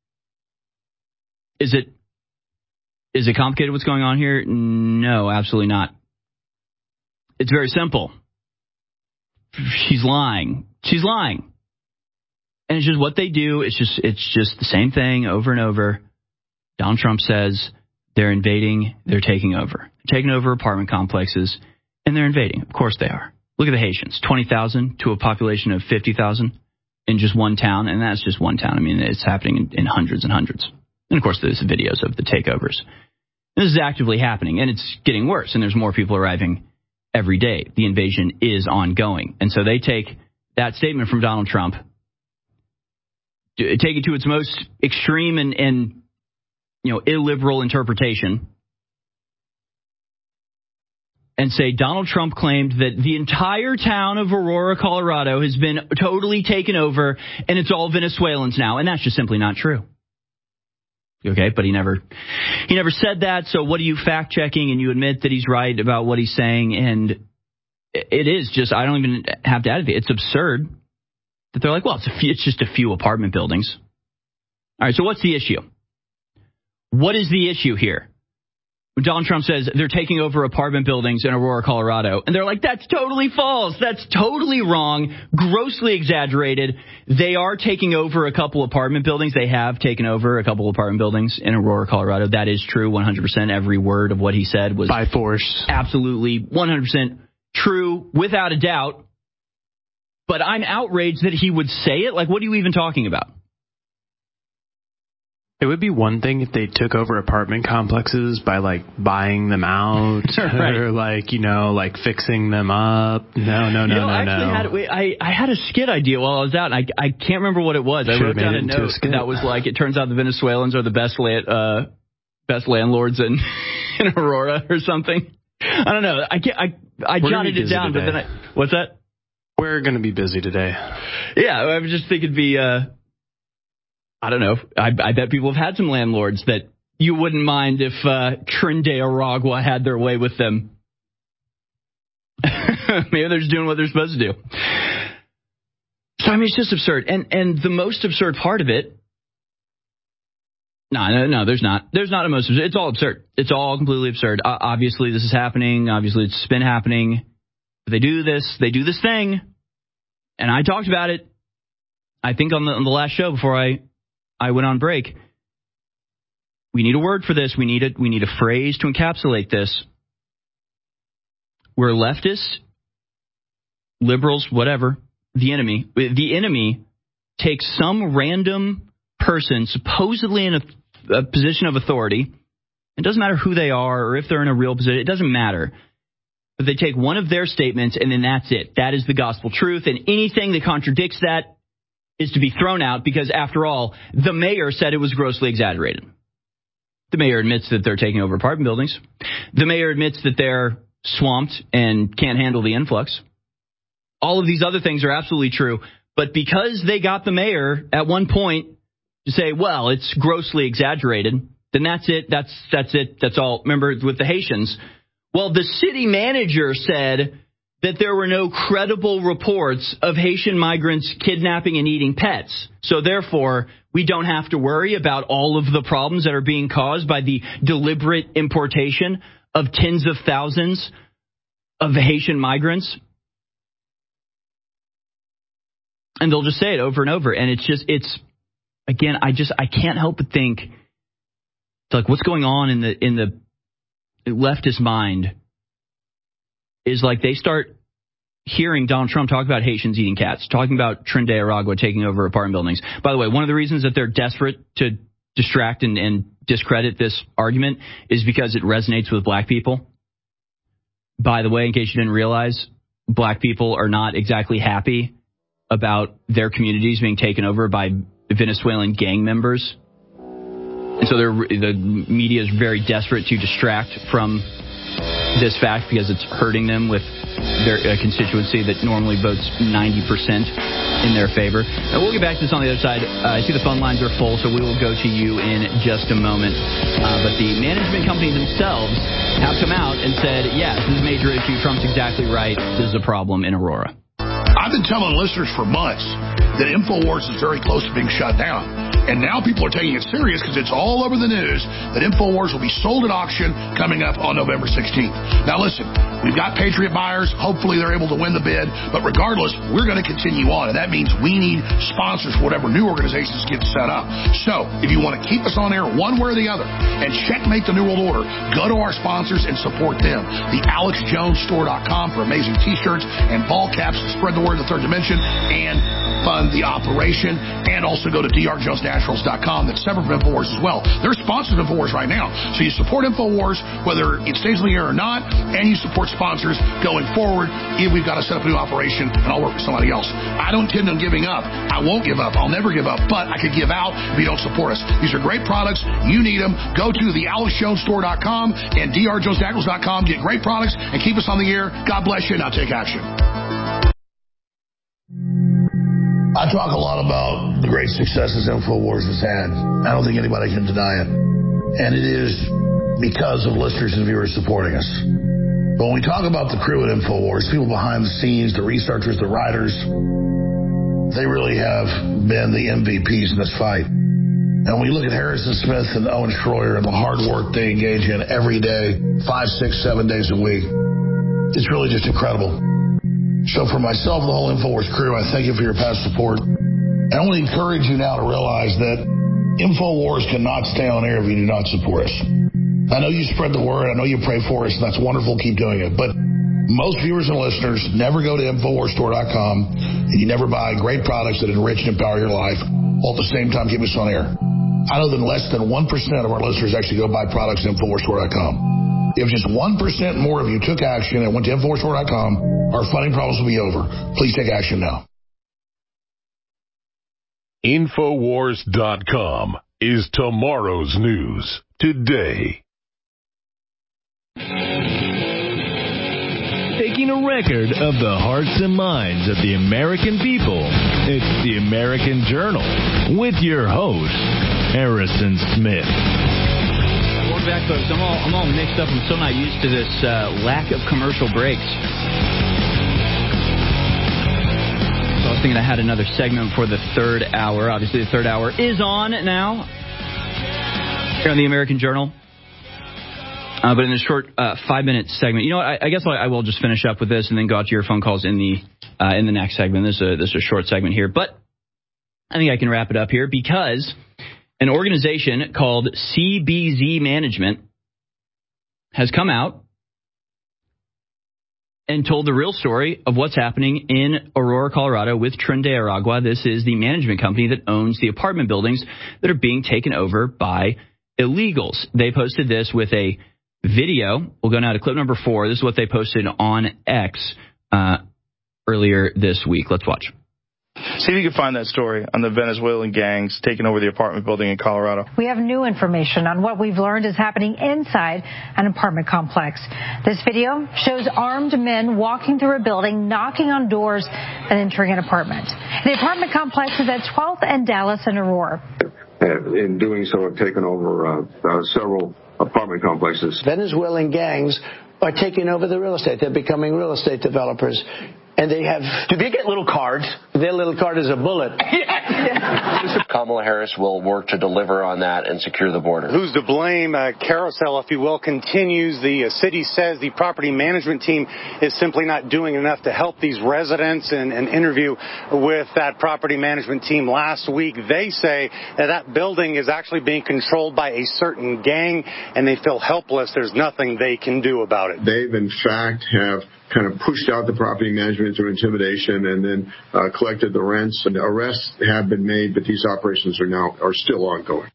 Is it complicated what's going on here? No, absolutely not. It's very simple. She's lying. She's lying. And it's just what they do. It's just the same thing over and over. Donald Trump says they're invading, they're taking over. They're taking over apartment complexes, and they're invading. Of course they are. Look at the Haitians, 20,000 to a population of 50,000 in just one town, and that's just one town. I mean, it's happening in hundreds and hundreds. And, of course, there's videos of the takeovers. This is actively happening, and it's getting worse, and there's more people arriving every day. The invasion is ongoing. And so they take that statement from Donald Trump, take it to its most extreme and illiberal interpretation, and say Donald Trump claimed that the entire town of Aurora, Colorado has been totally taken over and it's all Venezuelans now. And that's just simply not true. Okay, but he never said that. So what are you fact checking? And you admit that he's right about what he's saying. And it is just, I don't even have to add it. It's absurd that they're like, well, it's just a few apartment buildings. All right, so what's the issue? What is the issue here? When Donald Trump says they're taking over apartment buildings in Aurora, Colorado, and they're like, that's totally false. That's totally wrong, grossly exaggerated. They are taking over a couple apartment buildings. They have taken over a couple apartment buildings in Aurora, Colorado. That is true, 100%. Every word of what he said was by force. Absolutely 100% true, without a doubt. But I'm outraged that he would say it. Like, what are you even talking about? It would be one thing if they took over apartment complexes by, like, buying them out right. Or, like, like, fixing them up. No. I had a skit idea while I was out, and I can't remember what it was. I wrote down a note that was like, it turns out the Venezuelans are the best landlords in Aurora or something. I don't know. I jotted it down, today. But then what's that? We're going to be busy today. Yeah, I was just thinking it'd be... I don't know. I bet people have had some landlords that you wouldn't mind if Trinidad had their way with them. Maybe they're just doing what they're supposed to do. So, I mean, it's just absurd. And the most absurd part of it... No, there's not. There's not a most absurd. It's all absurd. It's all completely absurd. Obviously, this is happening. Obviously, it's been happening. But they do this thing. And I talked about it, I think, on the last show before I went on break. We need a word for this. We need a phrase to encapsulate this. We're leftists, liberals, whatever. The enemy takes some random person supposedly in a position of authority. It doesn't matter who they are or if they're in a real position. It doesn't matter. But they take one of their statements and then that's it. That is the gospel truth. And anything that contradicts that is to be thrown out because, after all, the mayor said it was grossly exaggerated. The mayor admits that they're taking over apartment buildings. The mayor admits that they're swamped and can't handle the influx. All of these other things are absolutely true. But because they got the mayor at one point to say, well, it's grossly exaggerated, then that's it. That's it. That's all. Remember with the Haitians? Well, the city manager said that there were no credible reports of Haitian migrants kidnapping and eating pets. So therefore, we don't have to worry about all of the problems that are being caused by the deliberate importation of tens of thousands of Haitian migrants. And they'll just say it over and over. And I can't help but think, it's like, what's going on in the leftist mind is like they start hearing Donald Trump talk about Haitians eating cats, talking about Trinidad taking over apartment buildings. By the way, one of the reasons that they're desperate to distract and discredit this argument is because it resonates with black people. By the way, in case you didn't realize, black people are not exactly happy about their communities being taken over by Venezuelan gang members. And so the media is very desperate to distract from this fact because it's hurting them with their constituency that normally votes 90% in their favor. Now, we'll get back to this on the other side. I see the phone lines are full, so we will go to you in just a moment. But the management company themselves have come out and said, yes, this is a major issue. Trump's exactly right. This is a problem in Aurora. I've been telling listeners for months that InfoWars is very close to being shut down. And now people are taking it serious because it's all over the news that InfoWars will be sold at auction coming up on November 16th. Now listen, we've got Patriot buyers. Hopefully they're able to win the bid. But regardless, we're going to continue on. And that means we need sponsors for whatever new organizations get set up. So if you want to keep us on air one way or the other and checkmate the New World Order, go to our sponsors and support them. The AlexJonesStore.com for amazing t-shirts and ball caps to spread the word of the third dimension, and fund the operation, and also go to drjonesnaturals.com. That's separate from InfoWars as well. They're sponsors of InfoWars right now. So you support InfoWars, whether it stays in the air or not, and you support sponsors going forward. If we've got to set up a new operation, and I'll work with somebody else. I don't intend on giving up. I won't give up. I'll never give up, but I could give out if you don't support us. These are great products. You need them. Go to thealexjonesstore.com and drjonesnaturals.com. Get great products and keep us on the air. God bless you. Now take action. I talk a lot about the great successes InfoWars has had. I don't think anybody can deny it. And it is because of listeners and viewers supporting us. But when we talk about the crew at InfoWars, people behind the scenes, the researchers, the writers, they really have been the MVPs in this fight. And when you look at Harrison Smith and Owen Schroyer and the hard work they engage in every day, 5, 6, 7 days a week, it's really just incredible. So for myself and the whole InfoWars crew, I thank you for your past support. And I want to encourage you now to realize that InfoWars cannot stay on air if you do not support us. I know you spread the word. I know you pray for us, and that's wonderful. Keep doing it. But most viewers and listeners never go to InfoWarsStore.com, and you never buy great products that enrich and empower your life, while at the same time keep us on air. I know that less than 1% of our listeners actually go buy products at InfoWarsStore.com. If just 1% more of you took action and went to InfoWarsStore.com, our funding problems will be over. Please take action now. InfoWars.com is tomorrow's news today. Taking a record of the hearts and minds of the American people, it's the American Journal with your host, Harrison Smith. Welcome back, folks. I'm all mixed up. I'm still not used to this lack of commercial breaks. So I was thinking I had another segment for the third hour. Obviously, the third hour is on now here on the American Journal. But in a short 5-minute segment, you know what? I guess I will just finish up with this and then go out to your phone calls in the next segment. This is a short segment here, but I think I can wrap it up here because an organization called CBZ Management has come out and told the real story of what's happening in Aurora, Colorado with Tren de Aragua. This is the management company that owns the apartment buildings that are being taken over by illegals. They posted this with a video. We'll go now to clip number 4. This is what they posted on X earlier this week. Let's watch. See if you can find that story on the Venezuelan gangs taking over the apartment building in Colorado. We have new information on what we've learned is happening inside an apartment complex. This video shows armed men walking through a building, knocking on doors, and entering an apartment. The apartment complex is at 12th and Dallas and Aurora. In doing so, have taken over several apartment complexes. Venezuelan gangs are taking over the real estate. They're becoming real estate developers. And they have... Do they get little cards? Their little card is a bullet. Kamala Harris will work to deliver on that and secure the border. Who's to blame? Carousel, if you will, continues. The city says the property management team is simply not doing enough to help these residents. In an interview with that property management team last week, they say that building is actually being controlled by a certain gang, and they feel helpless. There's nothing they can do about it. They've, in fact, have kind of pushed out the property management through intimidation and then collected the rents. And arrests have been made, but these operations are still ongoing.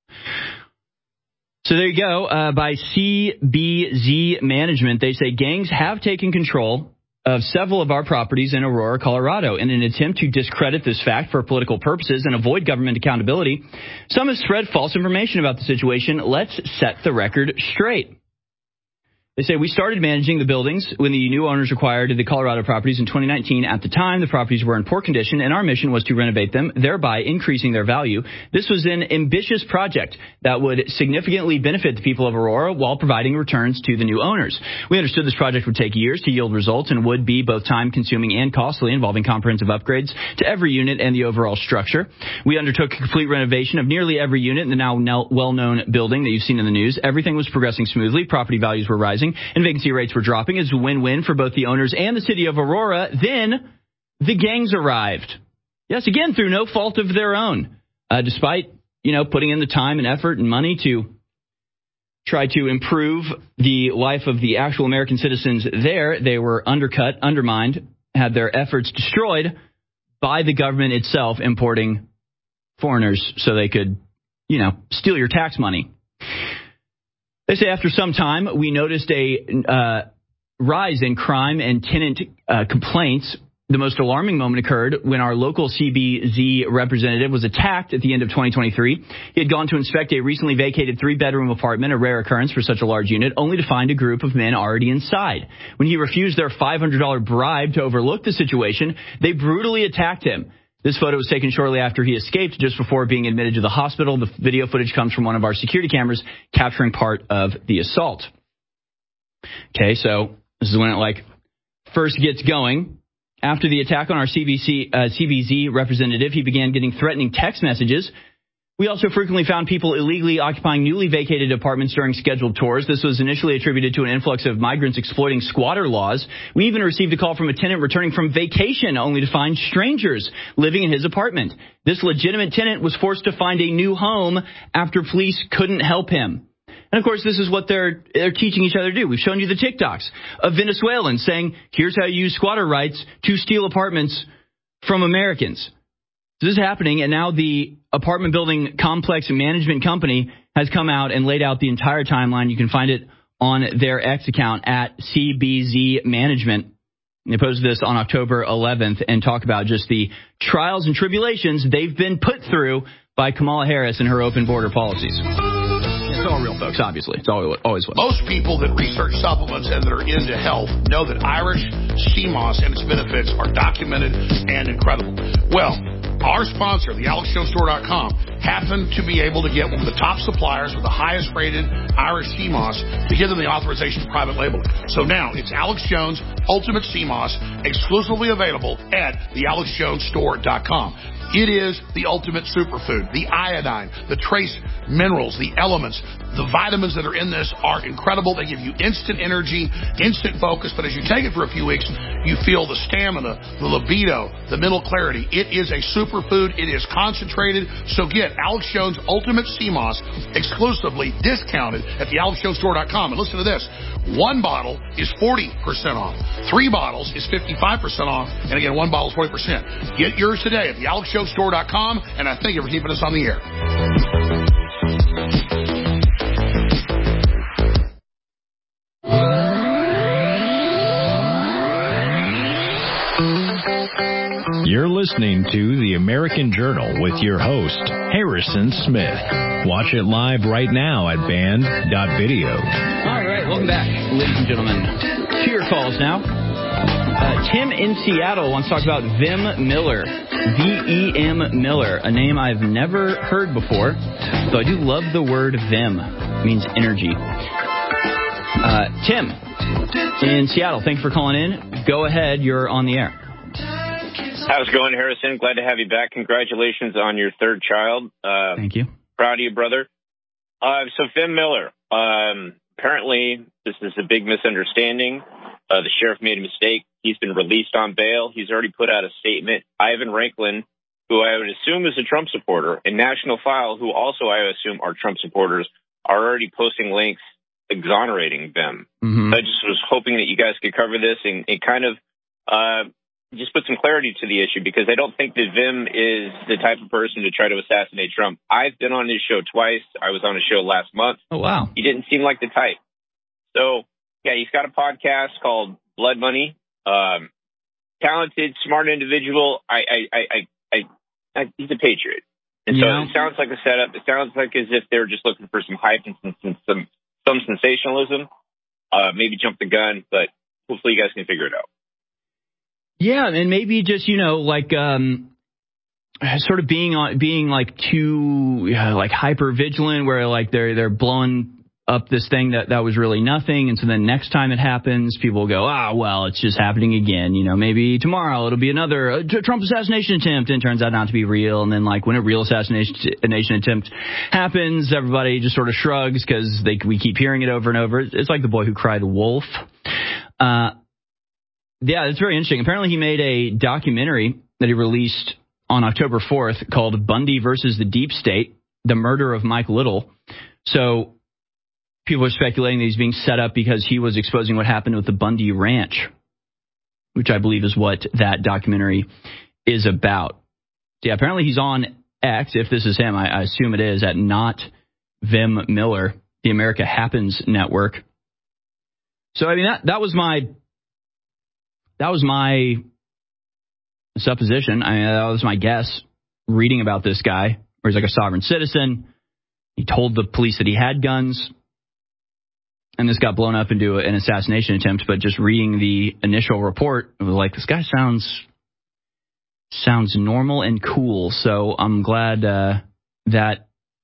So there you go. By CBZ Management, they say gangs have taken control of several of our properties in Aurora, Colorado. In an attempt to discredit this fact for political purposes and avoid government accountability, some have spread false information about the situation. Let's set the record straight. They say, we started managing the buildings when the new owners acquired the Colorado properties in 2019. At the time, the properties were in poor condition, and our mission was to renovate them, thereby increasing their value. This was an ambitious project that would significantly benefit the people of Aurora while providing returns to the new owners. We understood this project would take years to yield results and would be both time-consuming and costly, involving comprehensive upgrades to every unit and the overall structure. We undertook a complete renovation of nearly every unit in the now well-known building that you've seen in the news. Everything was progressing smoothly. Property values were rising, and vacancy rates were dropping. It's a win-win for both the owners and the city of Aurora. Then the gangs arrived. Yes, again, through no fault of their own. Despite, putting in the time and effort and money to try to improve the life of the actual American citizens there, they were undercut, undermined, had their efforts destroyed by the government itself importing foreigners so they could, steal your tax money. They say after some time, we noticed a rise in crime and tenant complaints. The most alarming moment occurred when our local CBZ representative was attacked at the end of 2023. He had gone to inspect a recently vacated 3-bedroom apartment, a rare occurrence for such a large unit, only to find a group of men already inside. When he refused their $500 bribe to overlook the situation, they brutally attacked him. This photo was taken shortly after he escaped, just before being admitted to the hospital. The video footage comes from one of our security cameras capturing part of the assault. Okay, so this is when it first gets going. After the attack on our CBZ representative, he began getting threatening text messages. We also frequently found people illegally occupying newly vacated apartments during scheduled tours. This was initially attributed to an influx of migrants exploiting squatter laws. We even received a call from a tenant returning from vacation only to find strangers living in his apartment. This legitimate tenant was forced to find a new home after police couldn't help him. And, of course, this is what they're teaching each other to do. We've shown you the TikToks of Venezuelans saying, here's how you use squatter rights to steal apartments from Americans. This is happening, and now the apartment building complex management company has come out and laid out the entire timeline. You can find it on their X account at CBZ Management. They posted this on October 11th and talk about just the trials and tribulations they've been put through by Kamala Harris and her open border policies. It's all real, folks, obviously. It's always was. Most people that research supplements and that are into health know that Irish sea moss and its benefits are documented and incredible. Well, our sponsor, the AlexJonesStore.com, happened to be able to get one of the top suppliers with the highest rated Irish sea moss to give them the authorization to private label it. So now it's Alex Jones Ultimate Sea Moss, exclusively available at the AlexJonesStore.com. It is the ultimate superfood. The iodine, the trace minerals, the elements, the vitamins that are in this are incredible. They give you instant energy, instant focus. But as you take it for a few weeks, you feel the stamina, the libido, the mental clarity. It is a superfood. It is concentrated. So get Alex Jones Ultimate Sea Moss exclusively discounted at the AlexJonesStore.com. And listen to this. 1 bottle is 40% off. 3 bottles is 55% off. And again, 1 bottle is 40%. Get yours today at the AlexJonesStore.com. And I thank you for keeping us on the air. You're listening to The American Journal with your host, Harrison Smith. Watch it live right now at band.video. All right, welcome back, ladies and gentlemen. To your calls now. Tim in Seattle wants to talk about Vem Miller. V-E-M Miller, a name I've never heard before, though I do love the word Vem. It means energy. Tim in Seattle, thanks for calling in. Go ahead, you're on the air. How's it going, Harrison? Glad to have you back. Congratulations on your 3rd child. Thank you. Proud of you, brother. So Vem Miller, apparently this is a big misunderstanding. The sheriff made a mistake. He's been released on bail. He's already put out a statement. Ivan Ranklin, who I would assume is a Trump supporter, and National File, who also I assume are Trump supporters, are already posting links exonerating Vem. Mm-hmm. I just was hoping that you guys could cover this and kind of just put some clarity to the issue, because I don't think that Vem is the type of person to try to assassinate Trump. I've been on his show twice. I was on his show last month. Oh, wow. He didn't seem like the type. So, yeah, he's got a podcast called Blood Money. Talented, smart individual. He's a patriot. And so it sounds like a setup. It sounds like as if they're just looking for some hype and some sensationalism. Maybe jump the gun, but hopefully you guys can figure it out. Yeah, and maybe just, sort of being like too like hyper vigilant, where like they're blowing up this thing that was really nothing, and so then next time it happens, people will go, well, it's just happening again. Maybe tomorrow it'll be another Trump assassination attempt, and it turns out not to be real. And then like when a real assassination attempt happens, everybody just sort of shrugs because we keep hearing it over and over. It's like the boy who cried wolf. Yeah, it's very interesting. Apparently he made a documentary that he released on October 4th called Bundy versus the Deep State, The Murder of Mike Little. So people are speculating that he's being set up because he was exposing what happened with the Bundy Ranch, which I believe is what that documentary is about. Yeah, apparently he's on X, if this is him. I assume it is, at not Vim Miller, the America Happens Network. So, I mean, that was my supposition. I mean, that was my guess reading about this guy, where he's like a sovereign citizen. He told the police that he had guns. And this got blown up into an assassination attempt. But just reading the initial report, it was like, this guy sounds normal and cool. So I'm glad that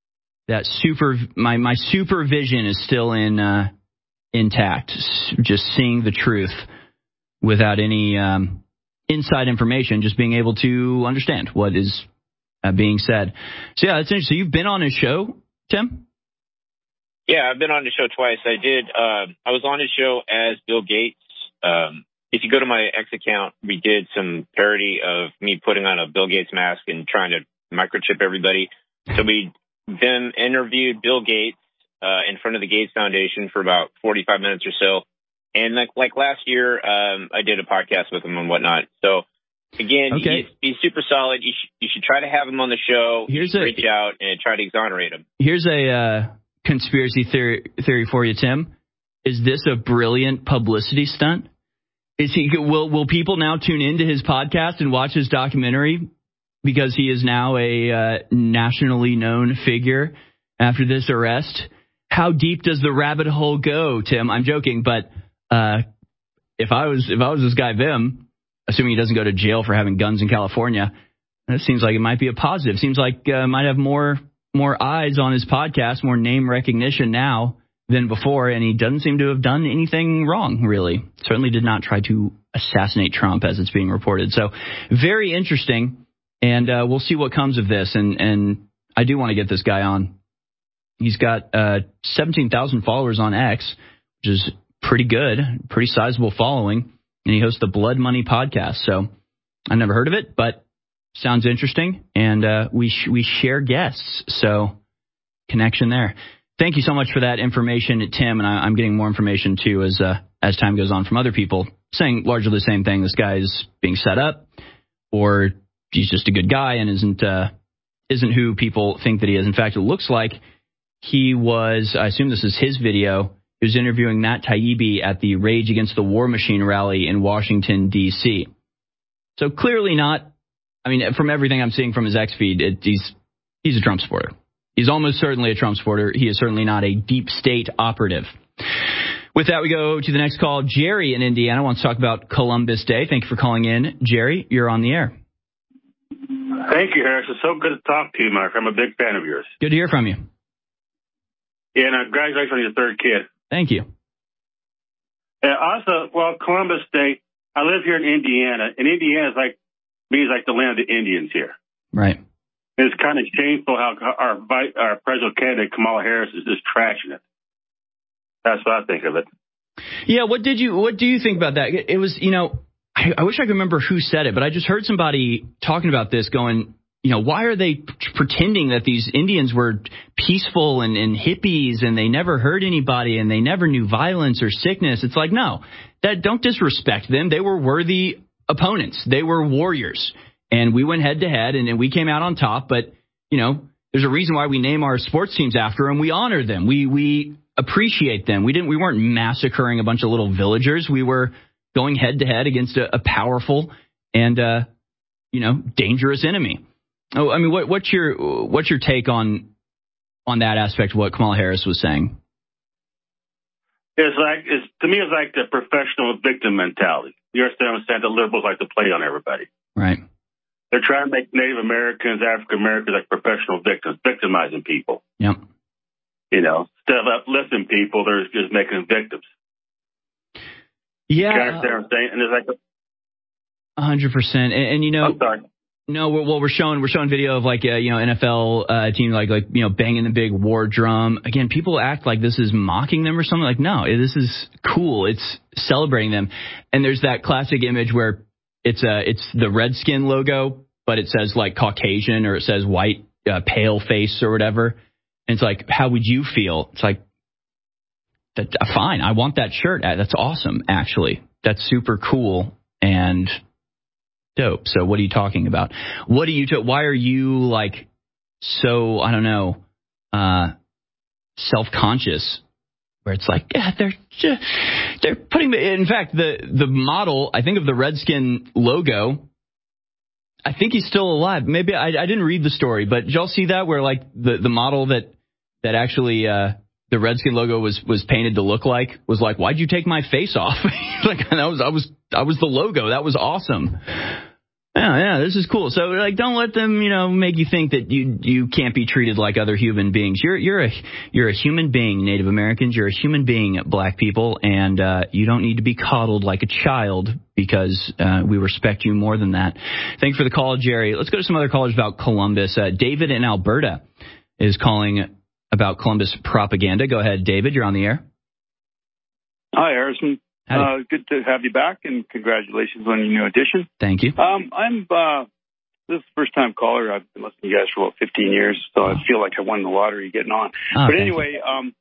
my supervision is still intact. Just seeing the truth without any inside information, just being able to understand what is being said. So yeah, that's interesting. So you've been on his show, Tim? Yeah, I've been on the show twice. I did. I was on his show as Bill Gates. If you go to my X account, we did some parody of me putting on a Bill Gates mask and trying to microchip everybody. So we then interviewed Bill Gates in front of the Gates Foundation for about 45 minutes or so. And like last year, I did a podcast with him and whatnot. So again, okay. He's super solid. You should try to have him on the show. Reach out and try to exonerate him. Here's a conspiracy theory for you, Tim. Is this a brilliant publicity stunt? Will people now tune into his podcast and watch his documentary because he is now a nationally known figure after this arrest? How deep does the rabbit hole go, Tim? I'm joking, but if I was this guy Vim, assuming he doesn't go to jail for having guns in California, that seems like it might be a positive. Seems like might have more eyes on his podcast, more name recognition now than before, and he doesn't seem to have done anything wrong, really. Certainly did not try to assassinate Trump, as it's being reported. So very interesting, and we'll see what comes of this, and I do want to get this guy on. He's got 17,000 followers on X, which is pretty good, pretty sizable following, and he hosts the Blood Money podcast. So I never heard of it, but sounds interesting, and we share guests, so connection there. Thank you so much for that information, Tim, and I'm getting more information, too, as time goes on from other people, saying largely the same thing. This guy is being set up, or he's just a good guy and isn't who people think that he is. In fact, it looks like he was, I assume this is his video, he was interviewing Matt Taibbi at the Rage Against the War Machine rally in Washington, D.C. So clearly not. I mean, from everything I'm seeing from his X feed, he's a Trump supporter. He's almost certainly a Trump supporter. He is certainly not a deep state operative. With that, we go to the next call. Jerry in Indiana wants to talk about Columbus Day. Thank you for calling in. Jerry, you're on the air. Thank you, Harris. It's so good to talk to you, Mark. I'm a big fan of yours. Good to hear from you. Yeah, and congratulations on your third kid. Thank you. Also, Columbus Day, I live here in Indiana, and Indiana is means like the land of the Indians here. Right. And it's kind of shameful how our presidential candidate, Kamala Harris, is just trashing it. That's what I think of it. Yeah, what do you think about that? It was, I wish I could remember who said it, but I just heard somebody talking about this going, why are they pretending that these Indians were peaceful and hippies and they never hurt anybody and they never knew violence or sickness? It's like, no, don't disrespect them. They were worthy opponents. They were warriors. And we went head to head and we came out on top. But, there's a reason why we name our sports teams after them. We honor them. We appreciate them. We weren't massacring a bunch of little villagers. We were going head to head against a powerful and, dangerous enemy. Oh, I mean, what's your take on that aspect of what Kamala Harris was saying? To me, it's like the professional victim mentality. You understand the liberals like to play on everybody. Right. They're trying to make Native Americans, African Americans like professional victims, victimizing people. Yep. Instead of uplifting people, they're just making them victims. Yeah. You understand what I'm saying? And it's like 100%. I'm sorry. No, we're showing video of NFL team like banging the big war drum. Again, people act like this is mocking them or something. Like, no, this is cool. It's celebrating them. And there's that classic image where it's the Redskin logo, but it says like Caucasian or it says white, pale face or whatever. And it's like, how would you feel? It's like, fine. I want that shirt. That's awesome. Actually, that's super cool. And Dope. So what are you talking about? Why are you like so, I don't know, self-conscious? Where it's like, yeah, they're putting in fact, the model, I think, of the Redskin logo, I think he's still alive. Maybe I didn't read the story, but did y'all see that where like the model that actually the Redskin logo was painted to look like was like, why'd you take my face off? Like I was the logo. That was awesome. Yeah, this is cool. So like, don't let them, make you think that you can't be treated like other human beings. You're a human being, Native Americans. You're a human being, Black people, and you don't need to be coddled like a child because we respect you more than that. Thanks for the call, Jerry. Let's go to some other callers about Columbus. David in Alberta is calling about Columbus propaganda. Go ahead, David. You're on the air. Hi, Harrison. Good to have you back, and congratulations on your new addition. Thank you. This is the first time caller. I've been listening to you guys for about 15 years, so I feel like I won the lottery getting on. But anyway,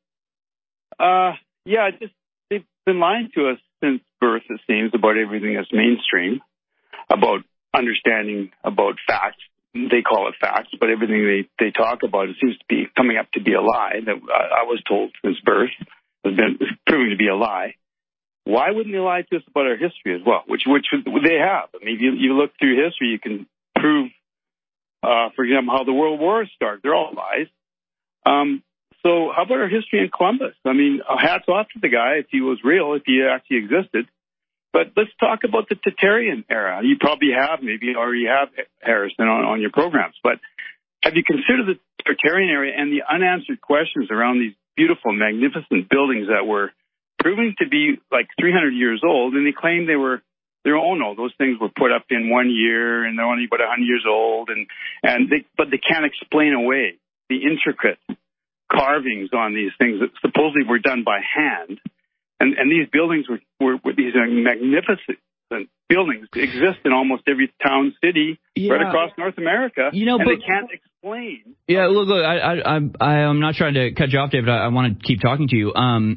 they've been lying to us since birth, it seems, about everything that's mainstream, about understanding about facts. They call it facts, but everything they talk about, it seems to be coming up to be a lie that I was told since birth has been proving to be a lie. Why wouldn't they lie to us about our history as well? Which they have. I mean, you look through history, you can prove, for example, how the World Wars started. They're all lies. So how about our history in Columbus? I mean, hats off to the guy if he was real, if he actually existed. But let's talk about the Tartarian era. You probably have, maybe already have, Harrison, on your programs. But have you considered the Tartarian era and the unanswered questions around these beautiful, magnificent buildings that were proving to be like 300 years old, and they claim they were those things were put up in 1 year and they're only about 100 years old, but they can't explain away the intricate carvings on these things that supposedly were done by hand, and these buildings were these magnificent buildings exist in almost every town, city, right across North America, and they can't explain. Yeah, look, I'm not trying to cut you off, David. I want to keep talking to you.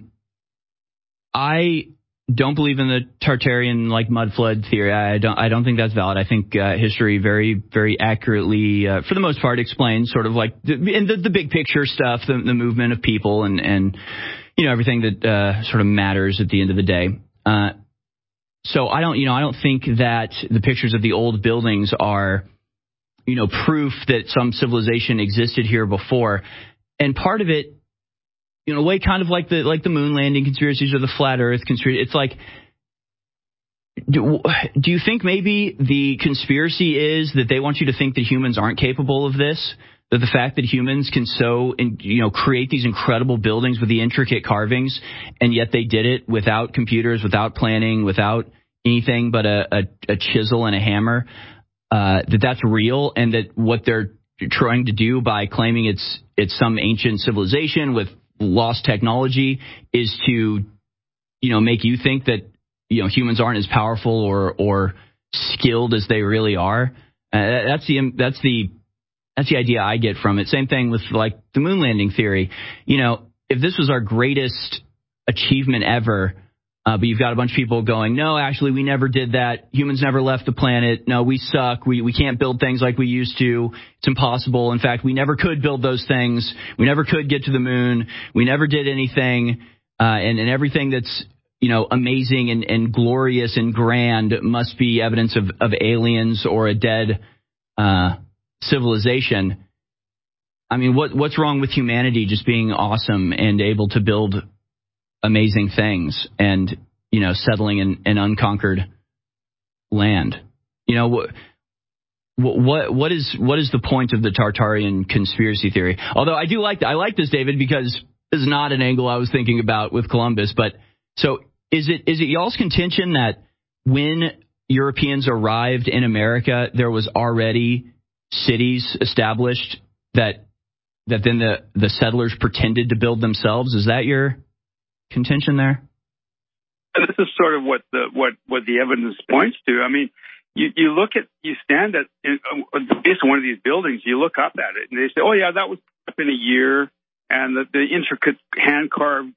I don't believe in the Tartarian mud flood theory. I don't think that's valid. I think history very, very accurately, for the most part, explains sort of like the big picture stuff, the movement of people and everything that sort of matters at the end of the day. So I don't think that the pictures of the old buildings are proof that some civilization existed here before. And part of it, in a way, kind of like the moon landing conspiracies or the flat Earth conspiracy. It's like, do you think maybe the conspiracy is that they want you to think that humans aren't capable of this? That the fact that humans can create these incredible buildings with the intricate carvings, and yet they did it without computers, without planning, without anything but a chisel and a hammer, that's real, and that what they're trying to do by claiming it's some ancient civilization with lost technology is to, make you think that, humans aren't as powerful or skilled as they really are. That's the idea I get from it. Same thing with like the moon landing theory. If this was our greatest achievement ever, but you've got a bunch of people going, no, actually, we never did that. Humans never left the planet. No, we suck. We can't build things like we used to. It's impossible. In fact, we never could build those things. We never could get to the moon. We never did anything. And everything that's, amazing and glorious and grand must be evidence of aliens or a dead civilization. I mean, what's wrong with humanity just being awesome and able to build amazing things and, settling in an unconquered land? What is the point of the Tartarian conspiracy theory? Although I like this, David, because this is not an angle I was thinking about with Columbus. But so is it y'all's contention that when Europeans arrived in America, there was already cities established that then the settlers pretended to build themselves? Is that your contention there? This is sort of what the evidence points to. I mean, you stand at the base of one of these buildings, you look up at it, and they say, oh yeah, that was up in a year, and the intricate hand carved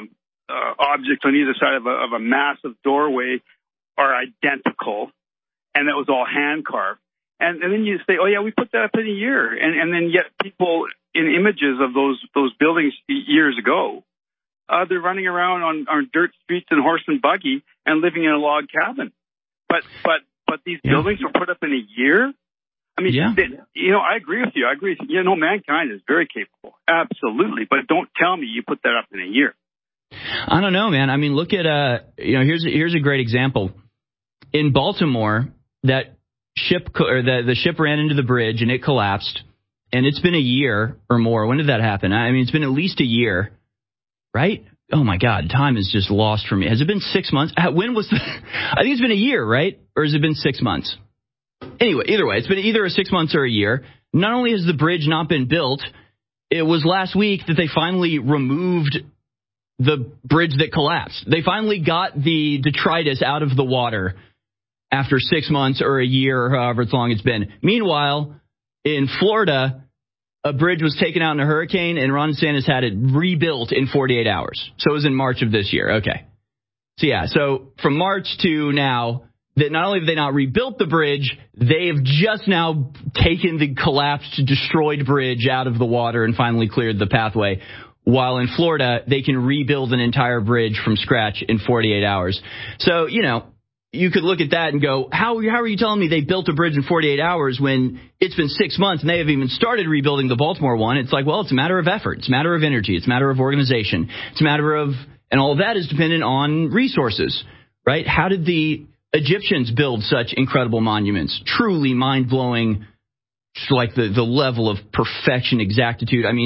objects on either side of a massive doorway are identical, and that was all hand carved. And then you say, oh yeah, we put that up in a year, and then yet people in images of those buildings years ago, they're running around on dirt streets and horse and buggy and living in a log cabin. But these buildings were put up in a year. I mean, I agree with you. Mankind is very capable, absolutely. But don't tell me you put that up in a year. I don't know, man. I mean, look at here's a great example. In Baltimore, that ship the ship ran into the bridge and it collapsed, and it's been a year or more. When did that happen? I mean, it's been at least a year, right? Oh my God, time is just lost for me. Has it been 6 months? When was I think it's been a year, right? Or has it been 6 months? Anyway, either way, it's been either 6 months or a year. Not only has the bridge not been built, it was last week that they finally removed the bridge that collapsed. They finally got the detritus out of the water after 6 months or a year or however long it's been. Meanwhile, in Florida, a bridge was taken out in a hurricane, and Ron DeSantis had it rebuilt in 48 hours. So it was in March of this year. Okay. So from March to now, that not only have they not rebuilt the bridge, they have just now taken the collapsed, destroyed bridge out of the water and finally cleared the pathway. While in Florida, they can rebuild an entire bridge from scratch in 48 hours. So, you could look at that and go, how are you telling me they built a bridge in 48 hours when it's been 6 months and they haven't even started rebuilding the Baltimore one? It's like, well, it's a matter of effort. It's a matter of energy. It's a matter of organization. It's a matter of, and all of that is dependent on resources, right? How did the Egyptians build such incredible monuments? Truly mind-blowing, like the level of perfection, exactitude. I mean,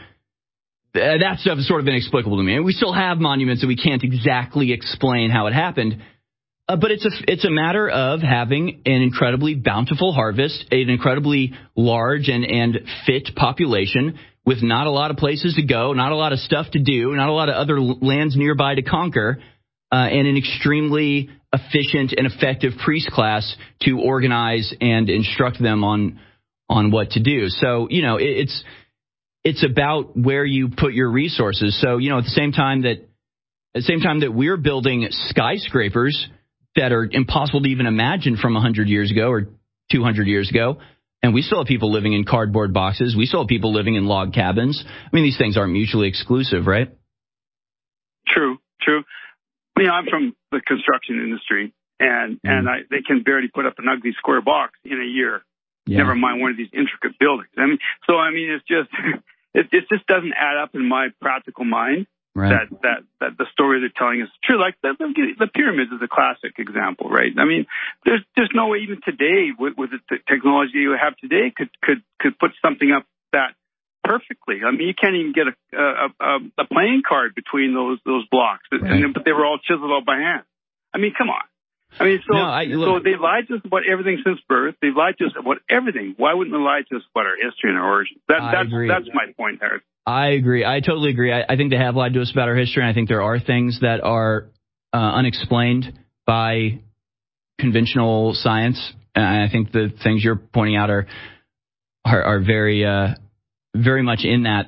that stuff is sort of inexplicable to me. And we still have monuments that we can't exactly explain how it happened. But it's a matter of having an incredibly bountiful harvest, an incredibly large and fit population with not a lot of places to go, not a lot of stuff to do, not a lot of other lands nearby to conquer, and an extremely efficient and effective priest class to organize and instruct them on what to do. So, it's about where you put your resources. So, at the same time that we're building skyscrapers that are impossible to even imagine from 100 years ago or 200 years ago, and we still have people living in cardboard boxes. We still have people living in log cabins. I mean, these things aren't mutually exclusive, right? True. I'm from the construction industry, and they can barely put up an ugly square box in a year. Yeah. Never mind one of these intricate buildings. It's just it just doesn't add up in my practical mind. Right. That the story they're telling is true. Like the pyramids is a classic example, right? I mean, there's no way even today with the technology you have today could put something up that perfectly. I mean, you can't even get a playing card between those blocks, right. But they were all chiseled out by hand. I mean, come on. I mean, so they've lied to us about everything since birth. They've lied to us about everything. Why wouldn't they lie to us about our history and our origins? That's my point, Harris. I agree. I totally agree. I think they have lied to us about our history, and I think there are things that are unexplained by conventional science. And I think the things you're pointing out are very, very much in that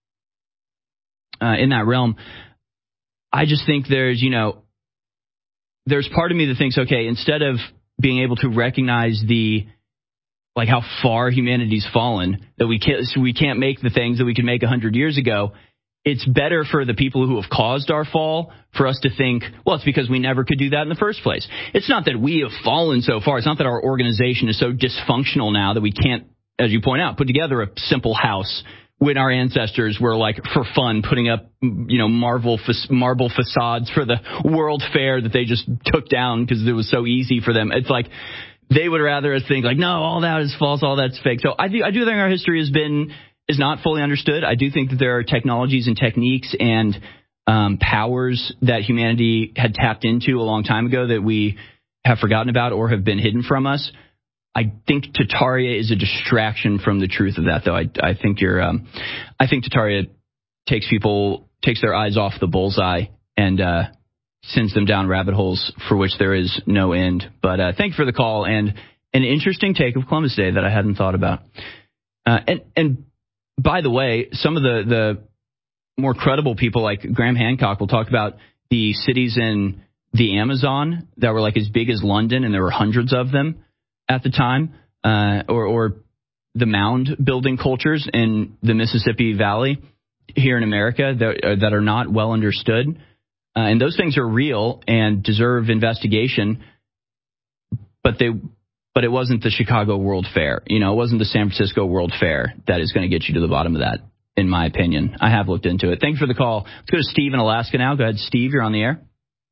realm. I just think there's part of me that thinks, okay, instead of being able to recognize how far humanity's fallen, that we can't make the things that we could make 100 years ago, it's better for the people who have caused our fall for us to think, well, it's because we never could do that in the first place. It's not that we have fallen so far. It's not that our organization is so dysfunctional now that we can't, as you point out, put together a simple house when our ancestors were, for fun, putting up, marble facades for the World Fair that they just took down because it was so easy for them. It's like they would rather us think no, all that is false, all that's fake. So I do think our history is not fully understood. I do think that there are technologies and techniques and powers that humanity had tapped into a long time ago that we have forgotten about or have been hidden from us. I think Tartaria is a distraction from the truth of that, though. I think Tartaria takes their eyes off the bullseye and sends them down rabbit holes for which there is no end. But thank you for the call and an interesting take of Columbus Day that I hadn't thought about. And by the way, some of the more credible people like Graham Hancock will talk about the cities in the Amazon that were like as big as London, and there were hundreds of them at the time, or the mound building cultures in the Mississippi Valley here in America that are not well understood. And those things are real and deserve investigation. But it wasn't the Chicago World Fair. It wasn't the San Francisco World Fair that is going to get you to the bottom of that, in my opinion. I have looked into it. Thanks for the call. Let's go to Steve in Alaska now. Go ahead, Steve. You're on the air.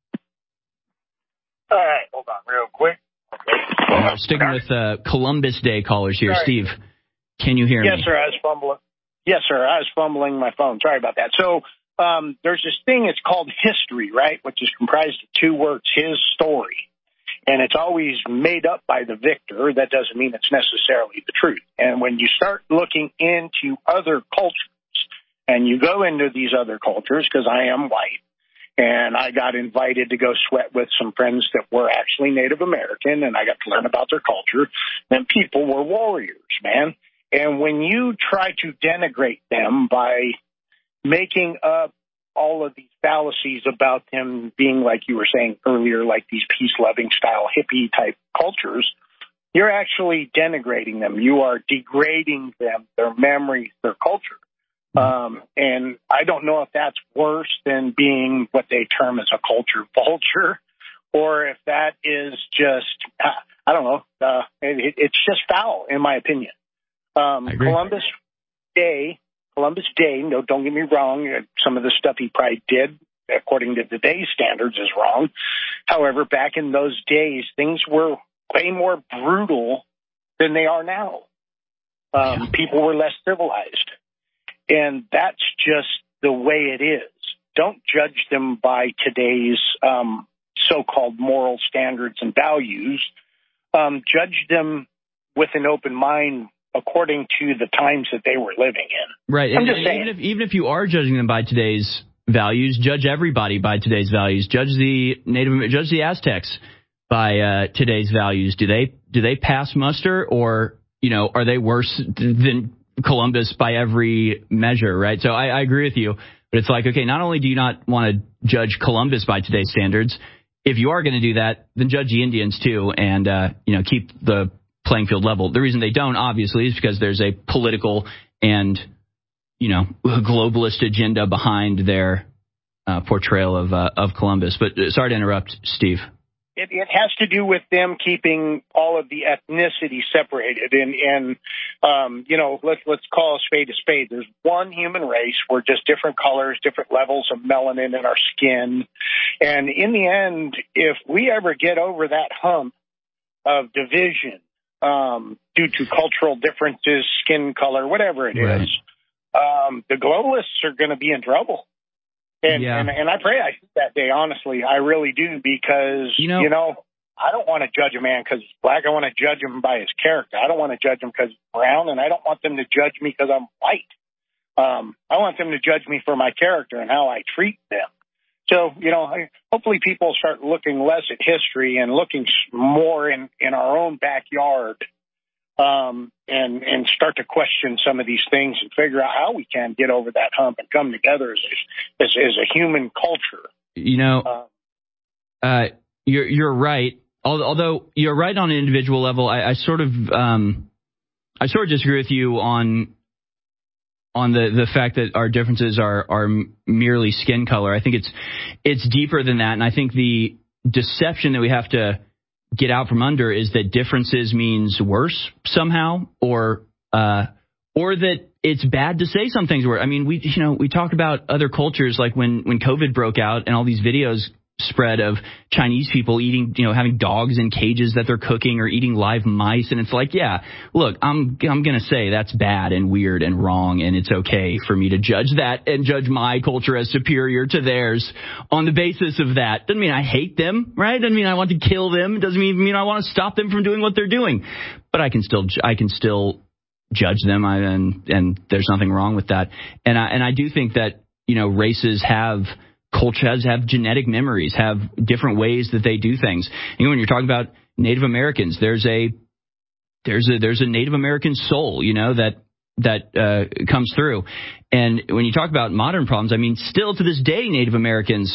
All right. Hold on real quick. Okay. We're sticking with Columbus Day callers here. Sorry. Steve, can you hear me? Yes, sir. I was fumbling my phone. Sorry about that. So there's this thing. It's called history, right, which is comprised of two words, his story. And it's always made up by the victor. That doesn't mean it's necessarily the truth. And when you start looking into other cultures, and you go into these other cultures, because I am white, and I got invited to go sweat with some friends that were actually Native American, and I got to learn about their culture, and people were warriors, man. And when you try to denigrate them by making up all of these fallacies about them being, like you were saying earlier, like these peace-loving style hippie-type cultures, you're actually denigrating them. You are degrading them, their memories, their culture. And I don't know if that's worse than being what they term as a culture vulture, or if that is just, I don't know, it's just foul, in my opinion. Columbus Day, no, don't get me wrong, some of the stuff he probably did, according to today's standards, is wrong. However, back in those days, things were way more brutal than they are now. People were less civilized. And that's just the way it is. Don't judge them by today's so-called moral standards and values. Judge them with an open mind according to the times that they were living in. Right. I'm just saying. Even if you are judging them by today's values, judge everybody by today's values. Judge the Aztecs by today's values. Do they pass muster, or are they worse than Columbus by every measure? Right. So I agree with you, but it's like, okay, not only do you not want to judge Columbus by today's standards, if you are going to do that, then judge the Indians too, and keep the playing field level. The reason they don't, obviously, is because there's a political and globalist agenda behind their portrayal of Columbus. But sorry to interrupt, Steve. It has to do with them keeping all of the ethnicity separated, and let's call a spade. There's one human race. We're just different colors, different levels of melanin in our skin, and in the end, if we ever get over that hump of division due to cultural differences, skin color, whatever it is, the globalists are going to be in trouble. And I pray I see that day, honestly. I really do, because, I don't want to judge a man because he's black. I want to judge him by his character. I don't want to judge him because he's brown, and I don't want them to judge me because I'm white. I want them to judge me for my character and how I treat them. So, hopefully people start looking less at history and looking more in our own backyard, and start to question some of these things and figure out how we can get over that hump and come together as a human culture. You're right. Although you're right on an individual level, I sort of disagree with you on the fact that our differences are merely skin color. I think it's deeper than that, and I think the deception that we have to get out from under is that differences means worse somehow, or that it's bad to say some things. I mean, we talk about other cultures, like when COVID broke out and all these videos spread of Chinese people eating, having dogs in cages that they're cooking, or eating live mice. And it's like, yeah, look, I'm going to say that's bad and weird and wrong. And it's okay for me to judge that and judge my culture as superior to theirs on the basis of that. Doesn't mean I hate them, right? Doesn't mean I want to kill them. Doesn't mean I want to stop them from doing what they're doing. But I can still judge them. And there's nothing wrong with that. And I do think that, races cultures have genetic memories, have different ways that they do things. When you're talking about Native Americans, there's a Native American soul, that comes through. And when you talk about modern problems, I mean, still to this day, Native Americans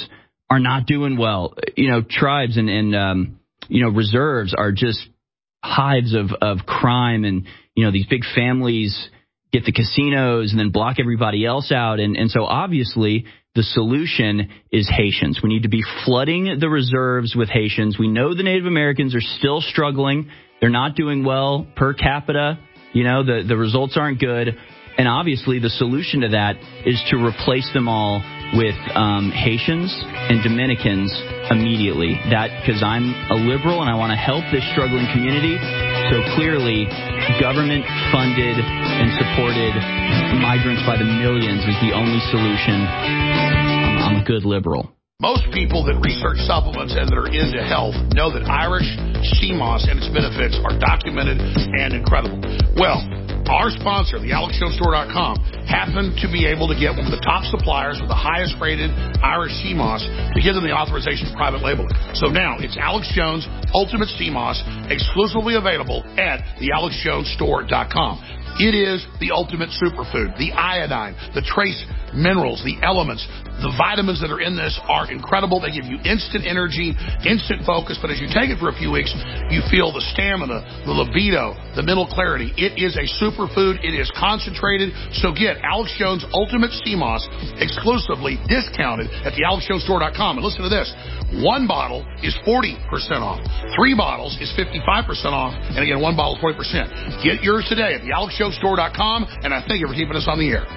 are not doing well. You know, tribes and reserves are just hives of crime, and, you know, these big families get the casinos and then block everybody else out. And so obviously the solution is Haitians. We need to be flooding the reserves with Haitians. We know the Native Americans are still struggling. They're not doing well per capita. You know, the results aren't good. And obviously the solution to that is to replace them all with Haitians and Dominicans immediately. Because I'm a liberal and I want to help this struggling community. So clearly, government-funded and supported migrants by the millions is the only solution. I'm a good liberal. Most people that research supplements and that are into health know that Irish sea moss and its benefits are documented and incredible. Well, our sponsor, the AlexJonesStore.com, happened to be able to get one of the top suppliers with the highest rated Irish sea moss to give them the authorization for private labeling. So now it's Alex Jones Ultimate Sea Moss, exclusively available at the AlexJonesStore.com. It is the ultimate superfood. The iodine, the trace minerals, the elements, the vitamins that are in this are incredible. They give you instant energy, instant focus. But as you take it for a few weeks, you feel the stamina, the libido, the mental clarity. It is a superfood. It is concentrated. So get Alex Jones Ultimate Sea Moss exclusively discounted at the AlexJonesStore.com. And listen to this. 1 bottle is 40% off. 3 bottles is 55% off. And again, 1 bottle is 40%. Get yours today at the AlexJonesStore.com. And I thank you for keeping us on the air.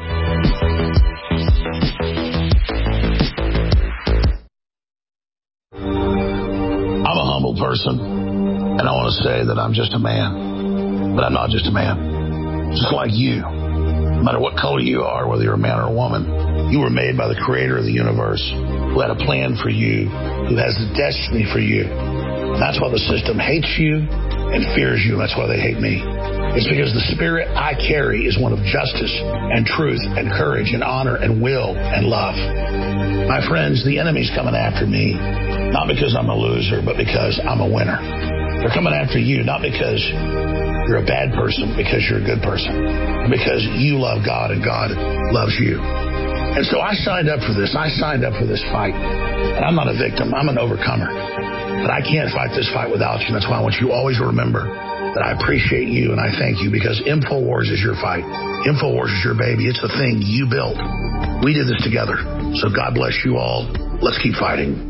I'm a humble person, and I want to say that I'm just a man. But I'm not just a man. Just like you. No matter what color you are, whether you're a man or a woman, you were made by the creator of the universe, who had a plan for you, who has a destiny for you. And that's why the system hates you and fears you. That's why they hate me. It's because the spirit I carry is one of justice and truth and courage and honor and will and love. My friends, the enemy's coming after me, not because I'm a loser, but because I'm a winner. They're coming after you, not because you're a bad person, because you're a good person, because you love God and God loves you. And so I signed up for this. I signed up for this fight. And I'm not a victim. I'm an overcomer. But I can't fight this fight without you. That's why I want you always to remember that I appreciate you and I thank you, because InfoWars is your fight. InfoWars is your baby. It's the thing you built. We did this together. So God bless you all. Let's keep fighting.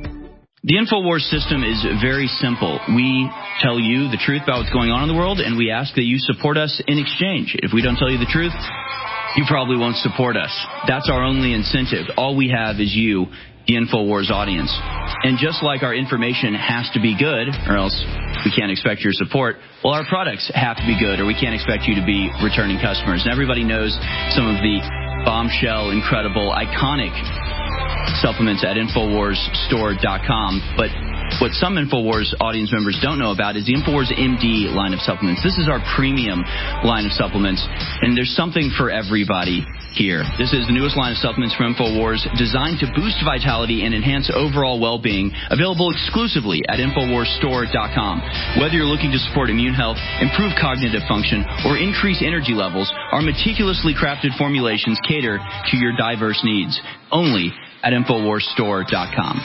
The InfoWars system is very simple. We tell you the truth about what's going on in the world, and we ask that you support us in exchange. If we don't tell you the truth, you probably won't support us. That's our only incentive. All we have is you, the InfoWars audience. And just like our information has to be good, or else we can't expect your support, well, our products have to be good, or we can't expect you to be returning customers. And everybody knows some of the bombshell, incredible, iconic supplements at InfoWarsStore.com. But what some InfoWars audience members don't know about is the InfoWars MD line of supplements. This is our premium line of supplements, and there's something for everybody here. This is the newest line of supplements from InfoWars, designed to boost vitality and enhance overall well-being, available exclusively at InfoWarsStore.com. Whether you're looking to support immune health, improve cognitive function, or increase energy levels, our meticulously crafted formulations cater to your diverse needs. Only at InfoWarsStore.com.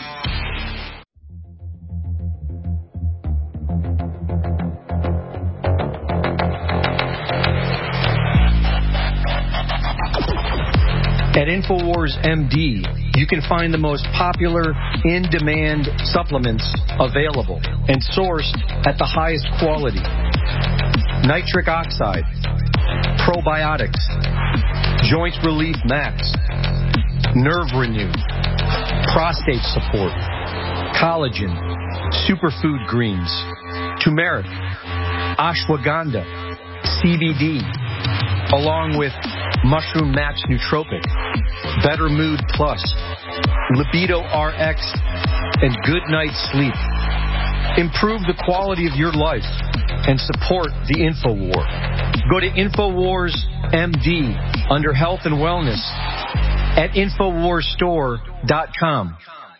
At InfoWars MD, you can find the most popular in-demand supplements available and sourced at the highest quality. Nitric oxide, probiotics, joint relief max, nerve renew, prostate support, collagen, superfood greens, turmeric, ashwagandha, CBD, along with Mushroom Max Nootropic, Better Mood Plus, Libido RX, and Good Night Sleep. Improve the quality of your life and support the InfoWar. Go to InfoWars MD under Health and Wellness at InfoWarsStore.com.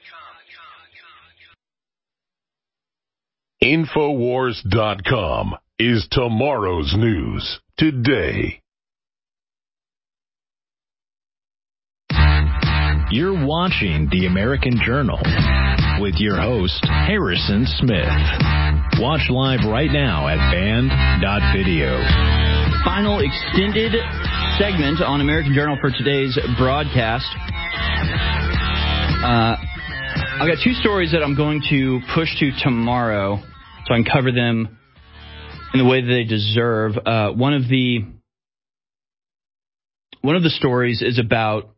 InfoWars.com is tomorrow's news today. You're watching The American Journal with your host, Harrison Smith. Watch live right now at band.video. Final extended segment on American Journal for today's broadcast. I've got two stories that I'm going to push to tomorrow so I can cover them in the way that they deserve. One of the stories is about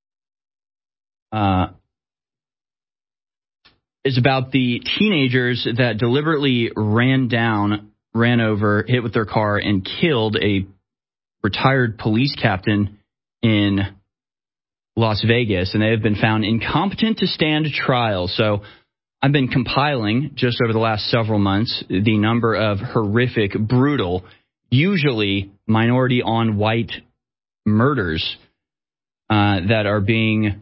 the teenagers that deliberately ran over, hit with their car, and killed a retired police captain in Las Vegas, and they have been found incompetent to stand trial. So I've been compiling, just over the last several months, the number of horrific, brutal, usually minority on white murders that are being...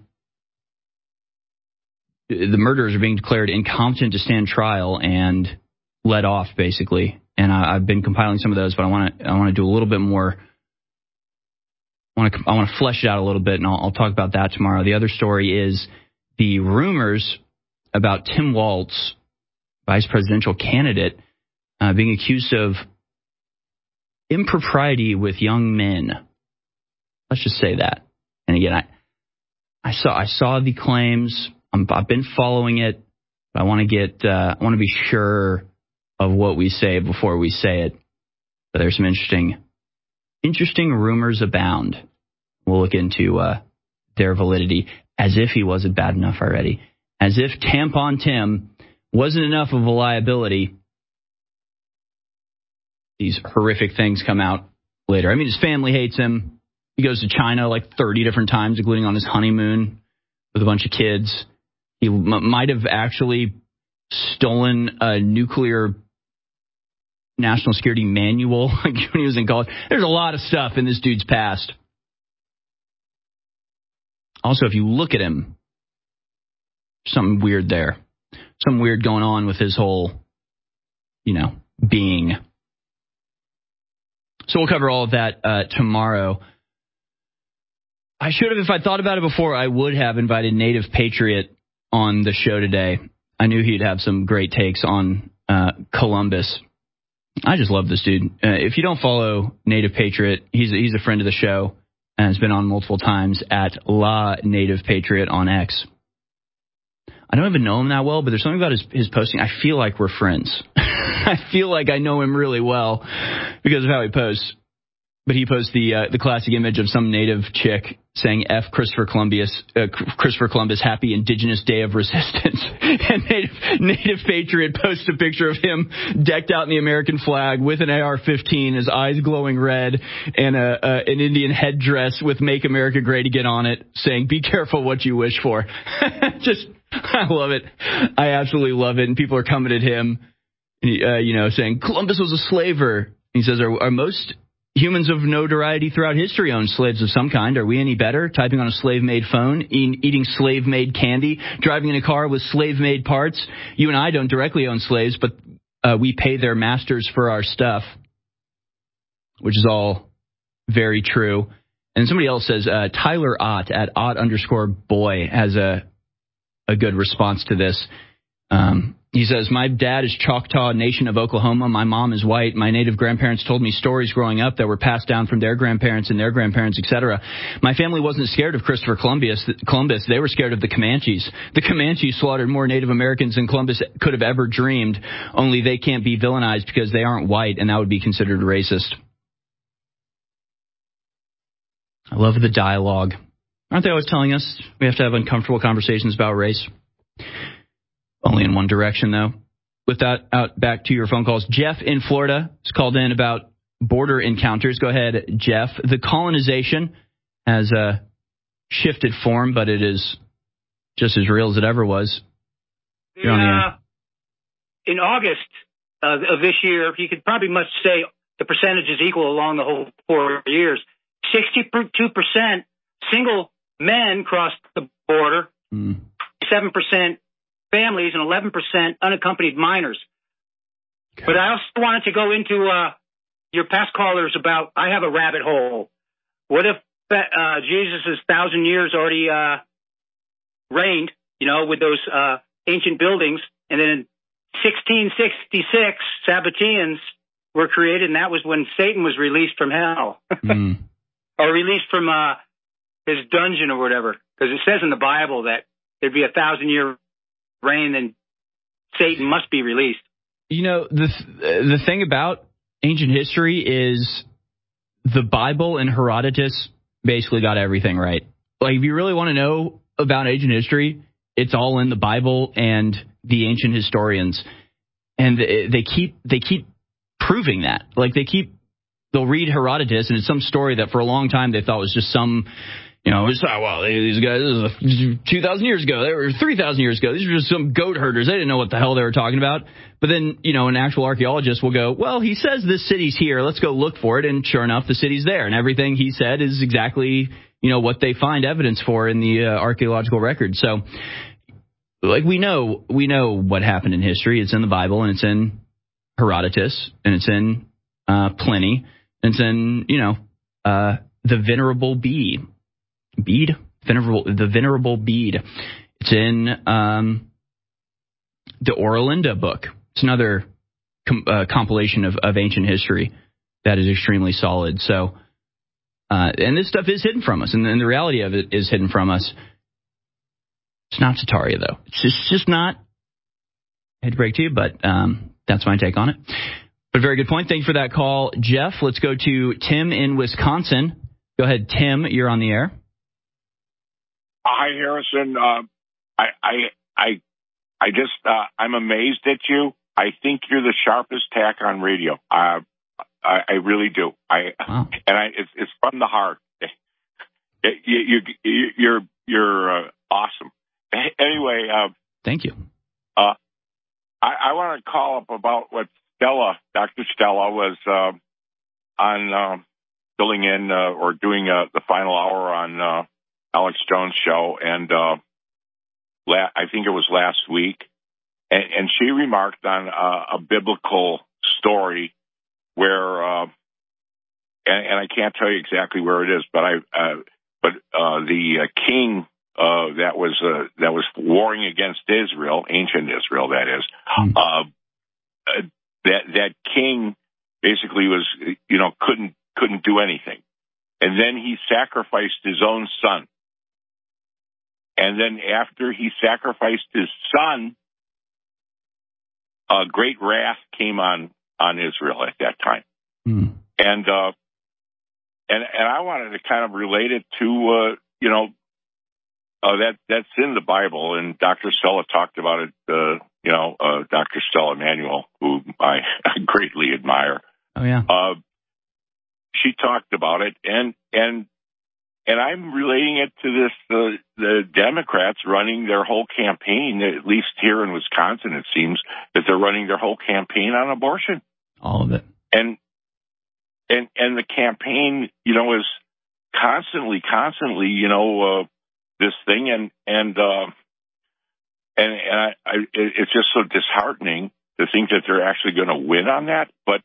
The murderers are being declared incompetent to stand trial and let off, basically. And I've been compiling some of those, but I want to do a little bit more. I want to flesh it out a little bit, and I'll talk about that tomorrow. The other story is the rumors about Tim Walz, vice presidential candidate, being accused of impropriety with young men. Let's just say that. And again, I saw the claims. I've been following it. But I want to be sure of what we say before we say it. But there's some interesting rumors abound. We'll look into their validity, as if he wasn't bad enough already. As if Tampon Tim wasn't enough of a liability. These horrific things come out later. I mean, his family hates him. He goes to China like 30 different times, including on his honeymoon with a bunch of kids. He might have actually stolen a nuclear national security manual when he was in college. There's a lot of stuff in this dude's past. Also, if you look at him, something weird there. Something weird going on with his whole, being. So we'll cover all of that tomorrow. I should have, if I thought about it before, I would have invited Native Patriot on the show today. I knew he'd have some great takes on Columbus. I just love this dude. If you don't follow Native Patriot, he's a friend of the show and has been on multiple times at La Native Patriot on X. I don't even know him that well, but there's something about his posting. I feel like we're friends. I feel like I know him really well because of how he posts. But he posts the classic image of some native chick saying F Christopher Columbus, happy Indigenous Day of Resistance. And Native Patriot posts a picture of him decked out in the American flag with an AR-15, his eyes glowing red, and an Indian headdress with Make America Great Again on it, saying, be careful what you wish for. I love it. I absolutely love it. And people are coming at him, saying Columbus was a slaver. He says, are most humans of notoriety throughout history own slaves of some kind? Are we any better? Typing on a slave-made phone, eating slave-made candy, driving in a car with slave-made parts. You and I don't directly own slaves, but we pay their masters for our stuff, which is all very true. And somebody else says, Tyler Ott at Ott_boy has a good response to this. He says, my dad is Choctaw Nation of Oklahoma. My mom is white. My native grandparents told me stories growing up that were passed down from their grandparents and their grandparents, etc. My family wasn't scared of Christopher Columbus. They were scared of the Comanches. The Comanches slaughtered more Native Americans than Columbus could have ever dreamed, only they can't be villainized because they aren't white, and that would be considered racist. I love the dialogue. Aren't they always telling us we have to have uncomfortable conversations about race? Only in one direction, though. With that, back to your phone calls. Jeff in Florida has called in about border encounters. Go ahead, Jeff. The colonization has shifted form, but it is just as real as it ever was. In August of this year, you could probably must say the percentage is equal along the whole 4 years. 62% single men crossed the border, 7% families, and 11% unaccompanied minors. Okay. But I also wanted to go into your past callers about, I have a rabbit hole. What if Jesus' 1,000 years already reigned, with those ancient buildings. And then in 1666, Sabbateans were created, and that was when Satan was released from hell. Or released from his dungeon or whatever. Because it says in the Bible that there'd be 1,000-year reign, and Satan must be released. The thing about ancient history is the Bible and Herodotus basically got everything right. Like, if you really want to know about ancient history, it's all in the Bible and the ancient historians. And they keep proving that. Like, they'll read Herodotus, and it's some story that for a long time they thought was just some, these guys, this is 2,000 years ago, they were 3,000 years ago. These were just some goat herders. They didn't know what the hell they were talking about. But then, an actual archaeologist will go, well, he says this city's here. Let's go look for it. And sure enough, the city's there. And everything he said is exactly, what they find evidence for in the archaeological record. So, like, we know what happened in history. It's in the Bible, and it's in Herodotus, and it's in Pliny, and it's in, the Venerable Bede. The Venerable Bede. It's in the Oralinda book. It's another compilation of ancient history that is extremely solid. So, and this stuff is hidden from us, and the reality of it is hidden from us. It's not Tataria, though. It's just not. I hate to break to you, but that's my take on it. But very good point. Thank you for that call, Jeff. Let's go to Tim in Wisconsin. Go ahead, Tim. You're on the air. Hi, Harrison. I'm amazed at you. I think you're the sharpest tack on radio. I really do. It's from the heart. You're awesome. Anyway, thank you. I want to call up about what Dr. Stella was on filling in or doing the final hour on Alex Jones' show, and I think it was last week, and she remarked on a biblical story where, and I can't tell you exactly where it is, but the king that was warring against Israel, ancient Israel, that is, that king basically was, couldn't do anything, and then he sacrificed his own son. And then after he sacrificed his son, a great wrath came on Israel at that time. And I wanted to kind of relate it to, that's in the Bible, and Dr. Stella talked about it, Dr. Stella Emanuel, who I greatly admire. Oh, yeah. She talked about it, and I'm relating it to this, the Democrats running their whole campaign, at least here in Wisconsin, it seems, that they're running their whole campaign on abortion. All of it. And the campaign, is constantly, this thing, and it's just so disheartening to think that they're actually going to win on that. But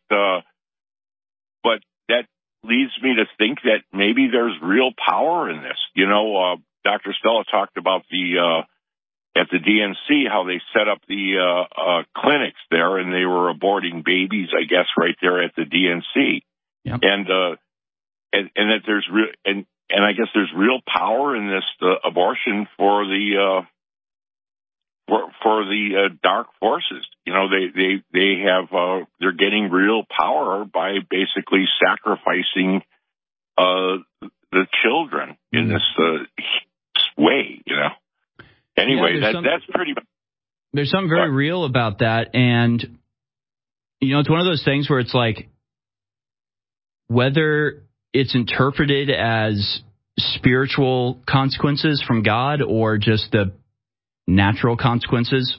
that leads me to think that maybe there's real power in this. Dr. Stella talked about at the DNC, how they set up the clinics there, and they were aborting babies, I guess, right there at the DNC. Yep. And that there's and I guess there's real power in this abortion for the dark forces. They have they're getting real power by basically sacrificing the children in this way. Anyway, that's pretty. There's something very real about that, and it's one of those things where it's like, whether it's interpreted as spiritual consequences from God or just the natural consequences,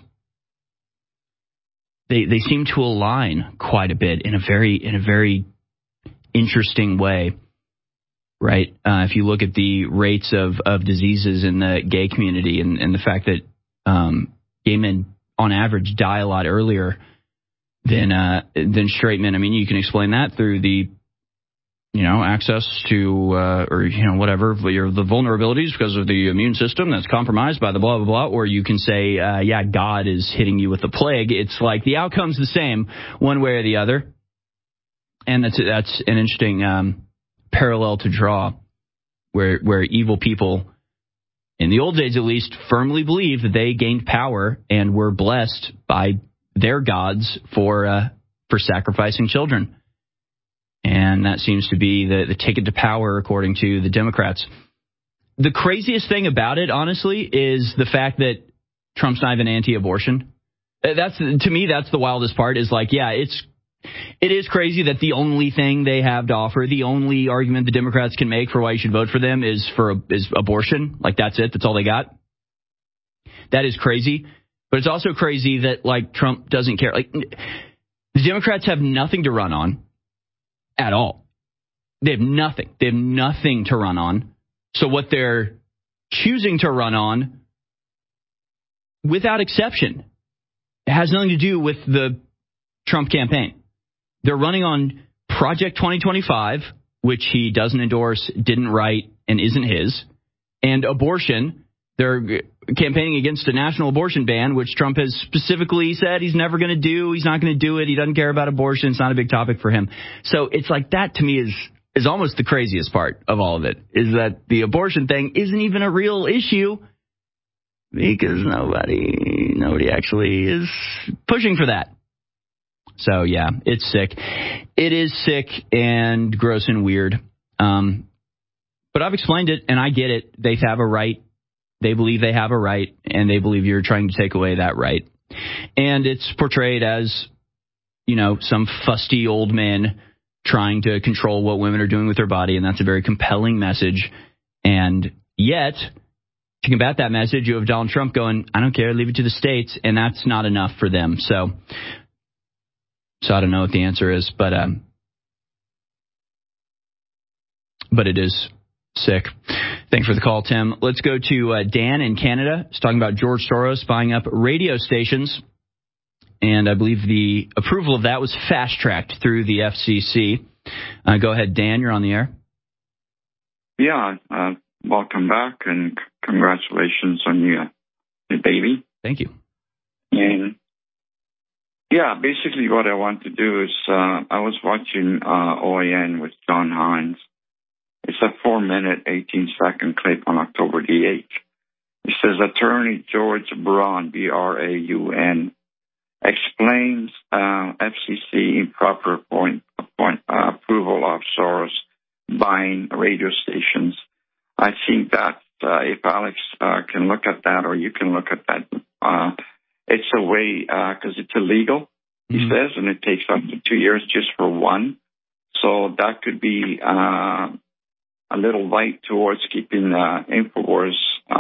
they seem to align quite a bit in a very interesting way, right? If you look at the rates of diseases in the gay community and the fact that gay men on average die a lot earlier than straight men. I mean, you can explain that through the access to, whatever, the vulnerabilities because of the immune system that's compromised by the blah, blah, blah. Or you can say, God is hitting you with the plague. It's like the outcome's the same one way or the other. And that's an interesting parallel to draw where evil people, in the old days at least, firmly believed that they gained power and were blessed by their gods for sacrificing children. And that seems to be the ticket to power, according to the Democrats. The craziest thing about it, honestly, is the fact that Trump's not even anti-abortion. To me, that's the wildest part, is like, it is crazy that the only thing they have to offer, the only argument the Democrats can make for why you should vote for them is abortion. Like, that's it. That's all they got. That is crazy. But it's also crazy that, like, Trump doesn't care. Like, the Democrats have nothing to run on at all. They have nothing. They have nothing to run on. So what they're choosing to run on, without exception, it has nothing to do with the Trump campaign. They're running on Project 2025, which he doesn't endorse, didn't write, and isn't his, and abortion. They're campaigning against a national abortion ban, which Trump has specifically said he's never going to do. He's not going to do it. He doesn't care about abortion. It's not a big topic for him. So it's like, that to me is almost the craziest part of all of it, is that the abortion thing isn't even a real issue because nobody actually is pushing for that. So, yeah, it's sick. It is sick and gross and weird. But I've explained it, and I get it. They have a right. They believe they have a right, and they believe you're trying to take away that right. And it's portrayed as, some fusty old men trying to control what women are doing with their body, and that's a very compelling message. And yet, to combat that message, you have Donald Trump going, I don't care, leave it to the states, and that's not enough for them. So I don't know what the answer is, but it is sick. Thanks for the call, Tim. Let's go to Dan in Canada. He's talking about George Soros buying up radio stations, and I believe the approval of that was fast-tracked through the FCC. Go ahead, Dan. You're on the air. Yeah, welcome back, and congratulations on your baby. Thank you. And yeah, basically what I want to do is I was watching OAN with John Hines. It's a 4-minute, 18-second clip on October the 8th. It says, Attorney George Braun, B-R-A-U-N, explains FCC improper approval of Soros buying radio stations. I think that if Alex can look at that, or you can look at that, it's a way, because it's illegal, he says, and it takes up to 2 years just for one. So that could be a little light towards keeping InfoWars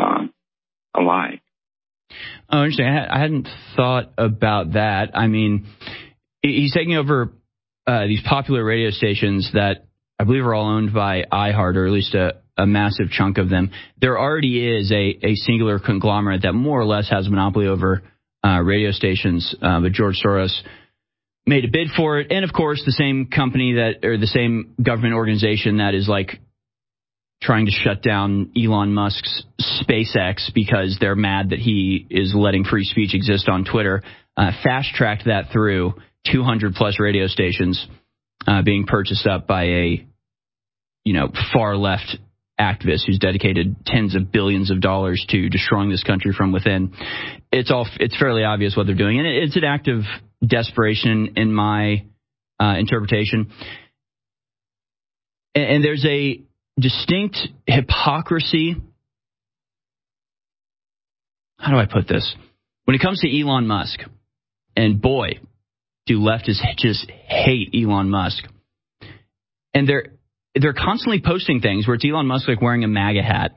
alive. Oh, interesting. I hadn't thought about that. I mean, he's taking over these popular radio stations that I believe are all owned by iHeart, or at least a massive chunk of them. There already is a singular conglomerate that more or less has a monopoly over radio stations, but George Soros made a bid for it. And, of course, the same company or the same government organization that is like trying to shut down Elon Musk's SpaceX because they're mad that he is letting free speech exist on Twitter, fast-tracked that through 200-plus radio stations being purchased up by a, far-left activist who's dedicated tens of billions of dollars to destroying this country from within. It's fairly obvious what they're doing, and it's an act of desperation in my interpretation. And there's a distinct hypocrisy. How do I put this? When it comes to Elon Musk, and boy, do leftists just hate Elon Musk. And they're constantly posting things where it's Elon Musk like wearing a MAGA hat.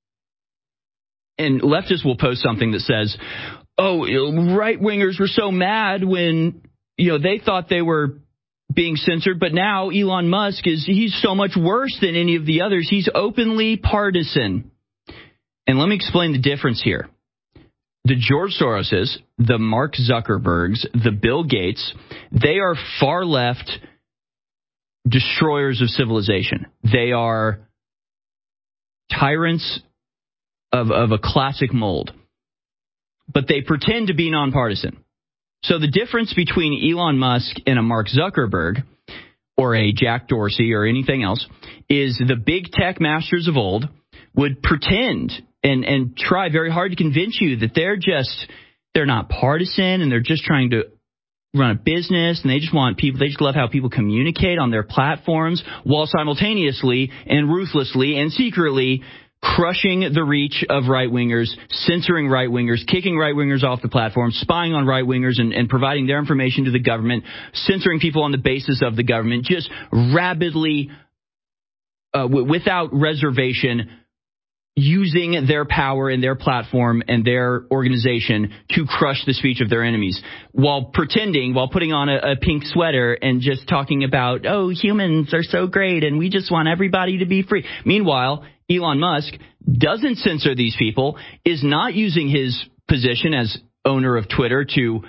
And leftists will post something that says, oh, right-wingers were so mad when, they thought they were being censored, but now Elon Musk he's so much worse than any of the others. He's openly partisan. And let me explain the difference here. The George Soroses, the Mark Zuckerbergs, the Bill Gates, they are far left destroyers of civilization. They are tyrants of a classic mold. But they pretend to be nonpartisan. So the difference between Elon Musk and a Mark Zuckerberg or a Jack Dorsey or anything else is the big tech masters of old would pretend and try very hard to convince you that they're not partisan and they're just trying to run a business and they just love how people communicate on their platforms while simultaneously and ruthlessly and secretly crushing the reach of right-wingers, censoring right-wingers, kicking right-wingers off the platform, spying on right-wingers and providing their information to the government, censoring people on the basis of the government, just rabidly, without reservation, using their power and their platform and their organization to crush the speech of their enemies while putting on a pink sweater and just talking about, oh, humans are so great and we just want everybody to be free. Meanwhile, Elon Musk doesn't censor these people, is not using his position as owner of Twitter to,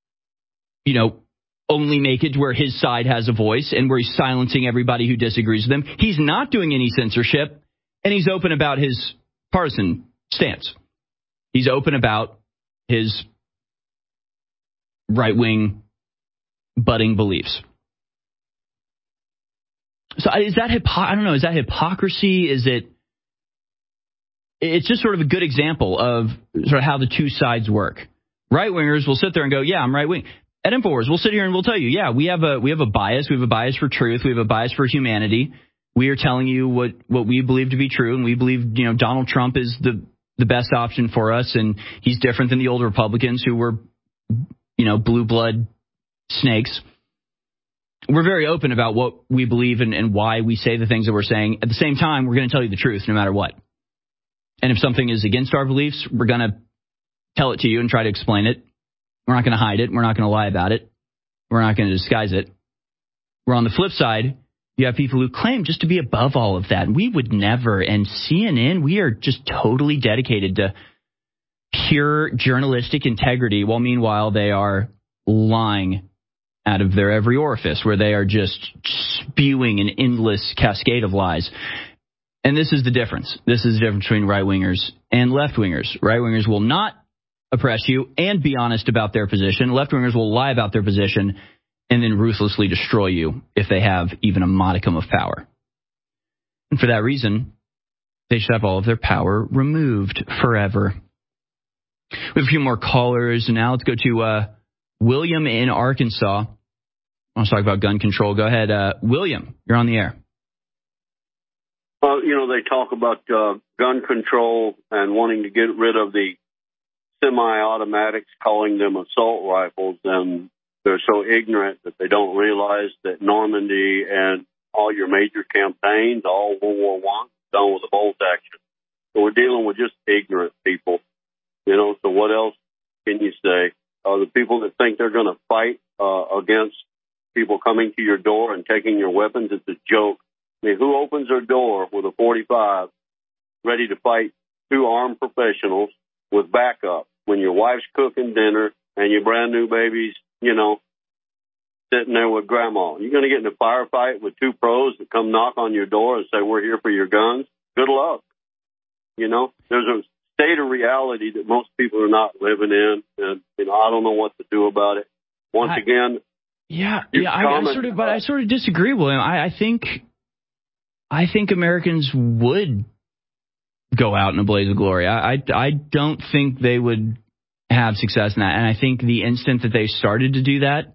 only make it where his side has a voice and where he's silencing everybody who disagrees with him. He's not doing any censorship, and he's open about his partisan stance. He's open about his right-wing budding beliefs. So is that I don't know, is that hypocrisy? It's just sort of a good example of sort of how the two sides work. Right-wingers will sit there and go, yeah, I'm right-wing. At InfoWars, we'll sit here and we'll tell you, yeah, we have a bias. We have a bias for truth. We have a bias for humanity. We are telling you what we believe to be true, and we believe, Donald Trump is the best option for us, and he's different than the old Republicans who were, blue blood snakes. We're very open about what we believe and why we say the things that we're saying. At the same time, we're going to tell you the truth no matter what. And if something is against our beliefs, we're going to tell it to you and try to explain it. We're not going to hide it. We're not going to lie about it. We're not going to disguise it. We're on the flip side. You have people who claim just to be above all of that. We would never. And CNN, we are just totally dedicated to pure journalistic integrity, while meanwhile they are lying out of their every orifice, where they are just spewing an endless cascade of lies. And this is the difference. This is the difference between right-wingers and left-wingers. Right-wingers will not oppress you and be honest about their position. Left-wingers will lie about their position and then ruthlessly destroy you if they have even a modicum of power. And for that reason, they should have all of their power removed forever. We have a few more callers now. Let's go to William in Arkansas. I want to talk about gun control. Go ahead, William. You're on the air. Well, they talk about gun control and wanting to get rid of the semi-automatics, calling them assault rifles, and they're so ignorant that they don't realize that Normandy and all your major campaigns, all World War I, done with a bolt action. So we're dealing with just ignorant people. So what else can you say? The people that think they're going to fight against people coming to your door and taking your weapons, it's a joke. I mean, who opens their door with a .45 ready to fight two armed professionals with backup when your wife's cooking dinner and your brand new baby's, sitting there with grandma? You're going to get in a firefight with two pros that come knock on your door and say, we're here for your guns? Good luck. There's a state of reality that most people are not living in, and I don't know what to do about it. Once again, I sort of disagree, William. I think Americans would go out in a blaze of glory. I don't think they would have success in that, and I think the instant that they started to do that,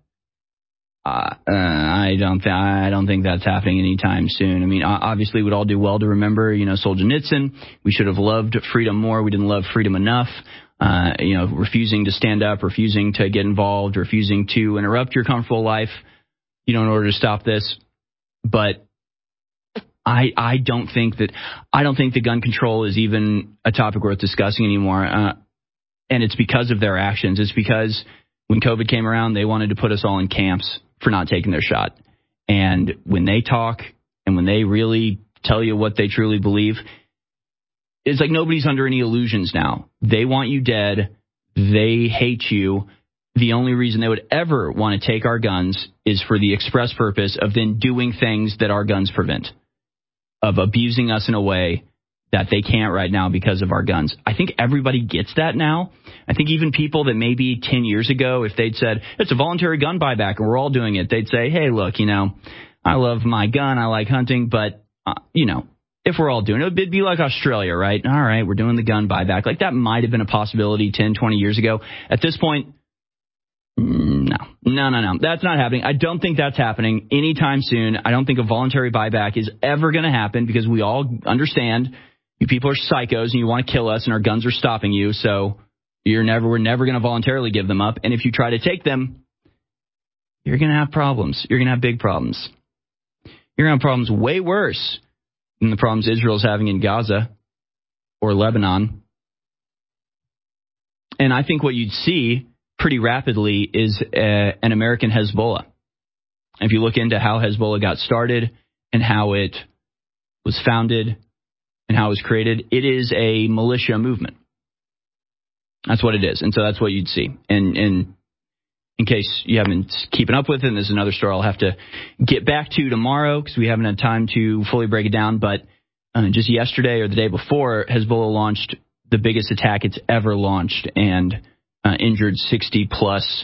I don't think that's happening anytime soon. I mean, obviously, we'd all do well to remember, Solzhenitsyn. We should have loved freedom more. We didn't love freedom enough. Refusing to stand up, refusing to get involved, refusing to interrupt your comfortable life, in order to stop this. But I don't think the gun control is even a topic worth discussing anymore. And it's because of their actions. It's because when COVID came around, they wanted to put us all in camps for not taking their shot. And when they talk and when they really tell you what they truly believe, it's like nobody's under any illusions now. They want you dead. They hate you. the only reason they would ever want to take our guns is for the express purpose of then doing things that our guns prevent, of abusing us in a way that they can't right now because of our guns. I think everybody gets that now. I think even people that maybe 10 years ago, if they'd said, it's a voluntary gun buyback and we're all doing it, they'd say, hey, look, I love my gun, I like hunting, but, if we're all doing it, it'd be like Australia, right? All right, we're doing the gun buyback. Like that might have been a possibility 10, 20 years ago. At this point, no. That's not happening. I don't think that's happening anytime soon. I don't think a voluntary buyback is ever going to happen because we all understand you people are psychos and you want to kill us and our guns are stopping you. So we're never going to voluntarily give them up. And if you try to take them, you're going to have problems. You're going to have big problems. You're going to have problems way worse than the problems Israel's having in Gaza or Lebanon. And I think what you'd see pretty rapidly is an American Hezbollah. If you look into how Hezbollah got started and how it was founded and how it was created, it is a militia movement. That's what it is. And so that's what you'd see. And in case you haven't keeping up with it, and there's another story I'll have to get back to tomorrow because we haven't had time to fully break it down. But just yesterday or the day before, Hezbollah launched the biggest attack it's ever launched and injured 60-plus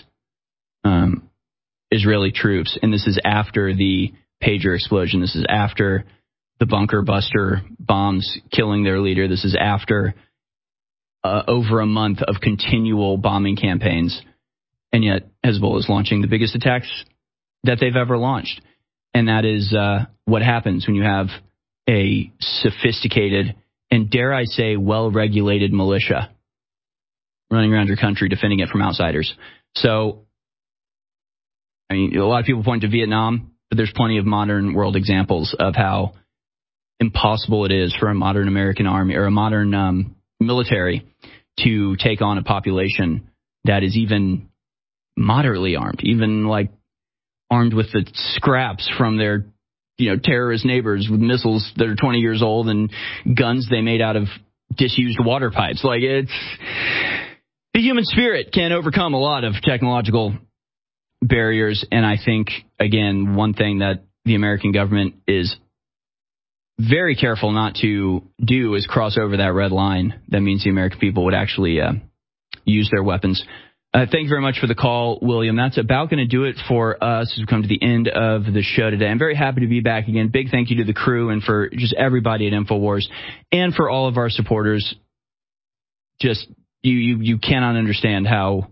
Israeli troops. And this is after the pager explosion. This is after the bunker buster bombs killing their leader. This is after over a month of continual bombing campaigns. And yet Hezbollah is launching the biggest attacks that they've ever launched. And that is what happens when you have a sophisticated and, dare I say, well-regulated militia running around your country defending it from outsiders. So, a lot of people point to Vietnam, but there's plenty of modern world examples of how impossible it is for a modern American army or a modern military to take on a population that is even moderately armed, even like armed with the scraps from their, terrorist neighbors with missiles that are 20 years old and guns they made out of disused water pipes. Like the human spirit can overcome a lot of technological barriers. And I think, again, one thing that the American government is very careful not to do is cross over that red line. That means the American people would actually use their weapons. Thank you very much for the call, William. That's about going to do it for us as we come to the end of the show today. I'm very happy to be back again. Big thank you to the crew and for just everybody at InfoWars and for all of our supporters. Just you cannot understand how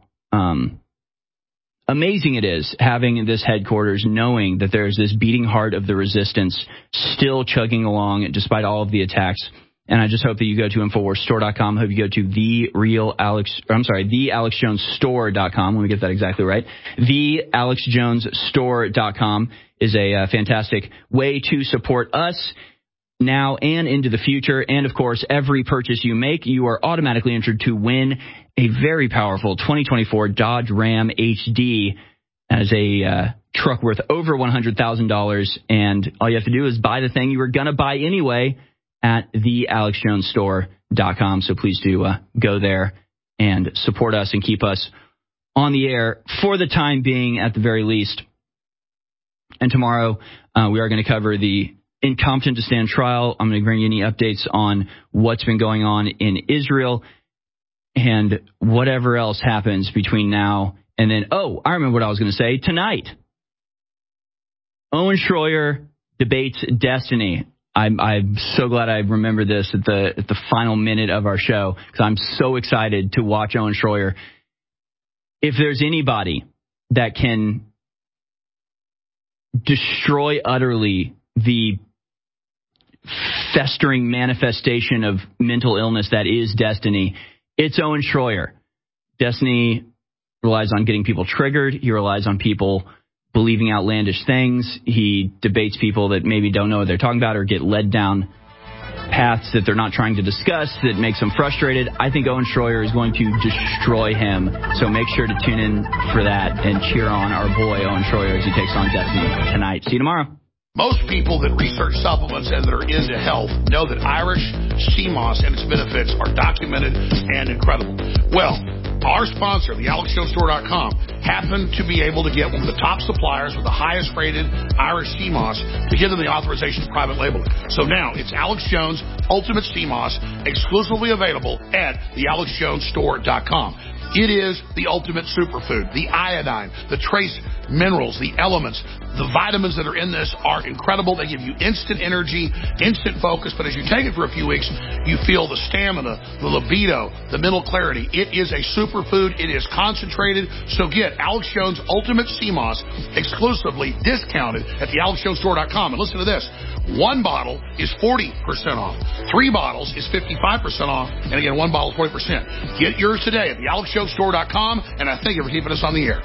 amazing it is having this headquarters, knowing that there's this beating heart of the resistance still chugging along despite all of the attacks. And I just hope that you go to InfoWarsStore.com. I hope you go to TheAlexJonesStore.com. Let me get that exactly right. TheAlexJonesStore.com is a fantastic way to support us now and into the future. And, of course, every purchase you make, you are automatically entered to win a very powerful 2024 Dodge Ram HD as a truck worth over $100,000. And all you have to do is buy the thing you were going to buy anyway at TheAlexJonesStore.com. So please do go there and support us and keep us on the air for the time being at the very least. And tomorrow we are going to cover the incompetent to stand trial. I'm going to bring you any updates on what's been going on in Israel and whatever else happens between now and then. Oh, I remember what I was going to say. Tonight, Owen Schroyer debates Destiny. I'm so glad I remembered this at the final minute of our show because I'm so excited to watch Owen Schroyer. If there's anybody that can destroy utterly the festering manifestation of mental illness that is Destiny, it's Owen Schroyer. Destiny relies on getting people triggered. He relies on people believing outlandish things. He debates people that maybe don't know what they're talking about or get led down paths that they're not trying to discuss that makes them frustrated. I think Owen Schroyer is going to destroy him. So make sure to tune in for that and cheer on our boy Owen Schroyer as he takes on Destiny tonight. See you tomorrow. Most people that research supplements and that are into health know that Irish sea moss and its benefits are documented and incredible. Well, our sponsor, the AlexJonesStore.com, happened to be able to get one of the top suppliers with the highest rated Irish sea moss to give them the authorization of private label. So now it's Alex Jones Ultimate Sea Moss, exclusively available at the AlexJonesStore.com. It is the ultimate superfood. The iodine, the trace minerals, the elements, the vitamins that are in this are incredible. They give you instant energy, instant focus, but as you take it for a few weeks, you feel the stamina, the libido, the mental clarity. It is a superfood. It is concentrated. So get Alex Jones Ultimate Sea Moss exclusively discounted at the AlexJonesStore.com. And listen to this. 1 bottle is 40% off. 3 bottles is 55% off. And again, 1 bottle is 40%. Get yours today at the AlexJonesStore.com. And I thank you for keeping us on the air.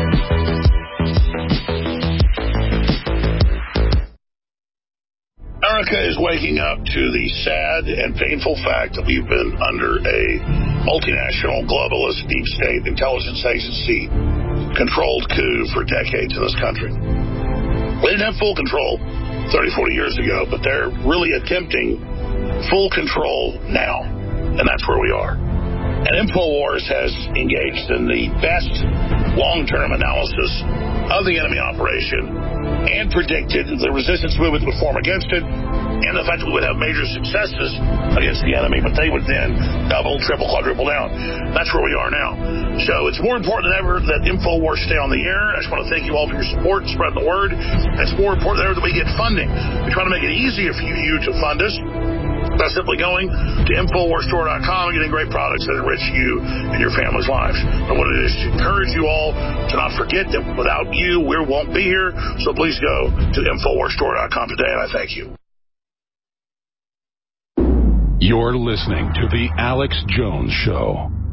America is waking up to the sad and painful fact that we've been under a multinational, globalist, deep state intelligence agency controlled coup for decades in this country. We didn't have full control 30, 40 years ago, but they're really attempting full control now, and that's where we are. And InfoWars has engaged in the best long-term analysis of the enemy operation and predicted the resistance movement would form against it and the fact that we would have major successes against the enemy, but they would then double, triple, quadruple down. That's where we are now. So it's more important than ever that InfoWars stay on the air. I just want to thank you all for your support and spreading the word. It's more important than ever that we get funding. We try to make it easier for you to fund us by simply going to InfoWarsStore.com and getting great products that enrich you and your family's lives. I wanted to encourage you all to not forget that without you, we won't be here. So please go to InfoWarsStore.com today, and I thank you. You're listening to The Alex Jones Show.